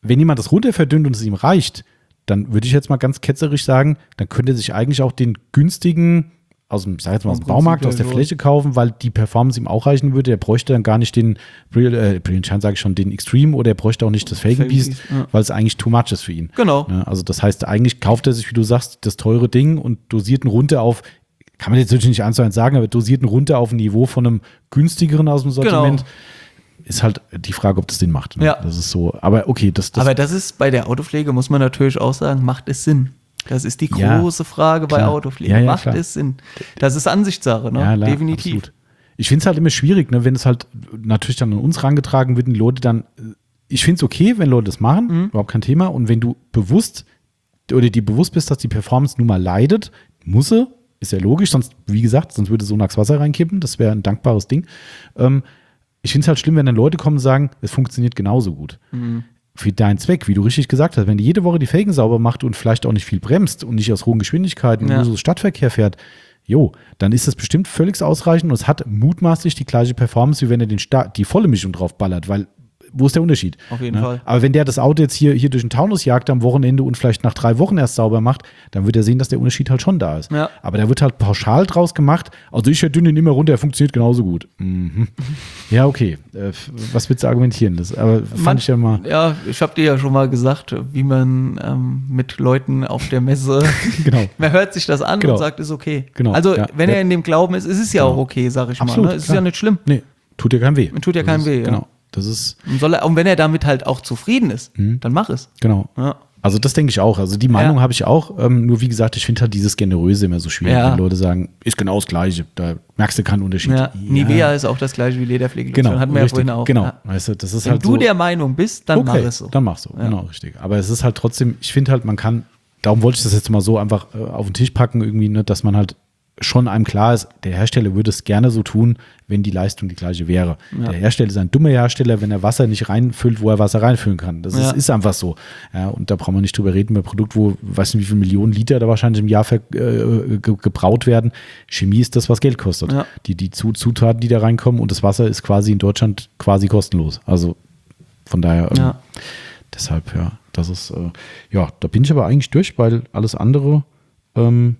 wenn jemand das runterverdünnt und es ihm reicht, dann würde ich jetzt mal ganz ketzerisch sagen, dann könnte er sich eigentlich auch den günstigen aus dem, ich sag jetzt mal, aus dem Baumarkt, aus der Fläche kaufen, weil die Performance ihm auch reichen würde. Er bräuchte dann gar nicht den Brilliant, äh, Brilliant Shine, sage ich schon, den Extreme, oder er bräuchte auch nicht das Felgen Beast, ja. weil es eigentlich too much ist für ihn. Genau. Ja, also das heißt, eigentlich kauft er sich, wie du sagst, das teure Ding und dosiert ihn runter auf, kann man jetzt natürlich nicht eins zu eins sagen, aber dosiert ihn runter auf ein Niveau von einem günstigeren aus dem Sortiment. Genau. Ist halt die Frage, ob das Sinn macht. Ne? Ja. Das ist so, aber okay. Das, das aber das ist bei der Autopflege, muss man natürlich auch sagen, macht es Sinn. Das ist die große ja, Frage bei klar. Autopflege. Ja, ja, Macht klar. es Sinn? Das ist Ansichtssache, ne? Ja, klar, definitiv. Absolut. Ich finde es halt immer schwierig, ne? wenn es halt natürlich dann an uns herangetragen wird und die Leute dann, ich finde es okay, wenn Leute das machen, mhm. überhaupt kein Thema. Und wenn du bewusst oder dir bewusst bist, dass die Performance nun mal leidet, muss sie, ist ja logisch, sonst, wie gesagt, sonst würde Sonax Wasser reinkippen, das wäre ein dankbares Ding. Ähm, ich finde es halt schlimm, wenn dann Leute kommen und sagen, es funktioniert genauso gut. Mhm. Für deinen Zweck, wie du richtig gesagt hast, wenn du jede Woche die Felgen sauber macht und vielleicht auch nicht viel bremst und nicht aus hohen Geschwindigkeiten ja. nur so Stadtverkehr fährt, jo, dann ist das bestimmt völlig ausreichend und es hat mutmaßlich die gleiche Performance, wie wenn er den Sta- die volle Mischung drauf ballert, weil wo ist der Unterschied? Auf jeden ne? Fall. Aber wenn der das Auto jetzt hier, hier durch den Taunus jagt am Wochenende und vielleicht nach drei Wochen erst sauber macht, dann wird er sehen, dass der Unterschied halt schon da ist. Ja. Aber da wird halt pauschal draus gemacht, also ich verdünne ihn immer runter, er funktioniert genauso gut. Mhm. Ja, okay. Äh, was willst du argumentieren? Das, aber fand man, ich ja mal. Ja, ich habe dir ja schon mal gesagt, wie man ähm, mit Leuten auf der Messe, genau. man hört sich das an genau. und sagt, ist okay. Genau. Also ja. wenn ja. er in dem Glauben ist, ist es ja genau. auch okay, sag ich Absolut, mal. Ne? Es ist klar. ja nicht schlimm. Nee, tut dir keinen weh. Tut dir keinen ist, weh, ja. Genau. Das ist. Und, soll er, und wenn er damit halt auch zufrieden ist, mhm. dann mach es. Genau. Ja. Also das denke ich auch. Also die Meinung ja. habe ich auch. Ähm, nur wie gesagt, ich finde halt dieses Generöse immer so schwierig, ja. wenn Leute sagen, ist genau das Gleiche. Da merkst du keinen Unterschied. Ja. Ja. Nivea ist auch das Gleiche wie Lederpflege. Genau. Hatten wir richtig. ja vorhin auch. Genau. Ja. Weißt du, das ist wenn halt du so, der Meinung bist, dann okay, mach es so. Dann mach so. Ja. Genau, richtig. Aber es ist halt trotzdem, ich finde halt, man kann, darum wollte ich das jetzt mal so einfach äh, auf den Tisch packen, irgendwie, ne, dass man halt schon einem klar ist, der Hersteller würde es gerne so tun, wenn die Leistung die gleiche wäre. Ja. Der Hersteller ist ein dummer Hersteller, wenn er Wasser nicht reinfüllt, wo er Wasser reinfüllen kann. Das ja. ist, ist einfach so. Ja, und da brauchen wir nicht drüber reden, bei Produkt, wo, weiß nicht, wie viele Millionen Liter da wahrscheinlich im Jahr ver, äh, ge, gebraut werden. Chemie ist das, was Geld kostet. Ja. Die, die Zutaten, die da reinkommen, und das Wasser ist quasi in Deutschland quasi kostenlos. Also von daher, ähm, ja. deshalb, ja, das ist, äh, ja, da bin ich aber eigentlich durch, weil alles andere ähm,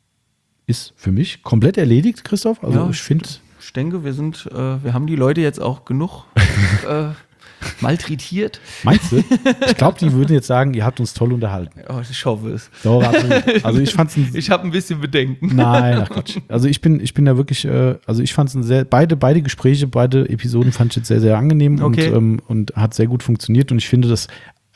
ist für mich komplett erledigt, Christoph. Also ja, ich finde. Ich denke, wir sind, äh, wir haben die Leute jetzt auch genug äh, malträtiert. Meinst du? Ich glaube, die würden jetzt sagen, ihr habt uns toll unterhalten. Oh, ich hoffe es. Doch, absolut. Also ich fand's ein, Ich habe ein bisschen Bedenken. Nein, ach Quatsch. Also ich bin, ich bin da wirklich, äh, also ich fand es sehr, beide, beide Gespräche, beide Episoden fand ich jetzt sehr, sehr angenehm okay. und, ähm, und hat sehr gut funktioniert. Und ich finde, das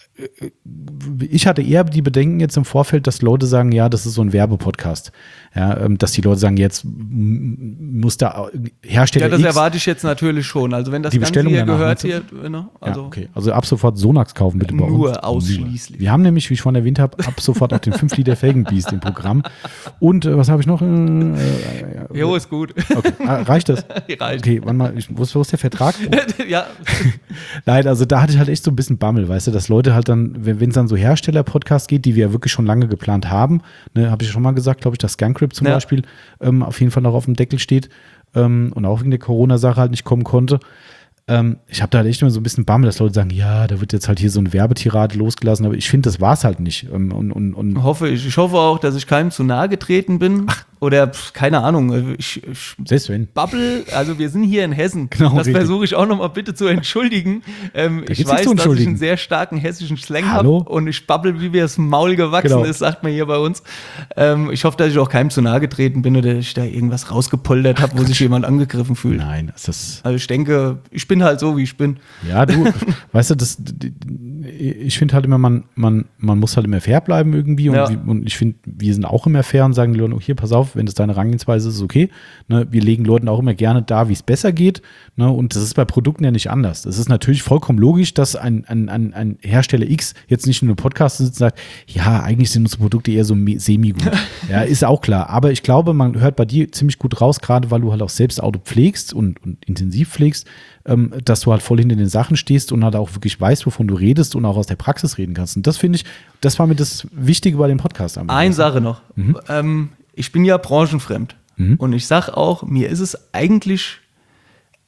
ich hatte eher die Bedenken jetzt im Vorfeld, dass Leute sagen, ja, das ist so ein Werbepodcast. Ja, dass die Leute sagen, jetzt muss da Hersteller Ja, das X, erwarte ich jetzt natürlich schon. Also wenn das die Ganze Bestellung hier danach, gehört, meinst hier, ne? Also, ja, okay. Also ab sofort Sonax kaufen bitte bei uns. Nur ausschließlich. Wir haben nämlich, wie ich vorhin erwähnt habe, ab sofort auch den fünf Liter Felgenbeast im Programm. Und äh, was habe ich noch? Äh, äh, jo, ist gut. Okay. Ah, reicht das? Reicht. Okay, warte mal, ich, wo, ist, wo ist der Vertrag? Ja. Nein, also da hatte ich halt echt so ein bisschen Bammel, weißt du, dass Leute halt dann, wenn es dann so Hersteller-Podcasts geht, die wir ja wirklich schon lange geplant haben, ne, habe ich schon mal gesagt, glaube ich, dass Scancrip zum ja. Beispiel ähm, auf jeden Fall noch auf dem Deckel steht ähm, und auch wegen der Corona-Sache halt nicht kommen konnte. Ähm, ich habe da halt echt immer so ein bisschen Bammel, dass Leute sagen, ja, da wird jetzt halt hier so eine Werbetirade losgelassen, aber ich finde, das war es halt nicht. Ähm, und, und, und hoffe ich. Ich hoffe auch, dass ich keinem zu nahe getreten bin. Ach. Oder, pf, keine Ahnung, ich, ich selbst wenn. Babbel, also wir sind hier in Hessen. Genau, das versuche ich auch nochmal bitte zu entschuldigen. Ähm, ich weiß, dass ich einen sehr starken hessischen Slang habe und ich babbel, wie mir das Maul gewachsen genau. ist, sagt man hier bei uns. Ähm, ich hoffe, dass ich auch keinem zu nahe getreten bin oder ich da irgendwas rausgepoltert habe, wo sich jemand angegriffen fühlt. Nein, ist das. Also ich denke, ich bin halt so, wie ich bin. Ja, du, weißt du, das, ich finde halt immer, man, man, man muss halt immer fair bleiben irgendwie und, ja. wie, und ich finde, wir sind auch immer fair und sagen den Leuten, oh, hier, pass auf, wenn das deine Herangehensweise ist, ist okay. Ne, wir legen Leuten auch immer gerne da, wie es besser geht. Ne, und das ist bei Produkten ja nicht anders. Es ist natürlich vollkommen logisch, dass ein, ein, ein, ein Hersteller X jetzt nicht nur im Podcast sitzt und sagt, ja, eigentlich sind unsere Produkte eher so semi-gut. Ja, ist auch klar. Aber ich glaube, man hört bei dir ziemlich gut raus, gerade weil du halt auch selbst Auto pflegst und, und intensiv pflegst, ähm, dass du halt voll hinter den Sachen stehst und halt auch wirklich weißt, wovon du redest und auch aus der Praxis reden kannst. Und das finde ich, das war mir das Wichtige bei dem Podcast. Eine Sache noch. Mhm. Ähm, ich bin ja branchenfremd. Mhm. Und ich sage auch, mir ist es eigentlich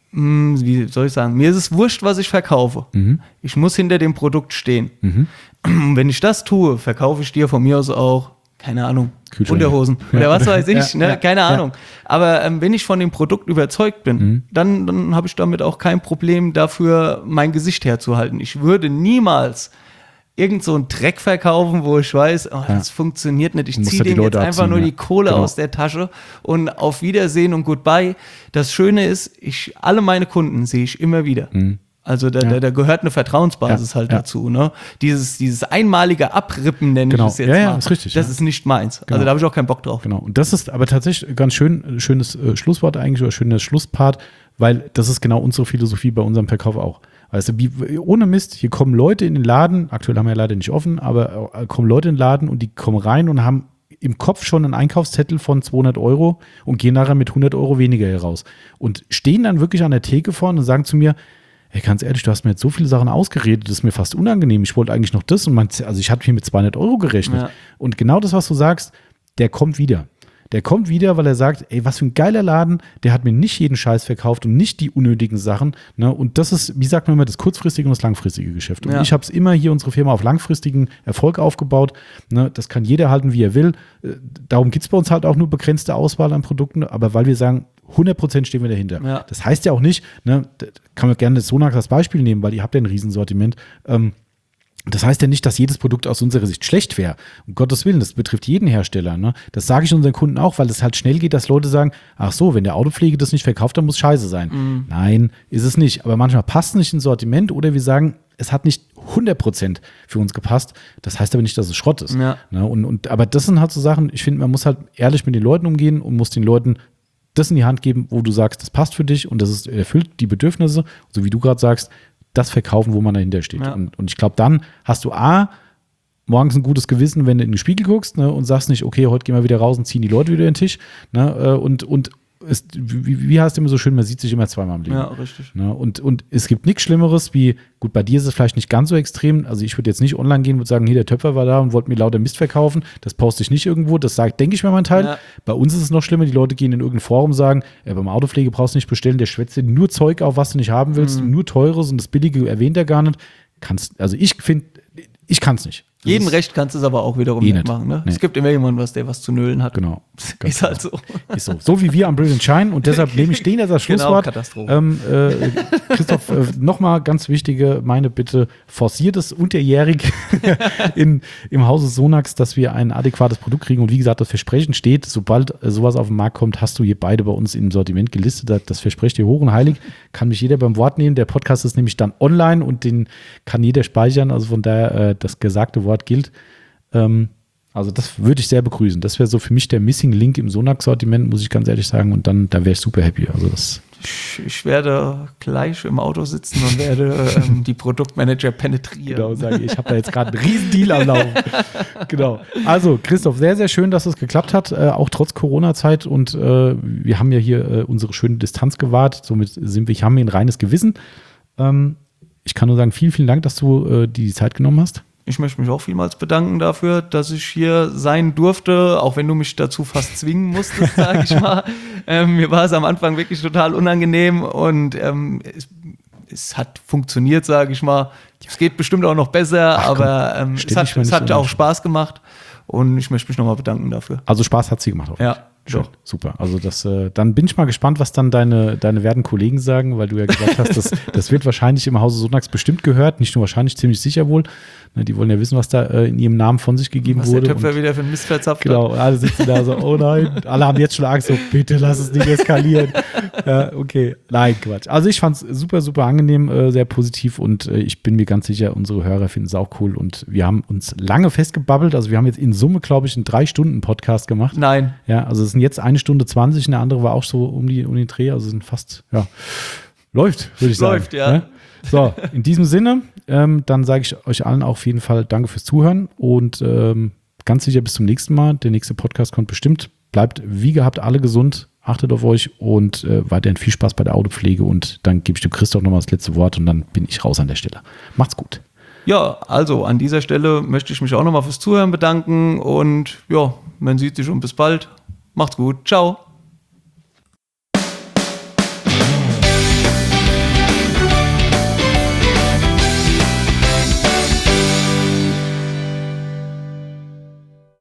wie soll ich sagen, mir ist es wurscht, was ich verkaufe. Mhm. Ich muss hinter dem Produkt stehen. Mhm. Wenn ich das tue, verkaufe ich dir von mir aus auch, keine Ahnung, Unterhosen oder ja. was weiß ich, ja, ne? ja, keine ja. Ahnung. Aber ähm, wenn ich von dem Produkt überzeugt bin, mhm. dann, dann habe ich damit auch kein Problem dafür, mein Gesicht herzuhalten. Ich würde niemals irgend so einen Dreck verkaufen, wo ich weiß, oh, das ja. funktioniert nicht. Ich ziehe dem jetzt einfach abziehen, nur ja. die Kohle genau. aus der Tasche und auf Wiedersehen und Goodbye. Das Schöne ist, ich alle meine Kunden sehe ich immer wieder. Mhm. Also da, ja. da, da gehört eine Vertrauensbasis ja. halt ja. dazu. Ne? Dieses, dieses einmalige Abrippen, nenne genau. ich es jetzt ja, mal. Ja, ist richtig, das ja. ist nicht meins. Genau. Also da habe ich auch keinen Bock drauf. Genau. Und das ist aber tatsächlich ganz schön, schönes äh, Schlusswort eigentlich oder schönes Schlusspart, weil das ist genau unsere Philosophie bei unserem Verkauf auch. Weißt du, wie, ohne Mist, hier kommen Leute in den Laden, aktuell haben wir ja leider nicht offen, aber äh, kommen Leute in den Laden und die kommen rein und haben im Kopf schon einen Einkaufszettel von zweihundert Euro und gehen nachher mit hundert Euro weniger hier raus. Und stehen dann wirklich an der Theke vorne und sagen zu mir, hey, ganz ehrlich, du hast mir jetzt so viele Sachen ausgeredet, das ist mir fast unangenehm. Ich wollte eigentlich noch das und mein, also ich hatte hier mit zweihundert Euro gerechnet. Ja. Und genau das, was du sagst, der kommt wieder. Der kommt wieder, weil er sagt, ey, was für ein geiler Laden, der hat mir nicht jeden Scheiß verkauft und nicht die unnötigen Sachen. Ne? Und das ist, wie sagt man immer, das kurzfristige und das langfristige Geschäft. Und ja. ich habe es immer hier, unsere Firma, auf langfristigen Erfolg aufgebaut. Ne? Das kann jeder halten, wie er will. Darum gibt es bei uns halt auch nur begrenzte Auswahl an Produkten, aber weil wir sagen, hundert Prozent stehen wir dahinter. Ja. Das heißt ja auch nicht, ne, kann man gerne das Sonax als Beispiel nehmen, weil ihr habt ja ein Riesensortiment. Ähm, das heißt ja nicht, dass jedes Produkt aus unserer Sicht schlecht wäre. Um Gottes Willen, das betrifft jeden Hersteller. Ne? Das sage ich unseren Kunden auch, weil es halt schnell geht, dass Leute sagen, ach so, wenn der Autopflege das nicht verkauft, dann muss scheiße sein. Mhm. Nein, ist es nicht. Aber manchmal passt es nicht ins Sortiment oder wir sagen, es hat nicht hundert Prozent für uns gepasst. Das heißt aber nicht, dass es Schrott ist. Ja. Ne? Und, und, aber das sind halt so Sachen, ich finde, man muss halt ehrlich mit den Leuten umgehen und muss den Leuten das in die Hand geben, wo du sagst, das passt für dich und das ist, erfüllt die Bedürfnisse, so wie du gerade sagst, das verkaufen, wo man dahinter steht. Ja. Und, und ich glaube, dann hast du A, morgens ein gutes Gewissen, wenn du in den Spiegel guckst, ne, und sagst nicht, okay, heute gehen wir wieder raus und ziehen die Leute wieder in den Tisch. Ne, und und ist, wie, wie heißt es immer so schön, man sieht sich immer zweimal im Leben. Ja, richtig. Ne, und, und es gibt nichts Schlimmeres wie, gut, bei dir ist es vielleicht nicht ganz so extrem, also ich würde jetzt nicht online gehen und sagen, hier, der Töpfer war da und wollte mir lauter Mist verkaufen, das poste ich nicht irgendwo, das sagt, denke ich mir mein Teil. Ja. Bei uns ist es noch schlimmer, die Leute gehen in irgendein Forum und sagen, ja, beim Autopflege brauchst du nicht bestellen, der schwätzt dir nur Zeug auf, was du nicht haben willst, mhm. nur Teures und das Billige erwähnt er gar nicht. Kannst, also ich finde, ich kann es nicht. Das Jedem Recht kannst du es aber auch wiederum eh nicht machen. Ne? Nee. Es gibt immer jemanden, was der was zu nölen hat. Genau. Ist halt so. Ist so. So wie wir am Brilliant Shine und deshalb nehme ich den als das Schlusswort. Genau, Katastrophe. Ähm, äh, Christoph, äh, nochmal ganz wichtige, meine Bitte, forciert es unterjährig in, im Hause Sonax, dass wir ein adäquates Produkt kriegen und wie gesagt, das Versprechen steht, sobald äh, sowas auf den Markt kommt, hast du hier beide bei uns im Sortiment gelistet. Das verspricht dir hoch und heilig, kann mich jeder beim Wort nehmen. Der Podcast ist nämlich dann online und den kann jeder speichern, also von daher äh, das gesagte Wort gilt. Ähm, also das würde ich sehr begrüßen. Das wäre so für mich der Missing Link im Sonax-Sortiment, muss ich ganz ehrlich sagen. Und dann da wäre ich super happy. Also das ich, ich werde gleich im Auto sitzen und werde ähm, die Produktmanager penetrieren. Genau, sage ich. Ich habe da jetzt gerade einen riesen Deal am Laufen. Genau. Also Christoph, sehr, sehr schön, dass es geklappt hat, äh, auch trotz Corona-Zeit. Und äh, wir haben ja hier äh, unsere schöne Distanz gewahrt. Somit sind wir, ich habe mir ein reines Gewissen. Ähm, ich kann nur sagen, vielen, vielen Dank, dass du äh, die Zeit genommen hast. Ich möchte mich auch vielmals bedanken dafür, dass ich hier sein durfte, auch wenn du mich dazu fast zwingen musstest, sage ich mal. Ähm, mir war es am Anfang wirklich total unangenehm und ähm, es, es hat funktioniert, sage ich mal. Es geht bestimmt auch noch besser, Ach, aber ähm, es hat, es hat auch Spaß gemacht und ich möchte mich nochmal bedanken dafür. Also Spaß hat sie gemacht, auch. Ja. Schön, doch. Super. Also das, äh, dann bin ich mal gespannt, was dann deine, deine werten Kollegen sagen, weil du ja gesagt hast, das, das wird wahrscheinlich im Hause Sonax bestimmt gehört, nicht nur wahrscheinlich, ziemlich sicher wohl. Ne, die wollen ja wissen, was da äh, in ihrem Namen von sich gegeben was wurde. Was der Töpfer wieder für einen Mist verzapft Genau, und alle sitzen da so, oh nein, alle haben jetzt schon Angst, so bitte lass es nicht eskalieren. Ja, okay, nein, Quatsch. Also ich fand es super, super angenehm, äh, sehr positiv und äh, ich bin mir ganz sicher, unsere Hörer finden es auch cool und wir haben uns lange festgebabbelt, also wir haben jetzt in Summe, glaube ich, einen drei Stunden Podcast gemacht. Nein. Ja, also es sind jetzt eine Stunde zwanzig, eine andere war auch so um die, um den Dreh, also sind fast, ja, läuft, würde ich sagen. Läuft, ja. ja. So, in diesem Sinne, ähm, dann sage ich euch allen auch auf jeden Fall danke fürs Zuhören und ähm, ganz sicher bis zum nächsten Mal. Der nächste Podcast kommt bestimmt. Bleibt wie gehabt alle gesund, achtet auf euch und äh, weiterhin viel Spaß bei der Autopflege und dann gebe ich dem Christoph nochmal das letzte Wort und dann bin ich raus an der Stelle. Macht's gut. Ja, also an dieser Stelle möchte ich mich auch nochmal fürs Zuhören bedanken und ja, man sieht sich und bis bald. Macht's gut. Ciao.